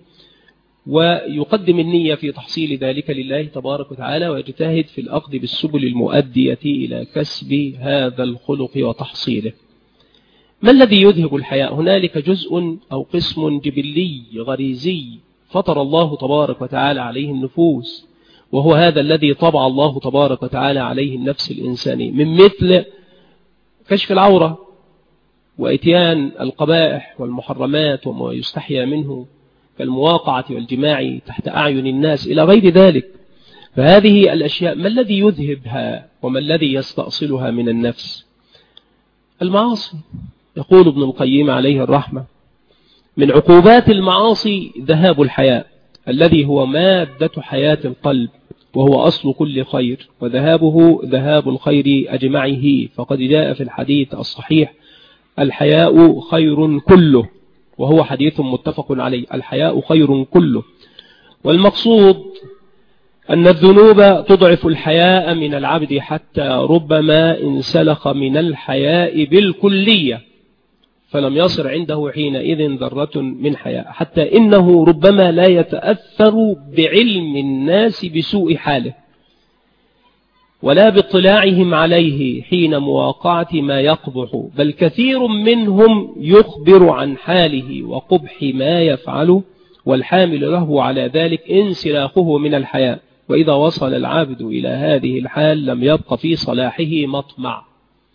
ويقدم النية في تحصيل ذلك لله تبارك وتعالى، ويجتهد في الأخذ بالسبل المؤدية إلى كسب هذا الخلق وتحصيله. ما الذي يذهب الحياء؟ هنالك جزء أو قسم جبلي غريزي فطر الله تبارك وتعالى عليه النفوس، وهو هذا الذي طبع الله تبارك وتعالى عليه النفس الإنسانية، من مثل كشف العورة وإتيان القبائح والمحرمات وما يستحيا منه كالمواقعة والجماع تحت أعين الناس إلى غير ذلك. فهذه الأشياء ما الذي يذهبها وما الذي يستأصلها من النفس؟ المعاصي. يقول ابن القيم عليه الرحمة: من عقوبات المعاصي ذهاب الحياء الذي هو مادة حياة القلب، وهو أصل كل خير، وذهابه ذهاب الخير أجمعه. فقد جاء في الحديث الصحيح: الحياء خير كله، وهو حديث متفق عليه، الحياء خير كله. والمقصود أن الذنوب تضعف الحياء من العبد، حتى ربما انسلخ من الحياء بالكلية فلم يصر عنده حينئذ ذرة من حياء، حتى إنه ربما لا يتأثر بعلم الناس بسوء حاله ولا باطلاعهم عليه حين مواقعة ما يقبح، بل كثير منهم يخبر عن حاله وقبح ما يفعله، والحامل له على ذلك انسلاخه من الحياء. وإذا وصل العبد إلى هذه الحال لم يبق في صلاحه مطمع.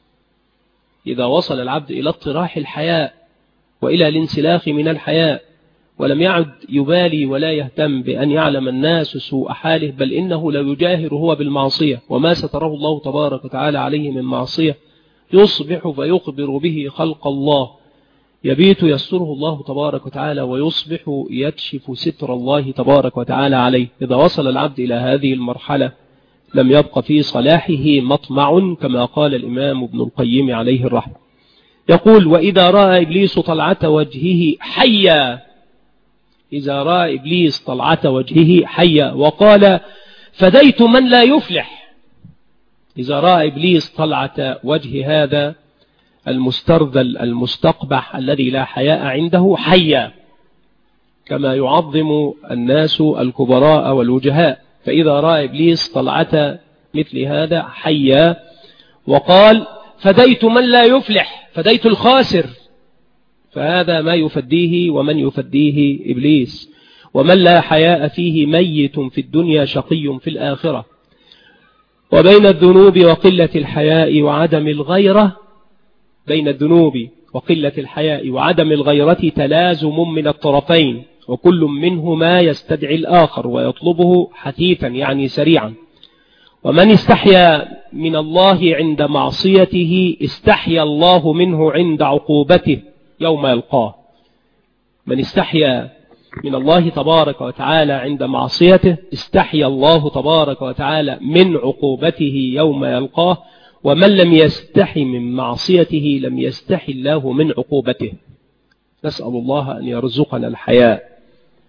إذا وصل العبد إلى اطراح الحياء وإلى الانسلاخ من الحياء، ولم يعد يبالي ولا يهتم بأن يعلم الناس سوء حاله، بل إنه لا يجاهر هو بالمعصية وما ستره الله تبارك وتعالى عليه من معصية، يصبح فيخبر به خلق الله، يبيت يستره الله تبارك وتعالى، ويصبح يكشف ستر الله تبارك وتعالى عليه. إذا وصل العبد إلى هذه المرحلة لم يبق في صلاحه مطمع، كما قال الإمام ابن القيم عليه الرحمة. يقول: وإذا رأى إبليس طلعة وجهه حيا، إذا رأى إبليس طلعة وجهه حيا، وقال: فديت من لا يفلح. إذا رأى إبليس طلعة وجه هذا المسترذل المستقبح الذي لا حياء عنده حيا، كما يعظم الناس الكبراء والوجهاء، فإذا رأى إبليس طلعة مثل هذا حيا وقال فديت من لا يفلح، فديت الخاسر، فهذا ما يفديه ومن يفديه إبليس. ومن لا حياء فيه ميت في الدنيا شقي في الآخرة. وبين الذنوب وقلة الحياء وعدم الغيرة، بين الذنوب وقلة الحياء وعدم الغيرة تلازم من الطرفين، وكل منهما يستدعي الآخر ويطلبه حثيثا يعني سريعا. ومن استحيا من الله عند معصيته استحيا الله منه عند عقوبته يوم يلقاه. من استحيا من الله تبارك وتعالى عند معصيته استحيا الله تبارك وتعالى من عقوبته يوم يلقاه. ومن لم يستحي من معصيته لم يستحي الله من عقوبته. نسأل الله أن يرزقنا الحياء.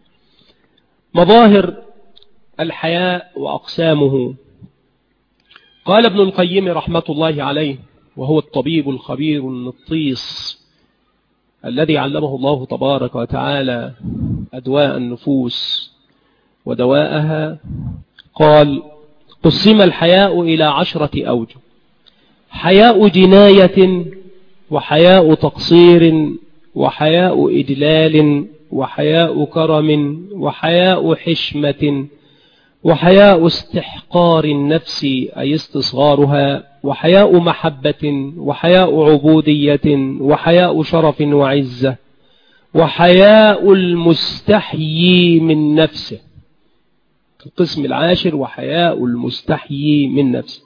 مظاهر الحياء وأقسامه. قال ابن القيم رحمة الله عليه، وهو الطبيب الخبير النطيس الذي علمه الله تبارك وتعالى أدواء النفوس ودواءها، قال قسم الحياء إلى 10 أوجه: حياء جناية، وحياء تقصير، وحياء إدلال، وحياء كرم، وحياء حشمة، وحياء استحقار النفس أي استصغارها، وحياء محبة، وحياء عبودية، وحياء شرف وعزة، وحياء المستحيي من نفسه. القسم 10 وحياء المستحيي من نفسه.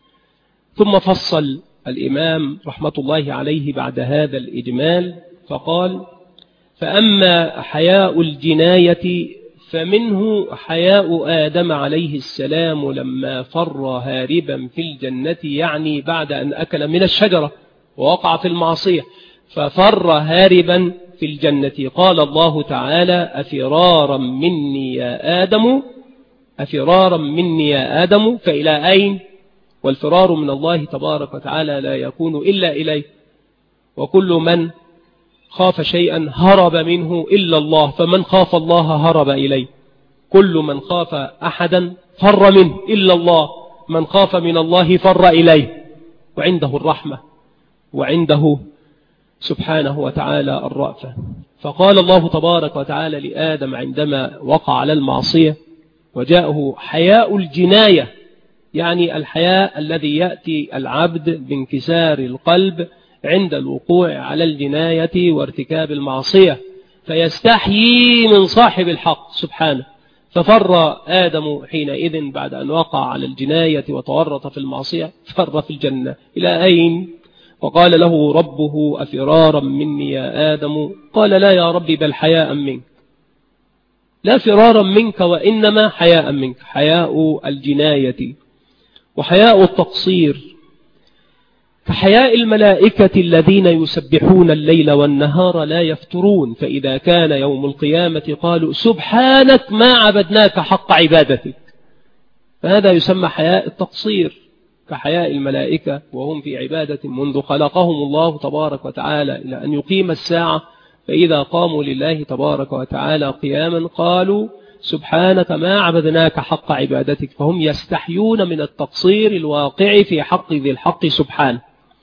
ثم فصل الإمام رحمة الله عليه بعد هذا الإجمال فقال: فأما حياء الجناية فمنه حياء آدم عليه السلام لما فر هاربا في الجنة، يعني بعد أن أكل من الشجرة ووقع في المعصية ففر هاربا في الجنة. قال الله تعالى: أفرارا مني يا آدم، أفرارا مني يا آدم. فإلى أين؟ والفرار من الله تبارك وتعالى لا يكون إلا إليه، وكل من خاف شيئا هرب منه إلا الله، فمن خاف الله هرب إليه. كل من خاف أحدا فر منه إلا الله، من خاف من الله فر إليه، وعنده الرحمة وعنده سبحانه وتعالى الرأفة. فقال الله تبارك وتعالى لآدم عندما وقع على المعصية وجاءه حياء الجناية، يعني الحياء الذي يأتي العبد بانكسار القلب عند الوقوع على الجناية وارتكاب المعصية، فيستحيي من صاحب الحق سبحانه. ففر آدم حينئذ بعد أن وقع على الجناية وتورط في المعصية، فر في الجنة. إلى أين؟ وقال له ربه: أفرارا مني يا آدم؟ قال: لا يا ربي، بل حياء منك. لا فرارا منك وإنما حياء منك. حياء الجناية وحياء التقصير كحياء الملائكة الذين يسبحون الليل والنهار لا يفترون، فإذا كان يوم القيامة قالوا: سبحانك ما عبدناك حق عبادتك. فهذا يسمى حياء التقصير، كحياء الملائكة وهم في عبادة منذ خلقهم الله تبارك وتعالى إلى أن يقيم الساعة، فإذا قاموا لله تبارك وتعالى قياما قالوا: سبحانك ما عبدناك حق عبادتك. فهم يستحيون من التقصير الواقع في حق ذي الحق سبحانه.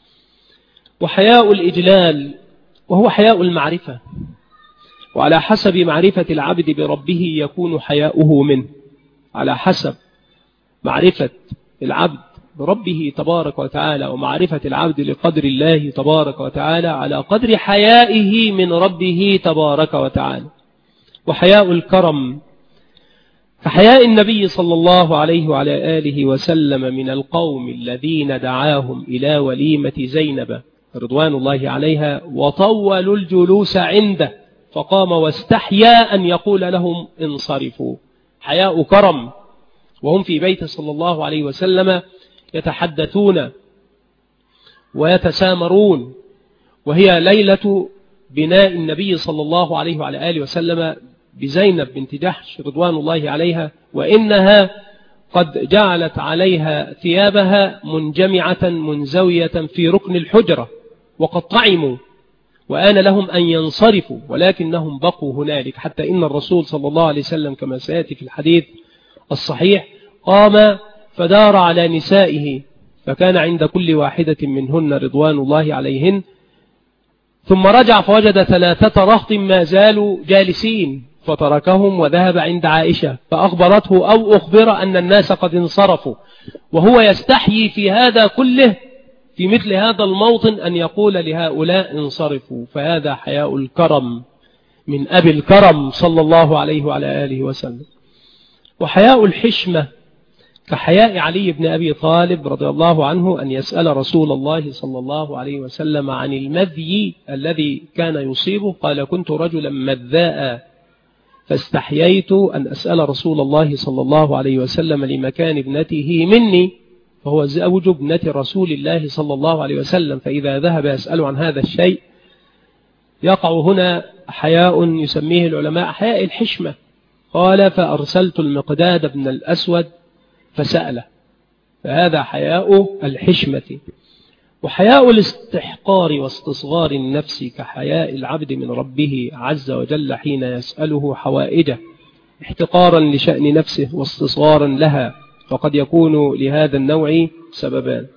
وحياء الإجلال وهو حياء المعرفة، وعلى حسب معرفة العبد بربه يكون حياؤه منه. على حسب معرفة العبد بربه تبارك وتعالى ومعرفة العبد لقدر الله تبارك وتعالى على قدر حيائه من ربه تبارك وتعالى. وحياء الكرم كحياء النبي صلى الله عليه وعلى آله وسلم من القوم الذين دعاهم إلى وليمة زينب رضوان الله عليها وطولوا الجلوس عنده، فقام واستحيا أن يقول لهم: انصرفوا. حياء كرم، وهم في بيت صلى الله عليه وسلم يتحدثون ويتسامرون، وهي ليلة بناء النبي صلى الله عليه وعلى آله وسلم بزينب بنت جحش رضوان الله عليها، وإنها قد جعلت عليها ثيابها منجمعة منزوية في ركن الحجرة، وقد طعموا وآن لهم أن ينصرفوا، ولكنهم بقوا هنالك، حتى إن الرسول صلى الله عليه وسلم كما سيأتي في الحديث الصحيح قام فدار على نسائه، فكان عند كل واحدة منهن رضوان الله عليهن، ثم رجع فوجد 3 رهط ما زالوا جالسين، فتركهم وذهب عند عائشة فأخبرته أو أخبر أن الناس قد انصرفوا، وهو يستحيي في هذا كله في مثل هذا الموطن أن يقول لهؤلاء انصرفوا. فهذا حياء الكرم من أبي الكرم صلى الله عليه وعلى آله وسلم. وحياء الحشمة كحياء علي بن أبي طالب رضي الله عنه أن يسأل رسول الله صلى الله عليه وسلم عن المذي الذي كان يصيبه، قال كنت رجلا مذاء فاستحييت أن أسأل رسول الله صلى الله عليه وسلم لمكان ابنته مني، فهو زوج ابنة رسول الله صلى الله عليه وسلم، فإذا ذهب يسأل عن هذا الشيء يقع هنا حياء يسميه العلماء حياء الحشمة. قال فأرسلت المقداد بن الأسود فسأله، فهذا حياء الحشمة. وحياء الاستحقار واستصغار النفس كحياء العبد من ربه عز وجل حين يسأله حوائجه احتقارا لشأن نفسه واستصغارا لها، فقد يكون لهذا النوع سببان: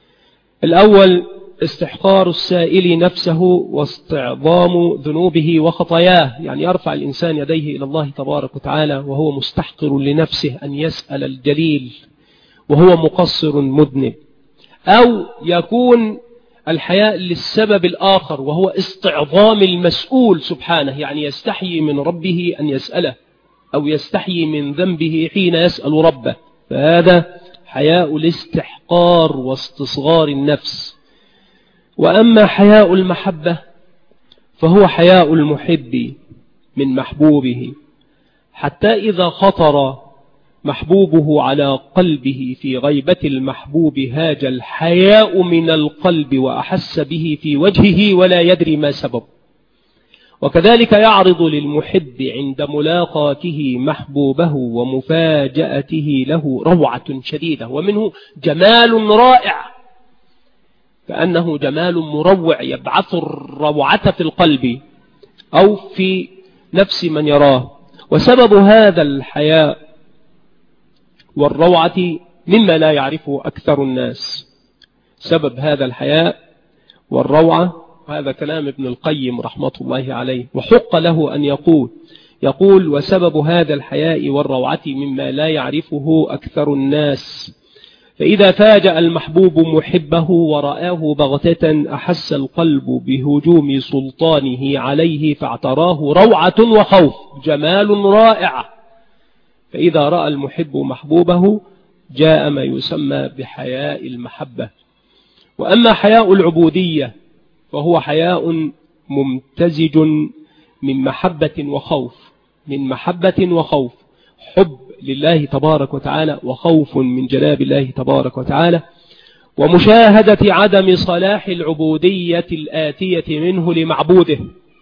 الأول استحقار السائل نفسه واستعظام ذنوبه وخطاياه، يعني يرفع الإنسان يديه إلى الله تبارك وتعالى وهو مستحقر لنفسه أن يسأل الجليل وهو مقصر مذنب. أو يكون الحياء للسبب الآخر وهو استعظام المسؤول سبحانه، يعني يستحيي من ربه أن يسأله أو يستحيي من ذنبه حين يسأل ربه، فهذا حياء الاستحقار واستصغار النفس. وأما حياء المحبة فهو حياء المحب من محبوبه، حتى إذا خطر محبوبه على قلبه في غيبة المحبوب هاج الحياء من القلب وأحس به في وجهه ولا يدري ما سبب. وكذلك يعرض للمحب عند ملاقاته محبوبه ومفاجأته له روعة شديدة، ومنه جمال رائع كأنه جمال مروع يبعث الروعة في القلب أو في نفس من يراه. وسبب هذا الحياء والروعة مما لا يعرفه أكثر الناس. سبب هذا الحياء والروعة هذا كلام ابن القيم رحمة الله عليه، وحق له أن يقول وسبب هذا الحياء والروعة مما لا يعرفه أكثر الناس. فإذا فاجأ المحبوب محبه ورآه بغتة أحس القلب بهجوم سلطانه عليه فاعتراه روعة وخوف، جمال رائع. فإذا رأى المحب محبوبه جاء ما يسمى بحياء المحبة. وأما حياء العبودية فهو حياء ممتزج من محبة وخوف، حب لله تبارك وتعالى وخوف من جناب الله تبارك وتعالى، ومشاهدة عدم صلاح العبودية الآتية منه لمعبوده،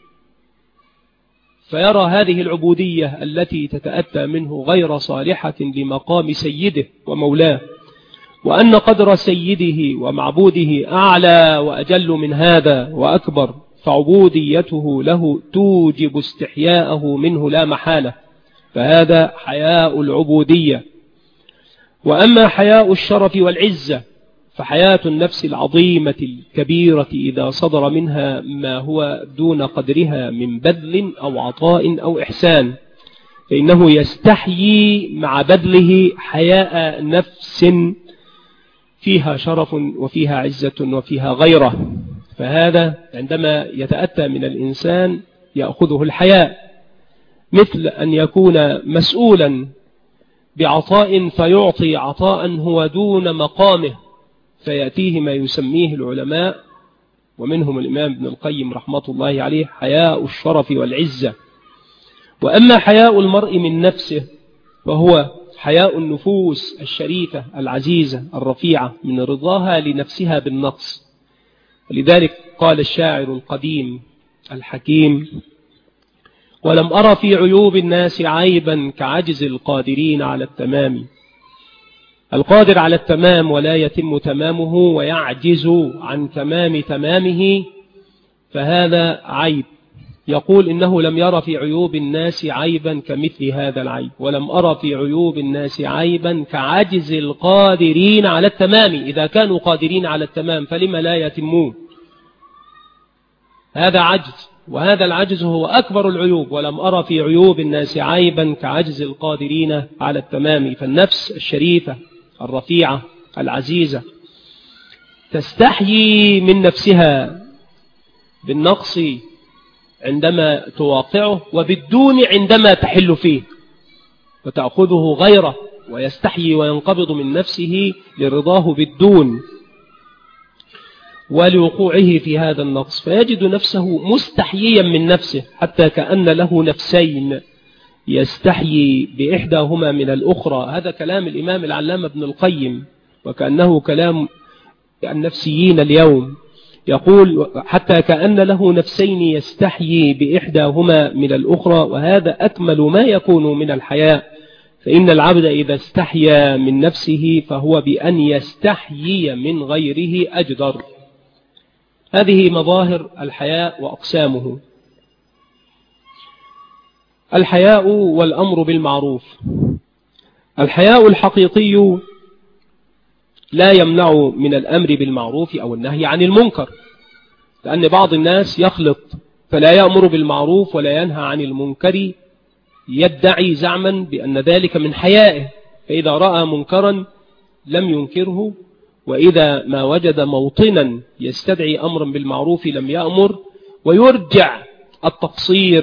فيرى هذه العبودية التي تتأتى منه غير صالحة لمقام سيده ومولاه، وأن قدر سيده ومعبوده أعلى وأجل من هذا وأكبر، فعبوديته له توجب استحياءه منه لا محالة، فهذا حياء العبودية. وأما حياء الشرف والعزة فحياة النفس العظيمة الكبيرة إذا صدر منها ما هو دون قدرها من بذل أو عطاء أو إحسان، فإنه يستحيي مع بذله حياء نفس فيها شرف وفيها عزة وفيها غيره، فهذا عندما يتأتى من الإنسان يأخذه الحياء، مثل أن يكون مسؤولا بعطاء فيعطي عطاء هو دون مقامه، فيأتيه ما يسميه العلماء ومنهم الإمام ابن القيم رحمة الله عليه حياء الشرف والعزة. وأما حياء المرء من نفسه فهو حياء النفوس الشريفة العزيزة الرفيعة من رضاها لنفسها بالنقص. لذلك قال الشاعر القديم الحكيم: ولم أرى في عيوب الناس عيبا كعجز القادرين على التمام، القادر على التمام ولا يتم تمامه ويعجز عن تمام تمامه فهذا عيب. يقول إنه لم يرى في عيوب الناس عيبا كمثل هذا العيب، ولم أرى في عيوب الناس عيبا كعجز القادرين على التمام. إذا كانوا قادرين على التمام فلما لا يتمون؟ هذا عجز، وهذا العجز هو أكبر العيوب. ولم أرى في عيوب الناس عيبا كعجز القادرين على التمام. فالنفس الشريفة الرفيعة العزيزة تستحيي من نفسها بالنقص عندما تواقعه وبالدون عندما تحل فيه، وتأخذه غيره، ويستحيي وينقبض من نفسه لرضاه بالدون ولوقوعه في هذا النقص، فيجد نفسه مستحييا من نفسه حتى كأن له نفسين يستحيي بإحداهما من الأخرى. هذا كلام الإمام العلامة ابن القيم، وكأنه كلام النفسيين اليوم. يقول حتى كأن له نفسين يستحيي بإحداهما من الأخرى، وهذا أكمل ما يكون من الحياء. فإن العبد إذا استحيا من نفسه فهو بأن يستحيي من غيره أجدر. هذه مظاهر الحياء وأقسامه. الحياء والأمر بالمعروف. الحياء الحقيقي لا يمنع من الأمر بالمعروف أو النهي عن المنكر، لأن بعض الناس يخلط فلا يأمر بالمعروف ولا ينهى عن المنكر، يدعي زعما بأن ذلك من حيائه، فإذا رأى منكرا لم ينكره، وإذا ما وجد موطنا يستدعي أمرا بالمعروف لم يأمر، ويرجع التقصير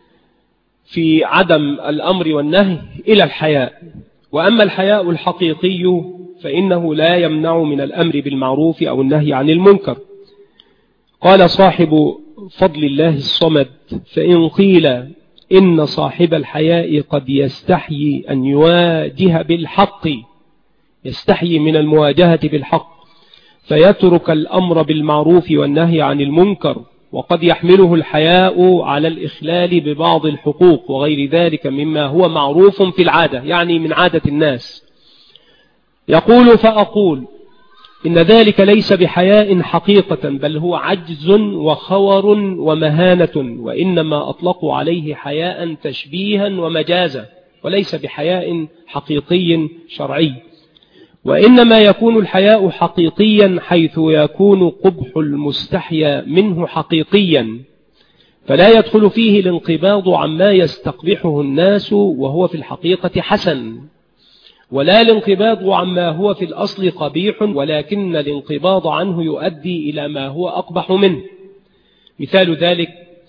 في عدم الأمر والنهي إلى الحياء. وأما الحياء الحقيقي فإنه لا يمنع من الأمر بالمعروف أو النهي عن المنكر. قال صاحب فضل الله الصمد: فإن قيل إن صاحب الحياء قد يستحيي أن يواجه بالحق، يستحيي من المواجهة بالحق، فيترك الأمر بالمعروف والنهي عن المنكر، وقد يحمله الحياء على الإخلال ببعض الحقوق وغير ذلك مما هو معروف في العادة، يعني من عادة الناس. يقول: فأقول إن ذلك ليس بحياء حقيقة، بل هو عجز وخور ومهانة، وإنما أطلقوا عليه حياء تشبيها ومجازا، وليس بحياء حقيقي شرعي. وإنما يكون الحياء حقيقيا حيث يكون قبح المستحيا منه حقيقيا، فلا يدخل فيه الانقباض عما يستقبحه الناس وهو في الحقيقة حسن، ولا الانقباض عما هو في الأصل قبيح، ولكن الانقباض عنه يؤدي إلى ما هو أقبح منه. مثال ذلك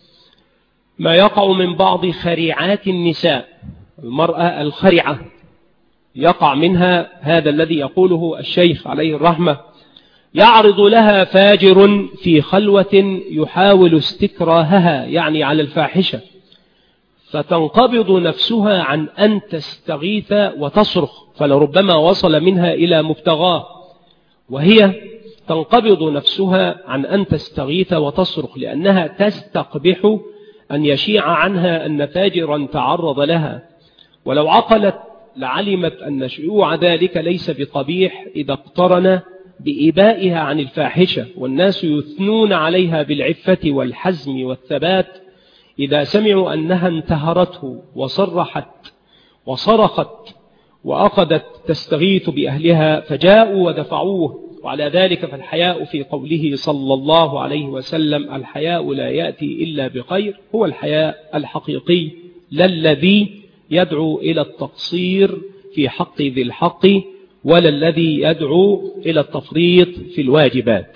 ما يقع من بعض خريعات النساء، المرأة الخرعة يقع منها هذا الذي يقوله الشيخ عليه الرحمة: يعرض لها فاجر في خلوة يحاول استكراهها، يعني على الفاحشة، فتنقبض نفسها عن أن تستغيث وتصرخ، فلربما وصل منها إلى مبتغاه، وهي تنقبض نفسها عن أن تستغيث وتصرخ لأنها تستقبح أن يشيع عنها أن فاجرا تعرض لها. ولو عقلت لعلمت أن شيوع ذلك ليس بقبيح إذا اقترن بإبائها عن الفاحشة، والناس يثنون عليها بالعفة والحزم والثبات إذا سمعوا أنها انتهرته وصرحت وصرخت وأخذت تستغيث بأهلها فجاءوا ودفعوه. وعلى ذلك فالحياء في قوله صلى الله عليه وسلم: الحياء لا يأتي إلا بخير، هو الحياء الحقيقي، لا الذي يدعو إلى التقصير في حق ذي الحق، ولا الذي يدعو إلى التفريط في الواجبات.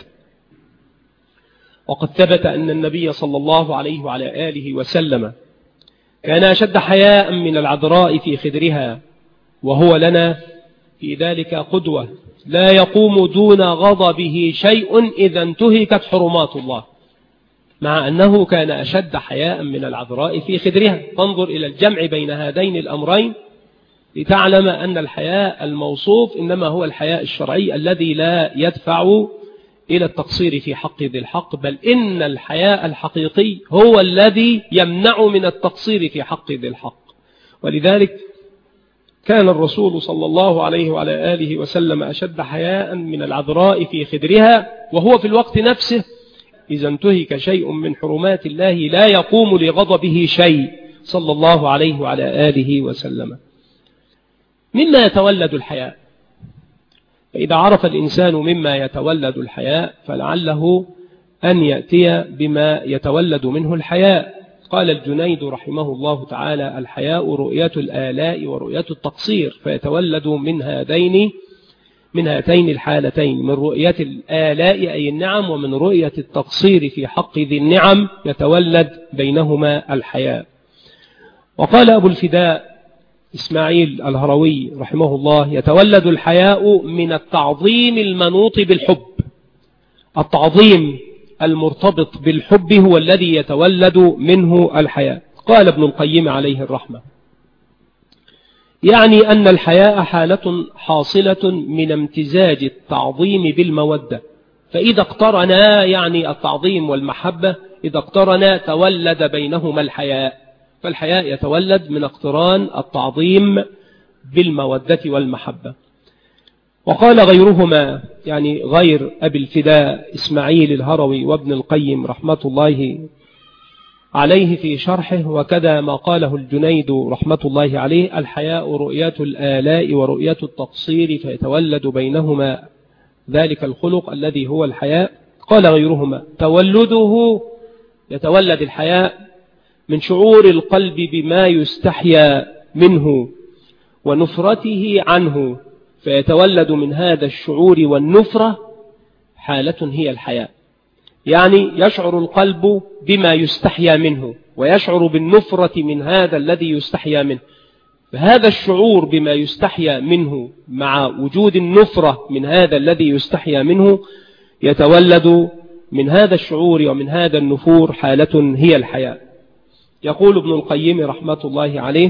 وقد ثبت أن النبي صلى الله عليه وعلى آله وسلم كان أشد حياء من العذراء في خدرها، وهو لنا في ذلك قدوة. لا يقوم دون غضبه شيء إذا انتهكت حرمات الله، مع أنه كان أشد حياء من العذراء في خدرها. فانظر إلى الجمع بين هذين الأمرين لتعلم أن الحياء الموصوف إنما هو الحياء الشرعي الذي لا يدفع إلى التقصير في حق ذي الحق، بل إن الحياء الحقيقي هو الذي يمنع من التقصير في حق ذي الحق. ولذلك كان الرسول صلى الله عليه وعلى آله وسلم أشد حياء من العذراء في خدرها، وهو في الوقت نفسه إذا انتهك شيء من حرمات الله لا يقوم لغضبه شيء صلى الله عليه وعلى آله وسلم. مما يتولد الحياء، فإذا عرف الإنسان مما يتولد الحياء فلعله أن يأتي بما يتولد منه الحياء. قال الجنيد رحمه الله تعالى: الحياء رؤية الآلاء ورؤية التقصير، فيتولد من هاتين الحالتين، من رؤية الآلاء أي النعم، ومن رؤية التقصير في حق ذي النعم يتولد بينهما الحياء. وقال أبو الفداء إسماعيل الهروي رحمه الله: يتولد الحياء من التعظيم المنوط بالحب. التعظيم المرتبط بالحب هو الذي يتولد منه الحياء. قال ابن القيم عليه الرحمة: يعني أن الحياء حالة حاصلة من امتزاج التعظيم بالمودة، فإذا اقترنا، يعني التعظيم والمحبة إذا اقترنا تولد بينهما الحياء، فالحياء يتولد من اقتران التعظيم بالمودة والمحبة. وقال غيرهما، يعني غير أبي الفداء إسماعيل الهروي وابن القيم رحمة الله عليه في شرحه، وكذا ما قاله الجنيد رحمة الله عليه: الحياء رؤية الآلاء ورؤية التقصير، فيتولد بينهما ذلك الخلق الذي هو الحياء. قال غيرهما: تولده، يتولد الحياء من شعور القلب بما يستحيا منه ونفرته عنه، فيتولد من هذا الشعور والنفرة حالة هي الحياء. يعني يشعر القلب بما يستحيا منه ويشعر بالنفرة من هذا الذي يستحيا منه، فهذا الشعور بما يستحيا منه مع وجود النفرة من هذا الذي يستحيا منه يتولد من هذا الشعور ومن هذا النفور حالة هي الحياء. يقول ابن القيم رحمة الله عليه: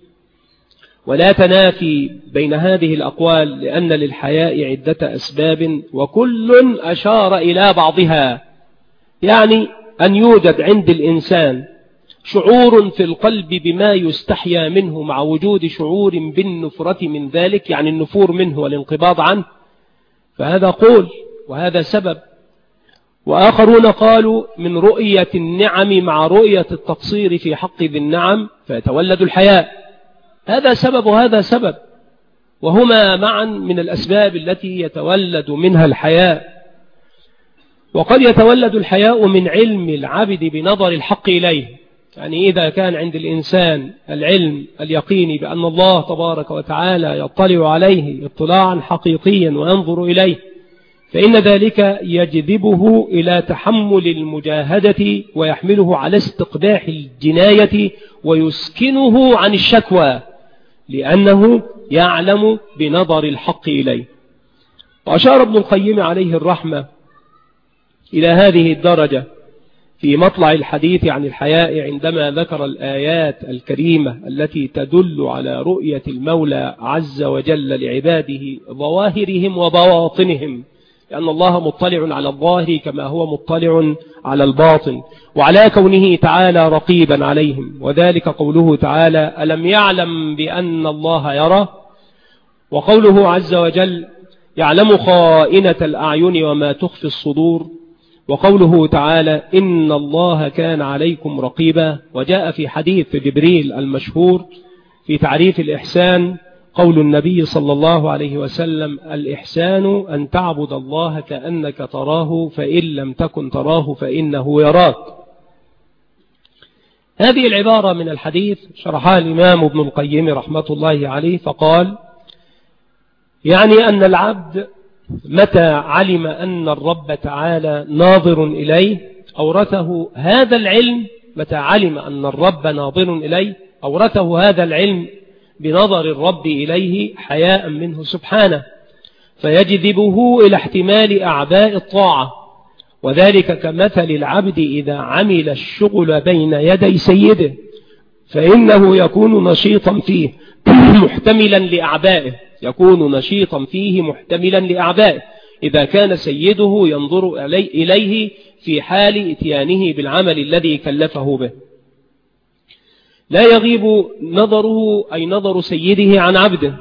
ولا تنافي بين هذه الأقوال، لأن للحياء عدة أسباب وكل أشار إلى بعضها. يعني أن يوجد عند الإنسان شعور في القلب بما يستحيا منه مع وجود شعور بالنفرة من ذلك، يعني النفور منه والانقباض عنه، فهذا قول وهذا سبب. وآخرون قالوا من رؤية النعم مع رؤية التقصير في حق ذي النعم فيتولد الحياء، هذا سبب وهذا سبب، وهما معا من الأسباب التي يتولد منها الحياء. وقد يتولد الحياء من علم العبد بنظر الحق إليه، يعني إذا كان عند الإنسان العلم اليقيني بأن الله تبارك وتعالى يطلع عليه اطلاعا حقيقيا وينظر إليه، فإن ذلك يجذبه إلى تحمل المجاهدة ويحمله على استقباح الجناية ويسكنه عن الشكوى، لأنه يعلم بنظر الحق إليه. وأشار ابن القيم عليه الرحمة إلى هذه الدرجة في مطلع الحديث عن الحياء عندما ذكر الآيات الكريمة التي تدل على رؤية المولى عز وجل لعباده ظواهرهم وبواطنهم، لأن الله مطلع على الظاهر كما هو مطلع على الباطن، وعلى كونه تعالى رقيبا عليهم، وذلك قوله تعالى: ألم يعلم بأن الله يرى، وقوله عز وجل: يعلم خائنة الأعين وما تخفي الصدور، وقوله تعالى: إن الله كان عليكم رقيبا. وجاء في حديث جبريل المشهور في تعريف الإحسان قول النبي صلى الله عليه وسلم: الإحسان أن تعبد الله كأنك تراه فإن لم تكن تراه فإنه يراك. هذه العبارة من الحديث شرحها الإمام ابن القيم رحمة الله عليه فقال: يعني أن العبد متى علم أن الرب تعالى ناظر إليه أورثه هذا العلم، متى علم أن الرب ناظر إليه أورثه هذا العلم بنظر الرب إليه حياء منه سبحانه، فيجذبه إلى احتمال أعباء الطاعة، وذلك كمثل العبد إذا عمل الشغل بين يدي سيده فإنه يكون نشيطا فيه محتملا لأعبائه، يكون نشيطا فيه محتملا لأعبائه إذا كان سيده ينظر إليه في حال اتيانه بالعمل الذي كلفه به. لا يغيب نظره أي نظر سيده عن عبده.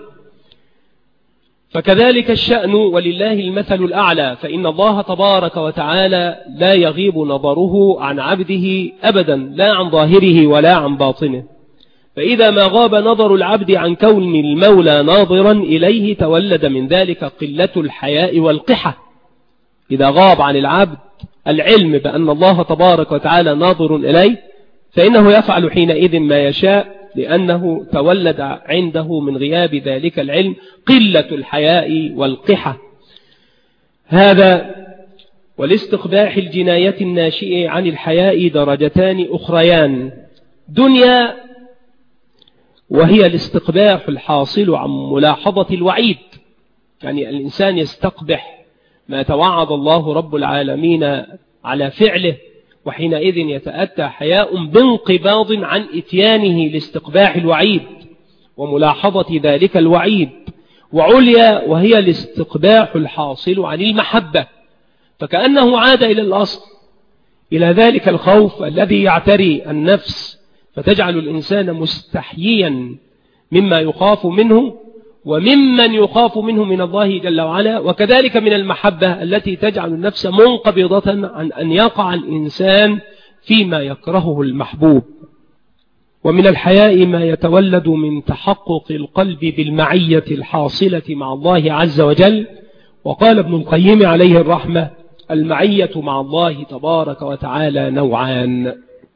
فكذلك الشأن ولله المثل الأعلى، فإن الله تبارك وتعالى لا يغيب نظره عن عبده أبدا، لا عن ظاهره ولا عن باطنه. فإذا ما غاب نظر العبد عن كون المولى ناظرا إليه تولد من ذلك قلة الحياء والقحة. إذا غاب عن العبد العلم بأن الله تبارك وتعالى ناظر إليه فإنه يفعل حينئذ ما يشاء، لأنه تولد عنده من غياب ذلك العلم قلة الحياء والقحة. هذا ولاستقباح الجناية الناشئة عن الحياء درجتان أخريان: دنيا وهي الاستقباح الحاصل عن ملاحظة الوعيد، يعني الإنسان يستقبح ما توعد الله رب العالمين على فعله، وحينئذ يتأتى حياء بانقباض عن إتيانه لاستقباح الوعيد وملاحظة ذلك الوعيد. وعليا وهي الاستقباح الحاصل عن المحبة، فكأنه عاد إلى الأصل، إلى ذلك الخوف الذي يعتري النفس فتجعل الإنسان مستحييا مما يخاف منه وممن يخاف منه من الله جل وعلا، وكذلك من المحبة التي تجعل النفس منقبضة عن أن يقع الإنسان فيما يكرهه المحبوب. ومن الحياء ما يتولد من تحقق القلب بالمعية الحاصلة مع الله عز وجل. وقال ابن القيم عليه الرحمة: المعية مع الله تبارك وتعالى نوعان.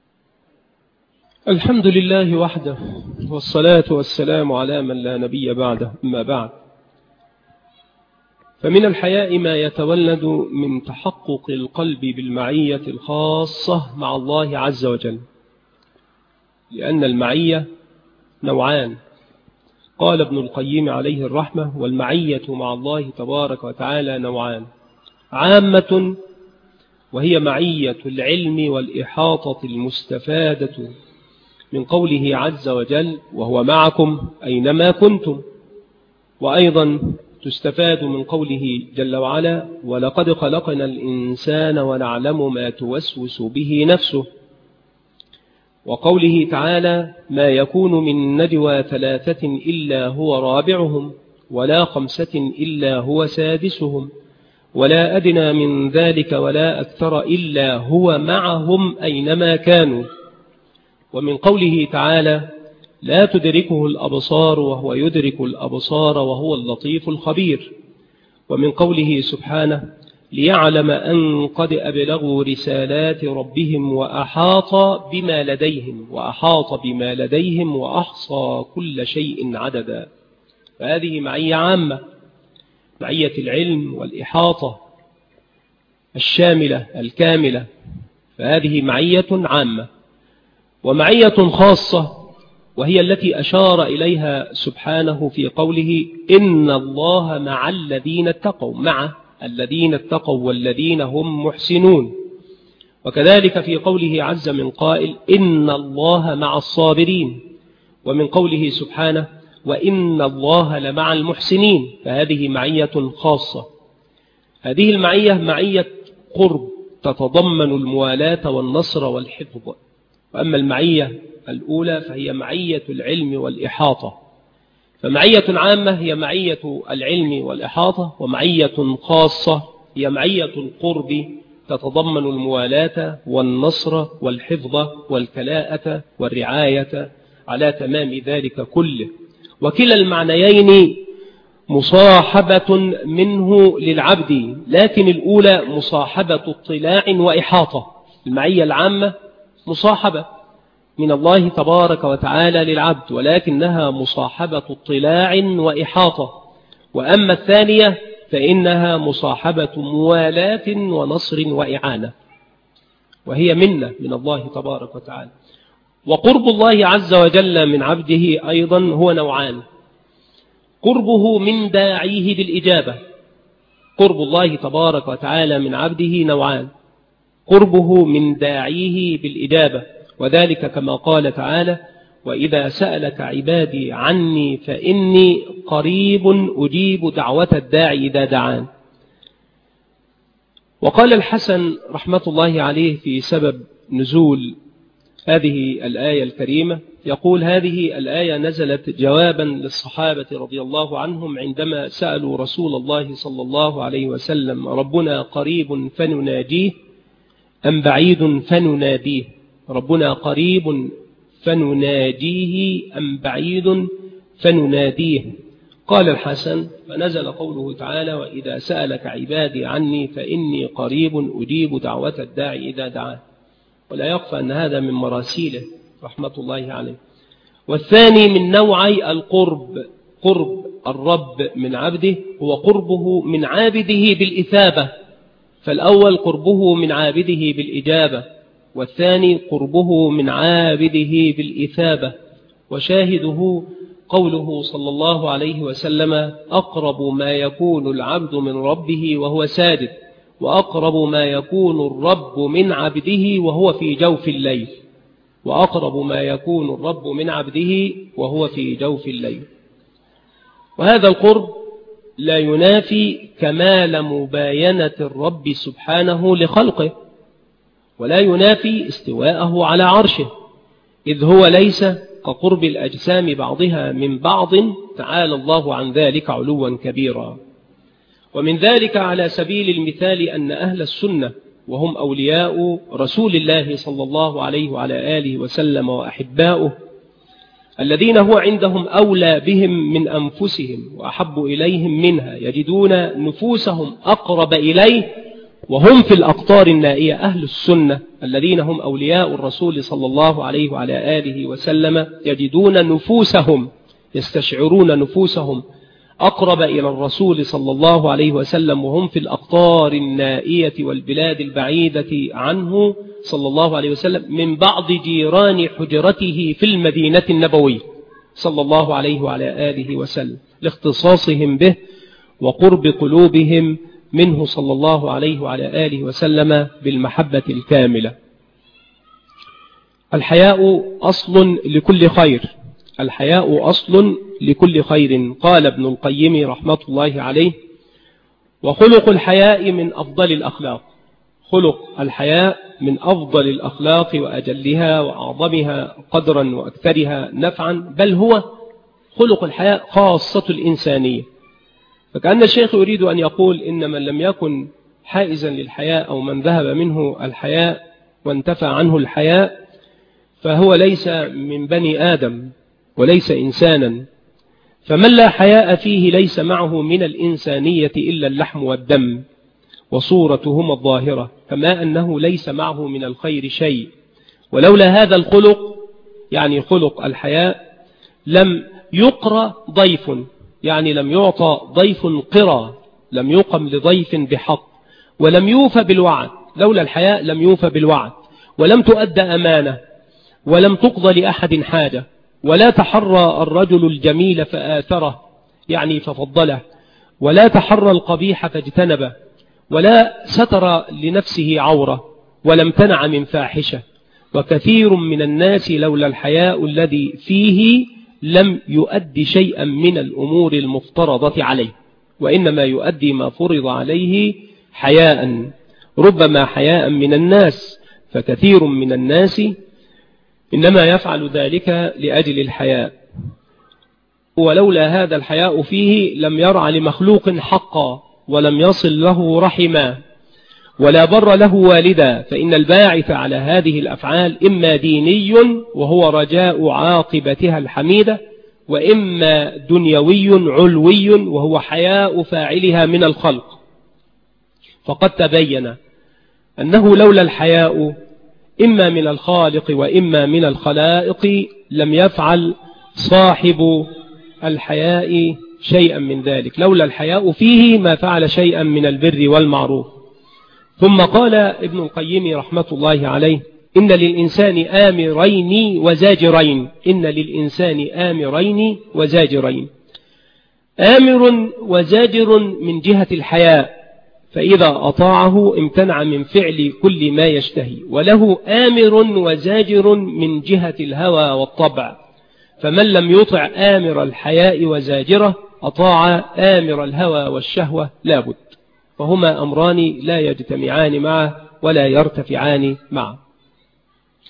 الحمد لله وحده، والصلاة والسلام على من لا نبي بعده، أما بعد. فمن الحياء ما يتولد من تحقق القلب بالمعية الخاصة مع الله عز وجل، لأن المعية نوعان. قال ابن القيم عليه الرحمة: والمعية مع الله تبارك وتعالى نوعان: عامة وهي معية العلم والإحاطة المستفادة من قوله عز وجل: وهو معكم أينما كنتم. وأيضا تستفاد من قوله جل وعلا: ولقد خلقنا الإنسان ونعلم ما توسوس به نفسه. وقوله تعالى: ما يكون من نجوى ثلاثة إلا هو رابعهم ولا خمسة إلا هو سادسهم ولا أدنى من ذلك ولا أكثر إلا هو معهم أينما كانوا. ومن قوله تعالى: لا تدركه الأبصار وهو يدرك الأبصار وهو اللطيف الخبير. ومن قوله سبحانه: ليعلم أن قد أبلغوا رسالات ربهم وأحاط بما لديهم وأحصى كل شيء عددا. فهذه معية عامة، معية العلم والإحاطة الشاملة الكاملة، فهذه معية عامة. ومعية خاصة وهي التي أشار إليها سبحانه في قوله: إن الله مع الذين اتقوا، مع الذين اتقوا والذين هم محسنون. وكذلك في قوله عز من قائل: إن الله مع الصابرين. ومن قوله سبحانه: وإن الله لمع المحسنين. فهذه معية خاصة. هذه المعية معية قرب تتضمن الموالاة والنصر والحفظ. وأما المعية الأولى فهي معية العلم والإحاطة. فمعية عامة هي معية العلم والإحاطة، ومعية خاصة هي معية القرب تتضمن الموالاة والنصر والحفظ والكلاءة والرعاية على تمام ذلك كله. وكلا المعنيين مصاحبة منه للعبد، لكن الأولى مصاحبة اطلاع وإحاطة. المعية العامة مصاحبة من الله تبارك وتعالى للعبد، ولكنها مصاحبة اطلاع وإحاطة. وأما الثانية فإنها مصاحبة موالاة ونصر وإعانة، وهي منة من الله تبارك وتعالى. وقرب الله عز وجل من عبده أيضا هو نوعان: قربه من داعيه بالإجابة. قرب الله تبارك وتعالى من عبده نوعان: قربه من داعيه بالإجابة، وذلك كما قال تعالى: وإذا سألك عبادي عني فإني قريب أجيب دعوة الداعي إذا دعان. وقال الحسن رحمة الله عليه في سبب نزول هذه الآية الكريمة. يقول: هذه الآية نزلت جوابا للصحابة رضي الله عنهم عندما سألوا رسول الله صلى الله عليه وسلم: ربنا قريب فنناجيه أم بعيد فنناديه؟ ربنا قريب فنناجيه أم بعيد فنناديه؟ قال الحسن: فنزل قوله تعالى: وإذا سألك عبادي عني فإني قريب أجيب دعوة الداعي إذا دعاه. ولا يخفى أن هذا من مراسيله رحمة الله عليه. والثاني من نوعي القرب، قرب الرب من عبده هو قربه من عابده بالإثابة، فالأول قربه من عابده بالإجابة، والثاني قربه من عابده بالإثابة. وشاهده قوله صلى الله عليه وسلم: أقرب ما يكون العبد من ربه وهو ساجد، وأقرب ما يكون الرب من عبده وهو في جوف الليل، وأقرب ما يكون الرب من عبده وهو في جوف الليل. وهذا القرب لا ينافي كمال مباينة الرب سبحانه لخلقه، ولا ينافي استواءه على عرشه، إذ هو ليس كقرب الأجسام بعضها من بعض، تعالى الله عن ذلك علوا كبيرا. ومن ذلك على سبيل المثال أن أهل السنة وهم أولياء رسول الله صلى الله عليه وعلى آله وسلم وأحباؤه، الذين هو عندهم أولى بهم من أنفسهم وأحب إليهم منها، يجدون نفوسهم أقرب إليه وهم في الأقطار النائية. أهل السنة الذين هم أولياء الرسول صلى الله عليه وعلى آله وسلم يجدون نفوسهم، يستشعرون نفوسهم أقرب إلى الرسول صلى الله عليه وسلم وهم في الأقطار النائية والبلاد البعيدة عنه صلى الله عليه وسلم من بعض جيران حجرته في المدينة النبوية صلى الله عليه وعلى آله وسلم، لاختصاصهم به وقرب قلوبهم منه صلى الله عليه وعلى آله وسلم بالمحبة الكاملة. الحياء أصل لكل خير، الحياء أصل لكل خير. قال ابن القيم رحمة الله عليه: وخلق الحياء من أفضل الأخلاق. خلق الحياء من أفضل الأخلاق وأجلها وأعظمها قدرا وأكثرها نفعا، بل هو خلق الحياء خاصة الإنسانية. فكأن الشيخ يريد أن يقول إن من لم يكن حائزا للحياء أو من ذهب منه الحياء وانتفى عنه الحياء فهو ليس من بني آدم وليس إنسانا. فمن لا حياء فيه ليس معه من الإنسانية إلا اللحم والدم وصورتهما الظاهرة، كما أنه ليس معه من الخير شيء. ولولا هذا الخلق، يعني خلق الحياء، لم يقرى ضيف، يعني لم يعطى ضيف قرى، لم يقم لضيف بحق، ولم يوفى بالوعد. لولا الحياء لم يوفى بالوعد، ولم تؤدى أمانة، ولم تقضى لأحد حاجة، ولا تحرى الرجل الجميل فآثره، يعني ففضله، ولا تحرى القبيح فاجتنبه، ولا ستر لنفسه عورة، ولا امتنع من فاحشة. وكثير من الناس لولا الحياء الذي فيه لم يؤدي شيئا من الأمور المفترضة عليه، وإنما يؤدي ما فرض عليه حياء، ربما حياء من الناس، فكثير من الناس إنما يفعل ذلك لأجل الحياء. ولولا هذا الحياء فيه لم يرع لمخلوق حقا، ولم يصل له رحما، ولا بر له والدا. فإن الباعث على هذه الأفعال إما ديني وهو رجاء عاقبتها الحميدة، وإما دنيوي علوي وهو حياء فاعلها من الخلق. فقد تبين أنه لولا الحياء إما من الخالق وإما من الخلائق لم يفعل صاحب الحياء شيئا من ذلك. لولا الحياء فيه ما فعل شيئا من البر والمعروف. ثم قال ابن القيم رحمة الله عليه: إن للإنسان آمرين وزاجرين. إن للإنسان آمرين وزاجرين. آمر وزاجر من جهة الحياء، فإذا أطاعه امتنع من فعل كل ما يشتهي، وله آمر وزاجر من جهة الهوى والطبع، فمن لم يطع آمر الحياء وزاجره أطاع آمر الهوى والشهوة لابد، فهما أمران لا يجتمعان معه ولا يرتفعان معه.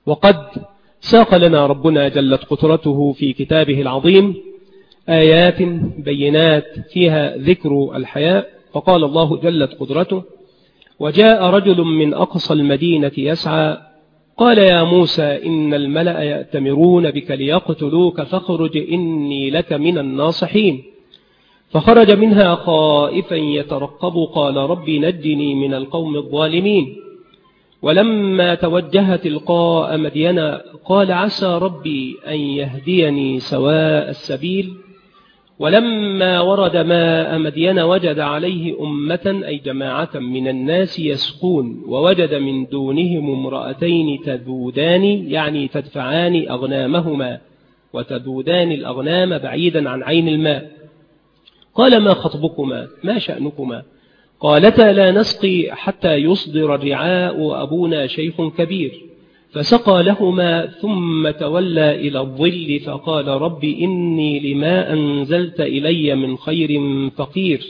وقد ساق لنا ربنا جلت قدرته في كتابه العظيم آيات بينات فيها ذكر الحياء. فقال الله جلت قدرته: وجاء رجل من أقصى المدينة يسعى قال يا موسى إن الملأ يأتمرون بك ليقتلوك فاخرج إني لك من الناصحين. فخرج منها خائفا يترقب قال رب نجني من القوم الظالمين. ولما توجه تلقاء مدين قال عسى ربي أن يهديني سواء السبيل. ولما ورد ماء مدين وجد عليه أمة أي جماعة من الناس يسقون ووجد من دونهم امرأتين تذودان يعني تدفعان أغنامهما وتذودان الأغنام بعيدا عن عين الماء. قال ما خطبكما ما شأنكما؟ قالتا لا نسقي حتى يصدر الرعاء وأبونا شيخ كبير. فسقى لهما ثم تولى إلى الظل فقال رب إني لما أنزلت إلي من خير فقير.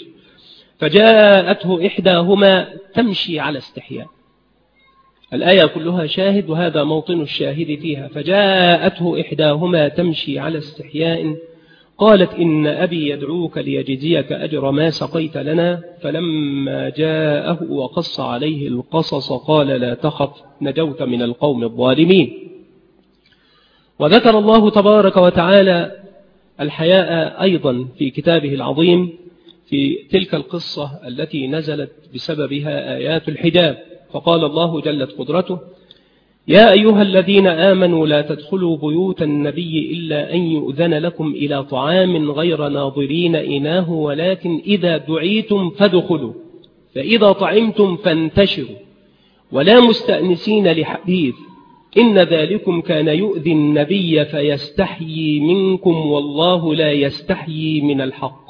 فجاءته إحداهما تمشي على استحياء. الآية كلها شاهد وهذا موطن الشاهد فيها. فجاءته إحداهما تمشي على استحياء قالت إن أبي يدعوك ليجزيك أجر ما سقيت لنا. فلما جاءه وقص عليه القصص قال لا تخف نجوت من القوم الظالمين. وذكر الله تبارك وتعالى الحياء أيضا في كتابه العظيم في تلك القصة التي نزلت بسببها آيات الحجاب. فقال الله جلت قدرته يا أيها الذين آمنوا لا تدخلوا بيوت النبي إلا أن يؤذن لكم إلى طعام غير ناظرين إناه ولكن إذا دعيتم فادخلوا فإذا طعمتم فانتشروا ولا مستأنسين لحديث إن ذلكم كان يؤذي النبي فيستحيي منكم والله لا يستحيي من الحق.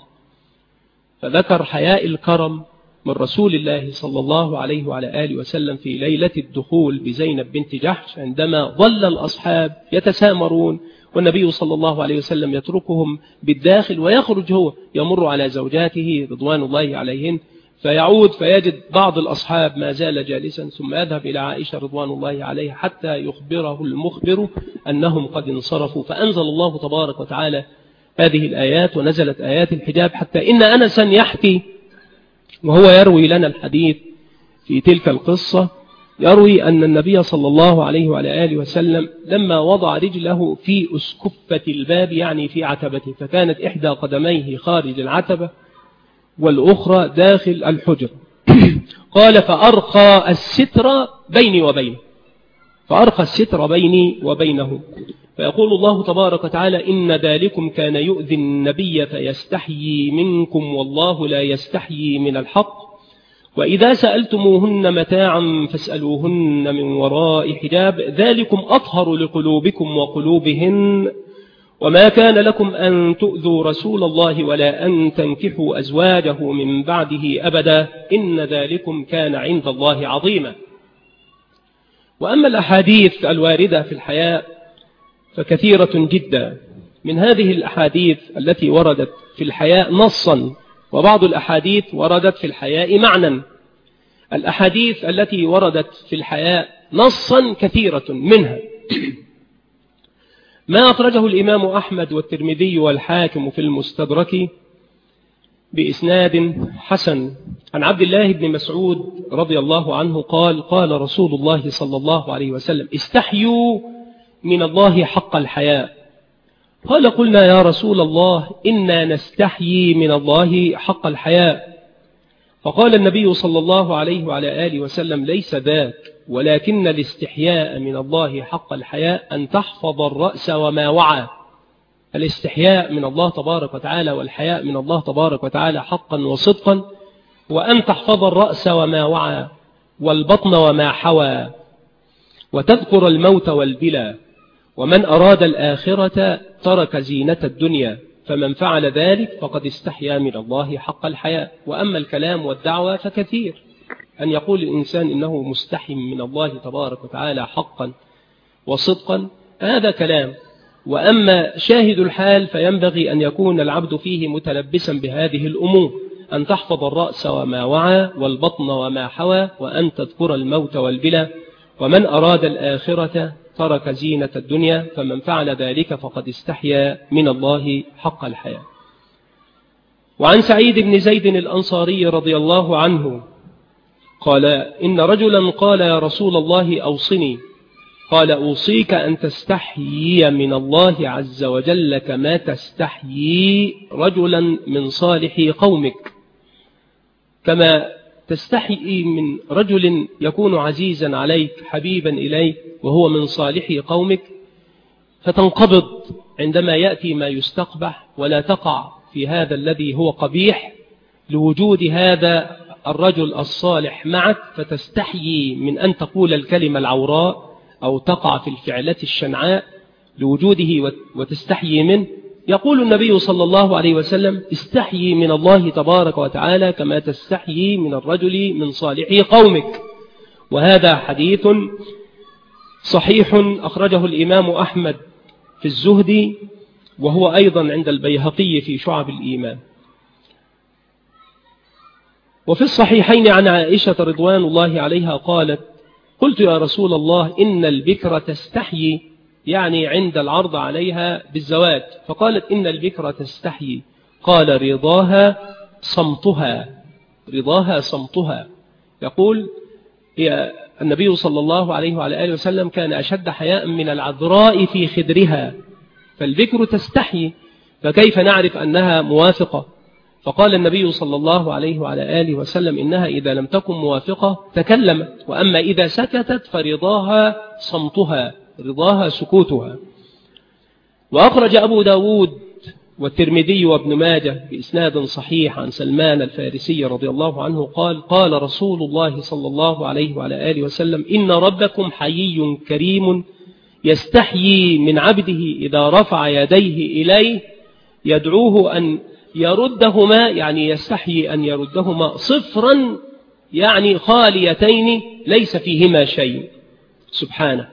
فذكر حياء الكرم من رسول الله صلى الله عليه وعلى آله وسلم في ليلة الدخول بزينب بنت جحش عندما ظل الأصحاب يتسامرون والنبي صلى الله عليه وسلم يتركهم بالداخل ويخرج هو يمر على زوجاته رضوان الله عليهن فيعود فيجد بعض الأصحاب ما زال جالسا ثم يذهب إلى عائشة رضوان الله عليها حتى يخبره المخبر أنهم قد انصرفوا. فأنزل الله تبارك وتعالى هذه الآيات ونزلت آيات الحجاب حتى إن أنسا يحكي وهو يروي لنا الحديث في تلك القصة يروي أن النبي صلى الله عليه وعلى آله وسلم لما وضع رجله في أسكفة الباب يعني في عتبته فكانت إحدى قدميه خارج العتبة والأخرى داخل الحجر قال فأرخى الستر بيني وبينه فأرخى الستر بيني وبينه. فيقول الله تبارك وتعالى إن ذلكم كان يؤذي النبي فيستحيي منكم والله لا يستحيي من الحق وإذا سألتموهن متاعا فاسألوهن من وراء حجاب ذلكم أطهر لقلوبكم وقلوبهن وما كان لكم أن تؤذوا رسول الله ولا أن تنكحوا أزواجه من بعده أبدا إن ذلكم كان عند الله عظيما. وأما الأحاديث الواردة في الحياء فكثيرة جدا. من هذه الأحاديث التي وردت في الحياء نصا وبعض الأحاديث وردت في الحياء معنى. الأحاديث التي وردت في الحياء نصا كثيرة منها ما أخرجه الإمام أحمد والترمذي والحاكم في المستدرك بإسناد حسن عن عبد الله بن مسعود رضي الله عنه قال قال رسول الله صلى الله عليه وسلم استحيوا من الله حق الحياء. قال قلنا يا رسول الله إنا نستحيي من الله حق الحياء. فقال النبي صلى الله عليه وعلى آله وسلم ليس ذاك ولكن الاستحياء من الله حق الحياء أن تحفظ الرأس وما وعى. الاستحياء من الله تبارك وتعالى والحياء من الله تبارك وتعالى حقا وصدقا وأن تحفظ الرأس وما وعى والبطن وما حوى وتذكر الموت والبلى ومن أراد الآخرة ترك زينة الدنيا فمن فعل ذلك فقد استحيا من الله حق الحياء. وأما الكلام والدعوة فكثير أن يقول الإنسان إنه مستحي من الله تبارك وتعالى حقا وصدقا هذا كلام. وأما شاهد الحال فينبغي أن يكون العبد فيه متلبسا بهذه الأمور أن تحفظ الرأس وما وعى والبطن وما حوى وأن تذكر الموت والبلى ومن أراد الآخرة ترك زينة الدنيا، فمن فعل ذلك فقد استحيا من الله حق الحياة. وعن سعيد بن زيد الأنصاري رضي الله عنه قال: إن رجلا قال: يا رسول الله أوصني. قال: أوصيك أن تستحيي من الله عز وجل كما تستحيي رجلا من صالح قومك، كما تستحيي من رجل يكون عزيزا عليك حبيبا إليك وهو من صالح قومك، فتنقبض عندما يأتي ما يستقبح، ولا تقع في هذا الذي هو قبيح لوجود هذا الرجل الصالح معك، فتستحيي من أن تقول الكلمة العوراء أو تقع في الفعلة الشنعاء لوجوده وتستحيي منه. يقول النبي صلى الله عليه وسلم: استحيي من الله تبارك وتعالى كما تستحيي من الرجل من صالح قومك. وهذا حديث صحيح أخرجه الإمام أحمد في الزهد، وهو أيضا عند البيهقي في شعب الإيمان. وفي الصحيحين عن عائشة رضوان الله عليها قالت: قلت يا رسول الله إن البكرة تستحيي، يعني عند العرض عليها بالزواج، فقالت: إن البكرة تستحيي. قال: رضاها صمتها، رضاها صمتها. يقول النبي صلى الله عليه وعلى آله وسلم: كان أشد حياء من العذراء في خدرها. فالبكر تستحيي، فكيف نعرف أنها موافقة؟ فقال النبي صلى الله عليه وعلى آله وسلم: إنها إذا لم تكن موافقة تكلمت، وأما إذا سكتت فرضاها صمتها، رضاها سكوتها. وأخرج أبو داود والترمذي وابن ماجه بإسناد صحيح عن سلمان الفارسي رضي الله عنه قال: قال رسول الله صلى الله عليه وعلى آله وسلم: إن ربكم حيي كريم يستحيي من عبده إذا رفع يديه إليه يدعوه أن يردهما، يعني يستحيي أن يردهما صفرا، يعني خاليتين ليس فيهما شيء، سبحانه.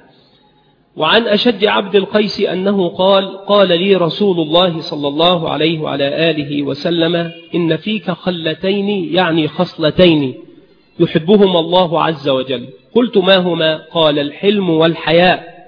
وعن أشج عبد القيس أنه قال لي رسول الله صلى الله عليه وعلى آله وسلم: إن فيك خلتين، يعني خصلتين يحبهما الله عز وجل. قلت: ما هما؟ قال: الحلم والحياء.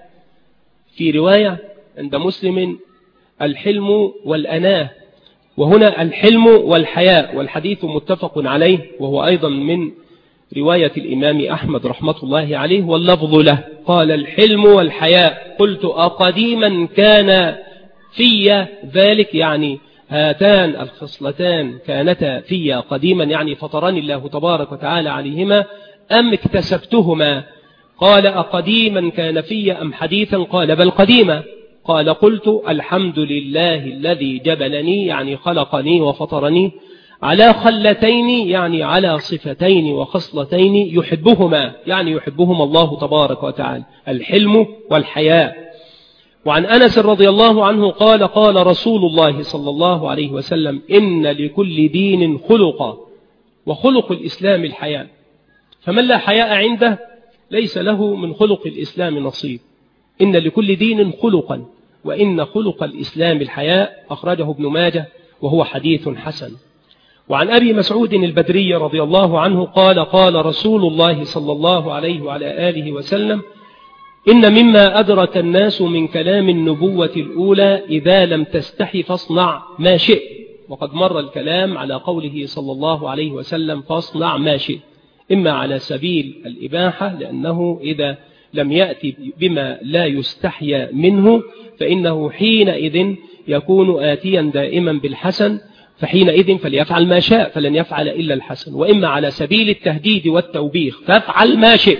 في رواية عند مسلم: الحلم والأناه، وهنا الحلم والحياء، والحديث متفق عليه، وهو أيضا من رواية الإمام أحمد رحمة الله عليه، واللفظ له. قال: الحلم والحياء. قلت: أقديما كان في ذلك، يعني هاتان الخصلتان كانتا في قديما، يعني فطرني الله تبارك وتعالى عليهما، أم اكتسبتهما؟ قال: أقديما كان في أم حديثا؟ قال: بل قديما. قال: قلت: الحمد لله الذي جبلني، يعني خلقني وفطرني، على خلتين، يعني على صفتين وخصلتين يحبهما، يعني يحبهما الله تبارك وتعالى، الحلم والحياء. وعن أنس رضي الله عنه قال: قال رسول الله صلى الله عليه وسلم: إن لكل دين خلقا، وخلق الإسلام الحياء، فمن لا حياء عنده ليس له من خلق الإسلام نصيب. إن لكل دين خلقا، وإن خلق الإسلام الحياء. أخرجه ابن ماجه وهو حديث حسن. وعن أبي مسعود البدري رضي الله عنه قال: قال رسول الله صلى الله عليه وعلى آله وسلم: إن مما أدرك الناس من كلام النبوة الأولى: إذا لم تستحي فاصنع ما شئت. وقد مر الكلام على قوله صلى الله عليه وسلم: فاصنع ما شئت، إما على سبيل الإباحة، لأنه إذا لم يأتي بما لا يستحيا منه فإنه حينئذ يكون آتيا دائما بالحسن، فحينئذ فليفعل ما شاء، فلن يفعل إلا الحسن. وإما على سبيل التهديد والتوبيخ: فافعل ما شئت،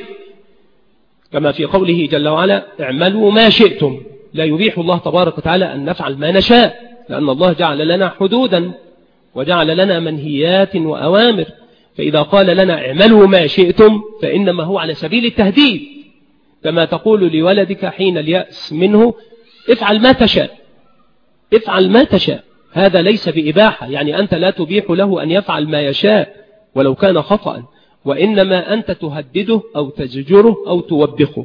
كما في قوله جل وعلا: اعملوا ما شئتم. لا يبيح الله تبارك وتعالى أن نفعل ما نشاء، لأن الله جعل لنا حدودا وجعل لنا منهيات وأوامر. فإذا قال لنا اعملوا ما شئتم فإنما هو على سبيل التهديد، كما تقول لولدك حين اليأس منه: افعل ما تشاء، افعل ما تشاء. هذا ليس بإباحة، يعني أنت لا تبيح له أن يفعل ما يشاء ولو كان خطأ، وإنما أنت تهدده أو تزجره أو توبخه.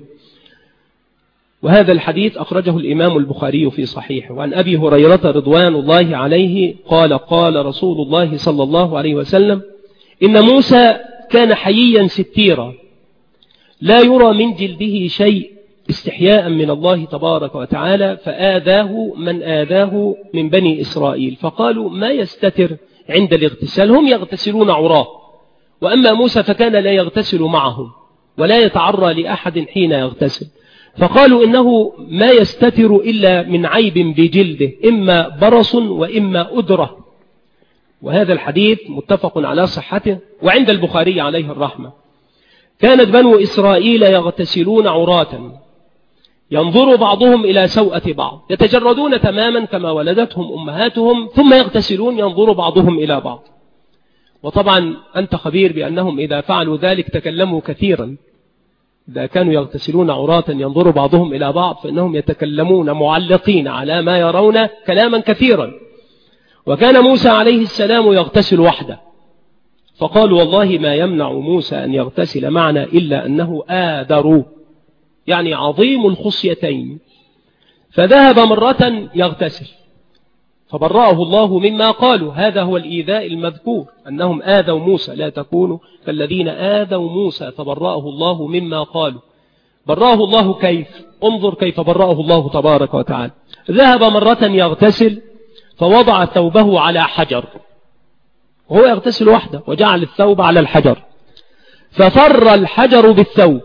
وهذا الحديث أخرجه الإمام البخاري في صحيحه. وعن أبي هريرة رضوان الله عليه قال: قال رسول الله صلى الله عليه وسلم: إن موسى كان حييا ستيرا، لا يرى من جلده شيء، استحياء من الله تبارك وتعالى، فآذاه من آذاه من بني إسرائيل، فقالوا ما يستتر عند الاغتسال، هم يغتسلون عراه، وأما موسى فكان لا يغتسل معهم ولا يتعرى لأحد حين يغتسل، فقالوا إنه ما يستتر إلا من عيب بجلده، إما برص وإما أدرة. وهذا الحديث متفق على صحته وعند البخاري عليه الرحمة. كانت بنو إسرائيل يغتسلون عراة، ينظر بعضهم إلى سوءة بعض، يتجردون تماما كما ولدتهم أمهاتهم، ثم يغتسلون ينظر بعضهم إلى بعض. وطبعا أنت خبير بأنهم إذا فعلوا ذلك تكلموا كثيرا، إذا كانوا يغتسلون عراة ينظر بعضهم إلى بعض فإنهم يتكلمون معلقين على ما يرون كلاما كثيرا. وكان موسى عليه السلام يغتسل وحده، فقالوا والله ما يمنع موسى أن يغتسل معنا إلا أنه آذر، يعني عظيم الخصيتين، فذهب مرة يغتسل فبرأه الله مما قالوا. هذا هو الإيذاء المذكور، أنهم آذوا موسى، لا تكونوا كالذين آذوا موسى فبرأه الله مما قالوا. برأه الله كيف؟ انظر كيف برأه الله تبارك وتعالى. ذهب مرة يغتسل فوضع ثوبه على حجر، وهو يغتسل وحده، وجعل الثوب على الحجر، ففر الحجر بالثوب،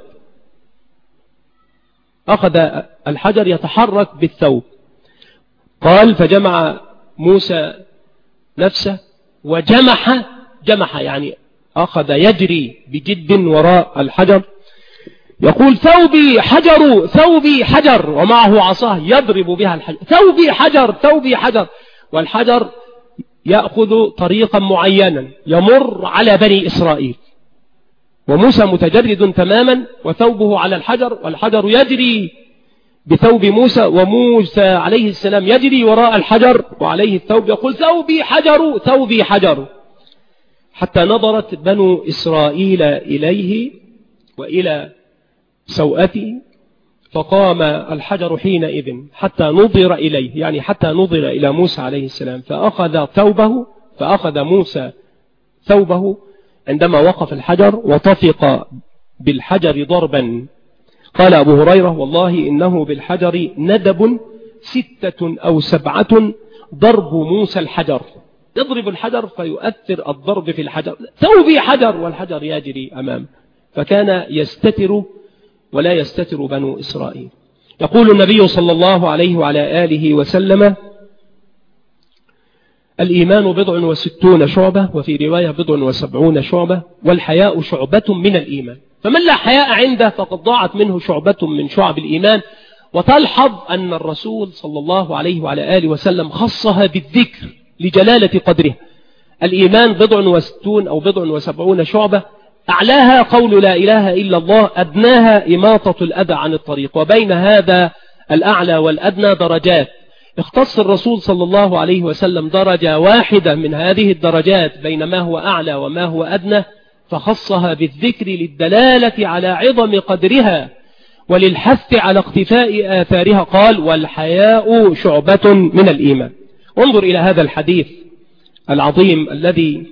أخذ الحجر يتحرك بالثوب. قال فجمع موسى نفسه وجمح، يعني أخذ يجري بجد وراء الحجر، يقول ثوبي حجر ثوبي حجر، ومعه عصاه يضرب بها الحجر، ثوبي حجر ثوبي حجر، والحجر يأخذ طريقا معينا يمر على بني إسرائيل، وموسى متجرد تماما وثوبه على الحجر، والحجر يجري بثوب موسى، وموسى عليه السلام يجري وراء الحجر وعليه الثوب، يقول ثوبي حجر ثوبي حجر، حتى نظرت بنو إسرائيل إليه وإلى سوءته، فقام الحجر حينئذ حتى نظر إليه، يعني حتى نظر إلى موسى عليه السلام، فأخذ موسى ثوبه عندما وقف الحجر وطفق بالحجر ضربا. قال أبو هريرة والله إنه بالحجر ندب 6 أو 7 ضرب موسى الحجر، يضرب الحجر فيؤثر الضرب في الحجر، ثوبي حجر والحجر يجري أمامه، فكان يستتر ولا يستتر بنو إسرائيل. يقول النبي صلى الله عليه وعلى آله وسلم الإيمان 60 شعبة، وفي رواية 70 شعبة، والحياء شعبة من الإيمان، فمن لا حياء عنده فقد ضاعت منه شعبة من شعب الإيمان. وتلحظ أن الرسول صلى الله عليه وعلى آله وسلم خصها بالذكر لجلالة قدره. الإيمان 60 أو 70 شعبة، أعلاها قول لا إله إلا الله، أدناها إماطة الأذى عن الطريق، وبين هذا الأعلى والأدنى درجات. اختص الرسول صلى الله عليه وسلم درجة واحدة من هذه الدرجات بين ما هو أعلى وما هو أدنى، فخصها بالذكر للدلالة على عظم قدرها وللحث على اقتفاء آثارها. قال والحياء شعبة من الإيمان. انظر إلى هذا الحديث العظيم الذي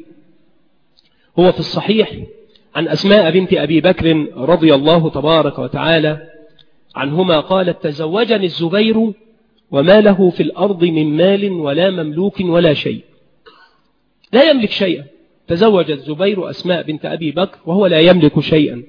هو في الصحيح عن أسماء بنت أبي بكر رضي الله تبارك وتعالى عنهما قالت تزوجني الزبير وما له في الأرض من مال ولا مملوك ولا شيء، لا يملك شيئا. تزوج الزبير أسماء بنت أبي بكر وهو لا يملك شيئا،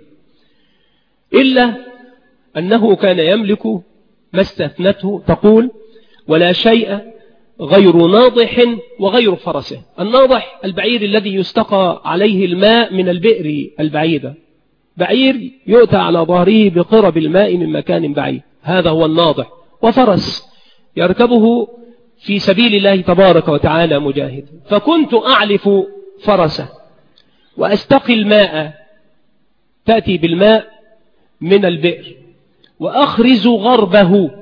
إلا أنه كان يملك ما استثنته، تقول ولا شيء غير ناضح وغير فرسه. الناضح البعير الذي يستقى عليه الماء من البئر البعيدة، بعير يؤتى على ظهره بقرب الماء من مكان بعيد، هذا هو الناضح. وفرس يركبه في سبيل الله تبارك وتعالى مجاهد. فكنت أعلف فرسه وأستقي الماء، تأتي بالماء من البئر، وأخرز غربه،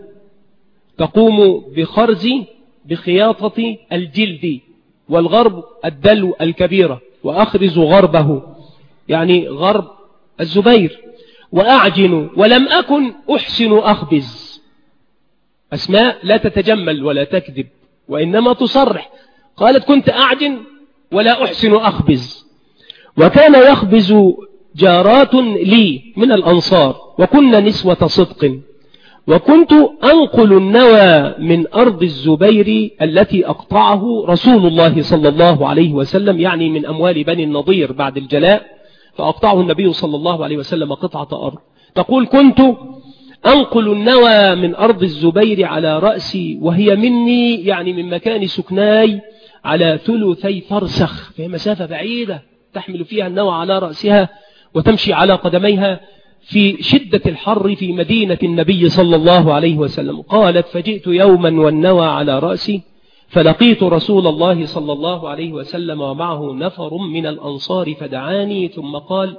تقوم بخرز بخياطة الجلد، والغرب الدلو الكبيرة، وأخرز غربه يعني غرب الزبير، وأعجن ولم أكن أحسن أخبز. أسماء لا تتجمل ولا تكذب، وإنما تصرح، قالت كنت أعجن ولا أحسن أخبز. وكان يخبز جارات لي من الأنصار، وكنا نسوة صدق، وكنت أنقل النوى من أرض الزبير التي أقطعه رسول الله صلى الله عليه وسلم، يعني من أموال بني النضير بعد الجلاء، فأقطعه النبي صلى الله عليه وسلم قطعة أرض. تقول كنت أنقل النوى من أرض الزبير على رأسي وهي مني، يعني من مكان سكناي، على ثلثي فرسخ، في مسافة بعيدة تحمل فيها النوى على رأسها وتمشي على قدميها في شدة الحر في مدينة النبي صلى الله عليه وسلم. قالت فجئت يوما والنوى على رأسي فلقيت رسول الله صلى الله عليه وسلم ومعه نفر من الأنصار فدعاني ثم قال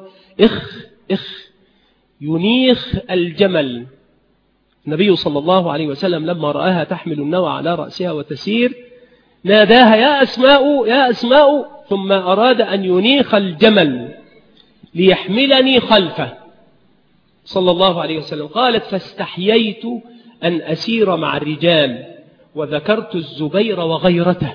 إخ ينيخ الجمل. النبي صلى الله عليه وسلم لما رآها تحمل النوى على رأسها وتسير ناداها يا أسماء يا أسماء، ثم أراد أن ينيخ الجمل ليحملني خلفه صلى الله عليه وسلم. قالت فاستحييت أن أسير مع الرجال وذكرت الزبير وغيرته.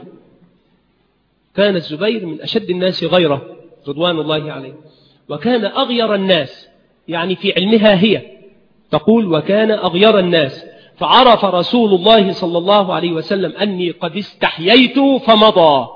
كان الزبير من أشد الناس غيرة رضوان الله عليه، وكان أغير الناس، يعني في علمها هي تقول وكان أغير الناس، فعرف رسول الله صلى الله عليه وسلم أني قد استحييت فمضى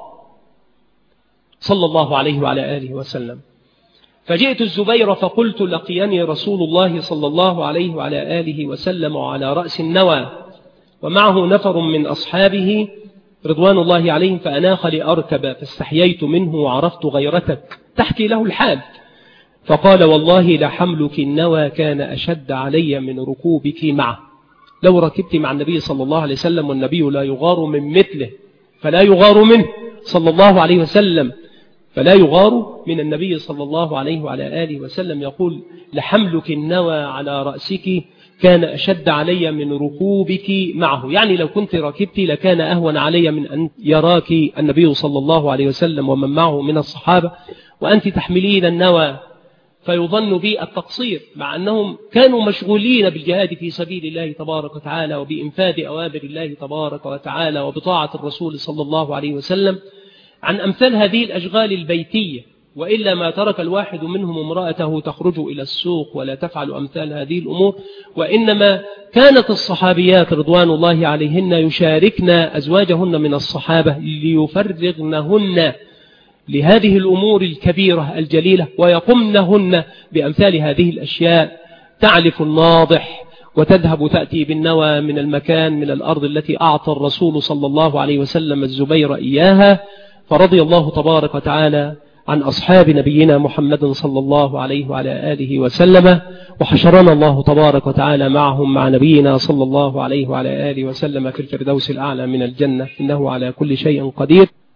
صلى الله عليه وعلى آله وسلم. فجئت الزبير فقلت لقيني رسول الله صلى الله عليه وعلى آله وسلم وعلى رأس النوى ومعه نفر من أصحابه رضوان الله عليهم، فأناخ لأركب فاستحييت منه وعرفت غيرتك، تحكي له الحال. فقال والله لحملك النوى كان أشد علي من ركوبك معه. لو ركبت مع النبي صلى الله عليه وسلم والنبي لا يغار من مثله فلا يغار منه صلى الله عليه وسلم، فلا يغار من النبي صلى الله عليه وعلى آله وسلم. يقول لحملك النوى على رأسك كان أشد علي من ركوبك معه، يعني لو كنت ركبت لكان أهون علي من أن يراك النبي صلى الله عليه وسلم ومن معه من الصحابة وأنت تحملين النوى، فيظن بي التقصير، مع أنهم كانوا مشغولين بالجهاد في سبيل الله تبارك وتعالى وبإنفاذ أوامر الله تبارك وتعالى وبطاعة الرسول صلى الله عليه وسلم عن أمثال هذه الأشغال البيتية، وإلا ما ترك الواحد منهم امرأته تخرج إلى السوق ولا تفعل أمثال هذه الأمور، وإنما كانت الصحابيات رضوان الله عليهن يشاركن أزواجهن من الصحابة ليفرغنهن لهذه الأمور الكبيرة الجليلة ويقمنهن بأمثال هذه الأشياء. تعلف الناضح وتذهب تأتي بالنوى من المكان من الأرض التي أعطى الرسول صلى الله عليه وسلم الزبير إياها. فرضي الله تبارك وتعالى عن أصحاب نبينا محمد صلى الله عليه وعلى آله وسلم، وحشرنا الله تبارك وتعالى معهم مع نبينا صلى الله عليه وعلى آله وسلم في الفردوس الأعلى من الجنة، إنه على كل شيء قدير.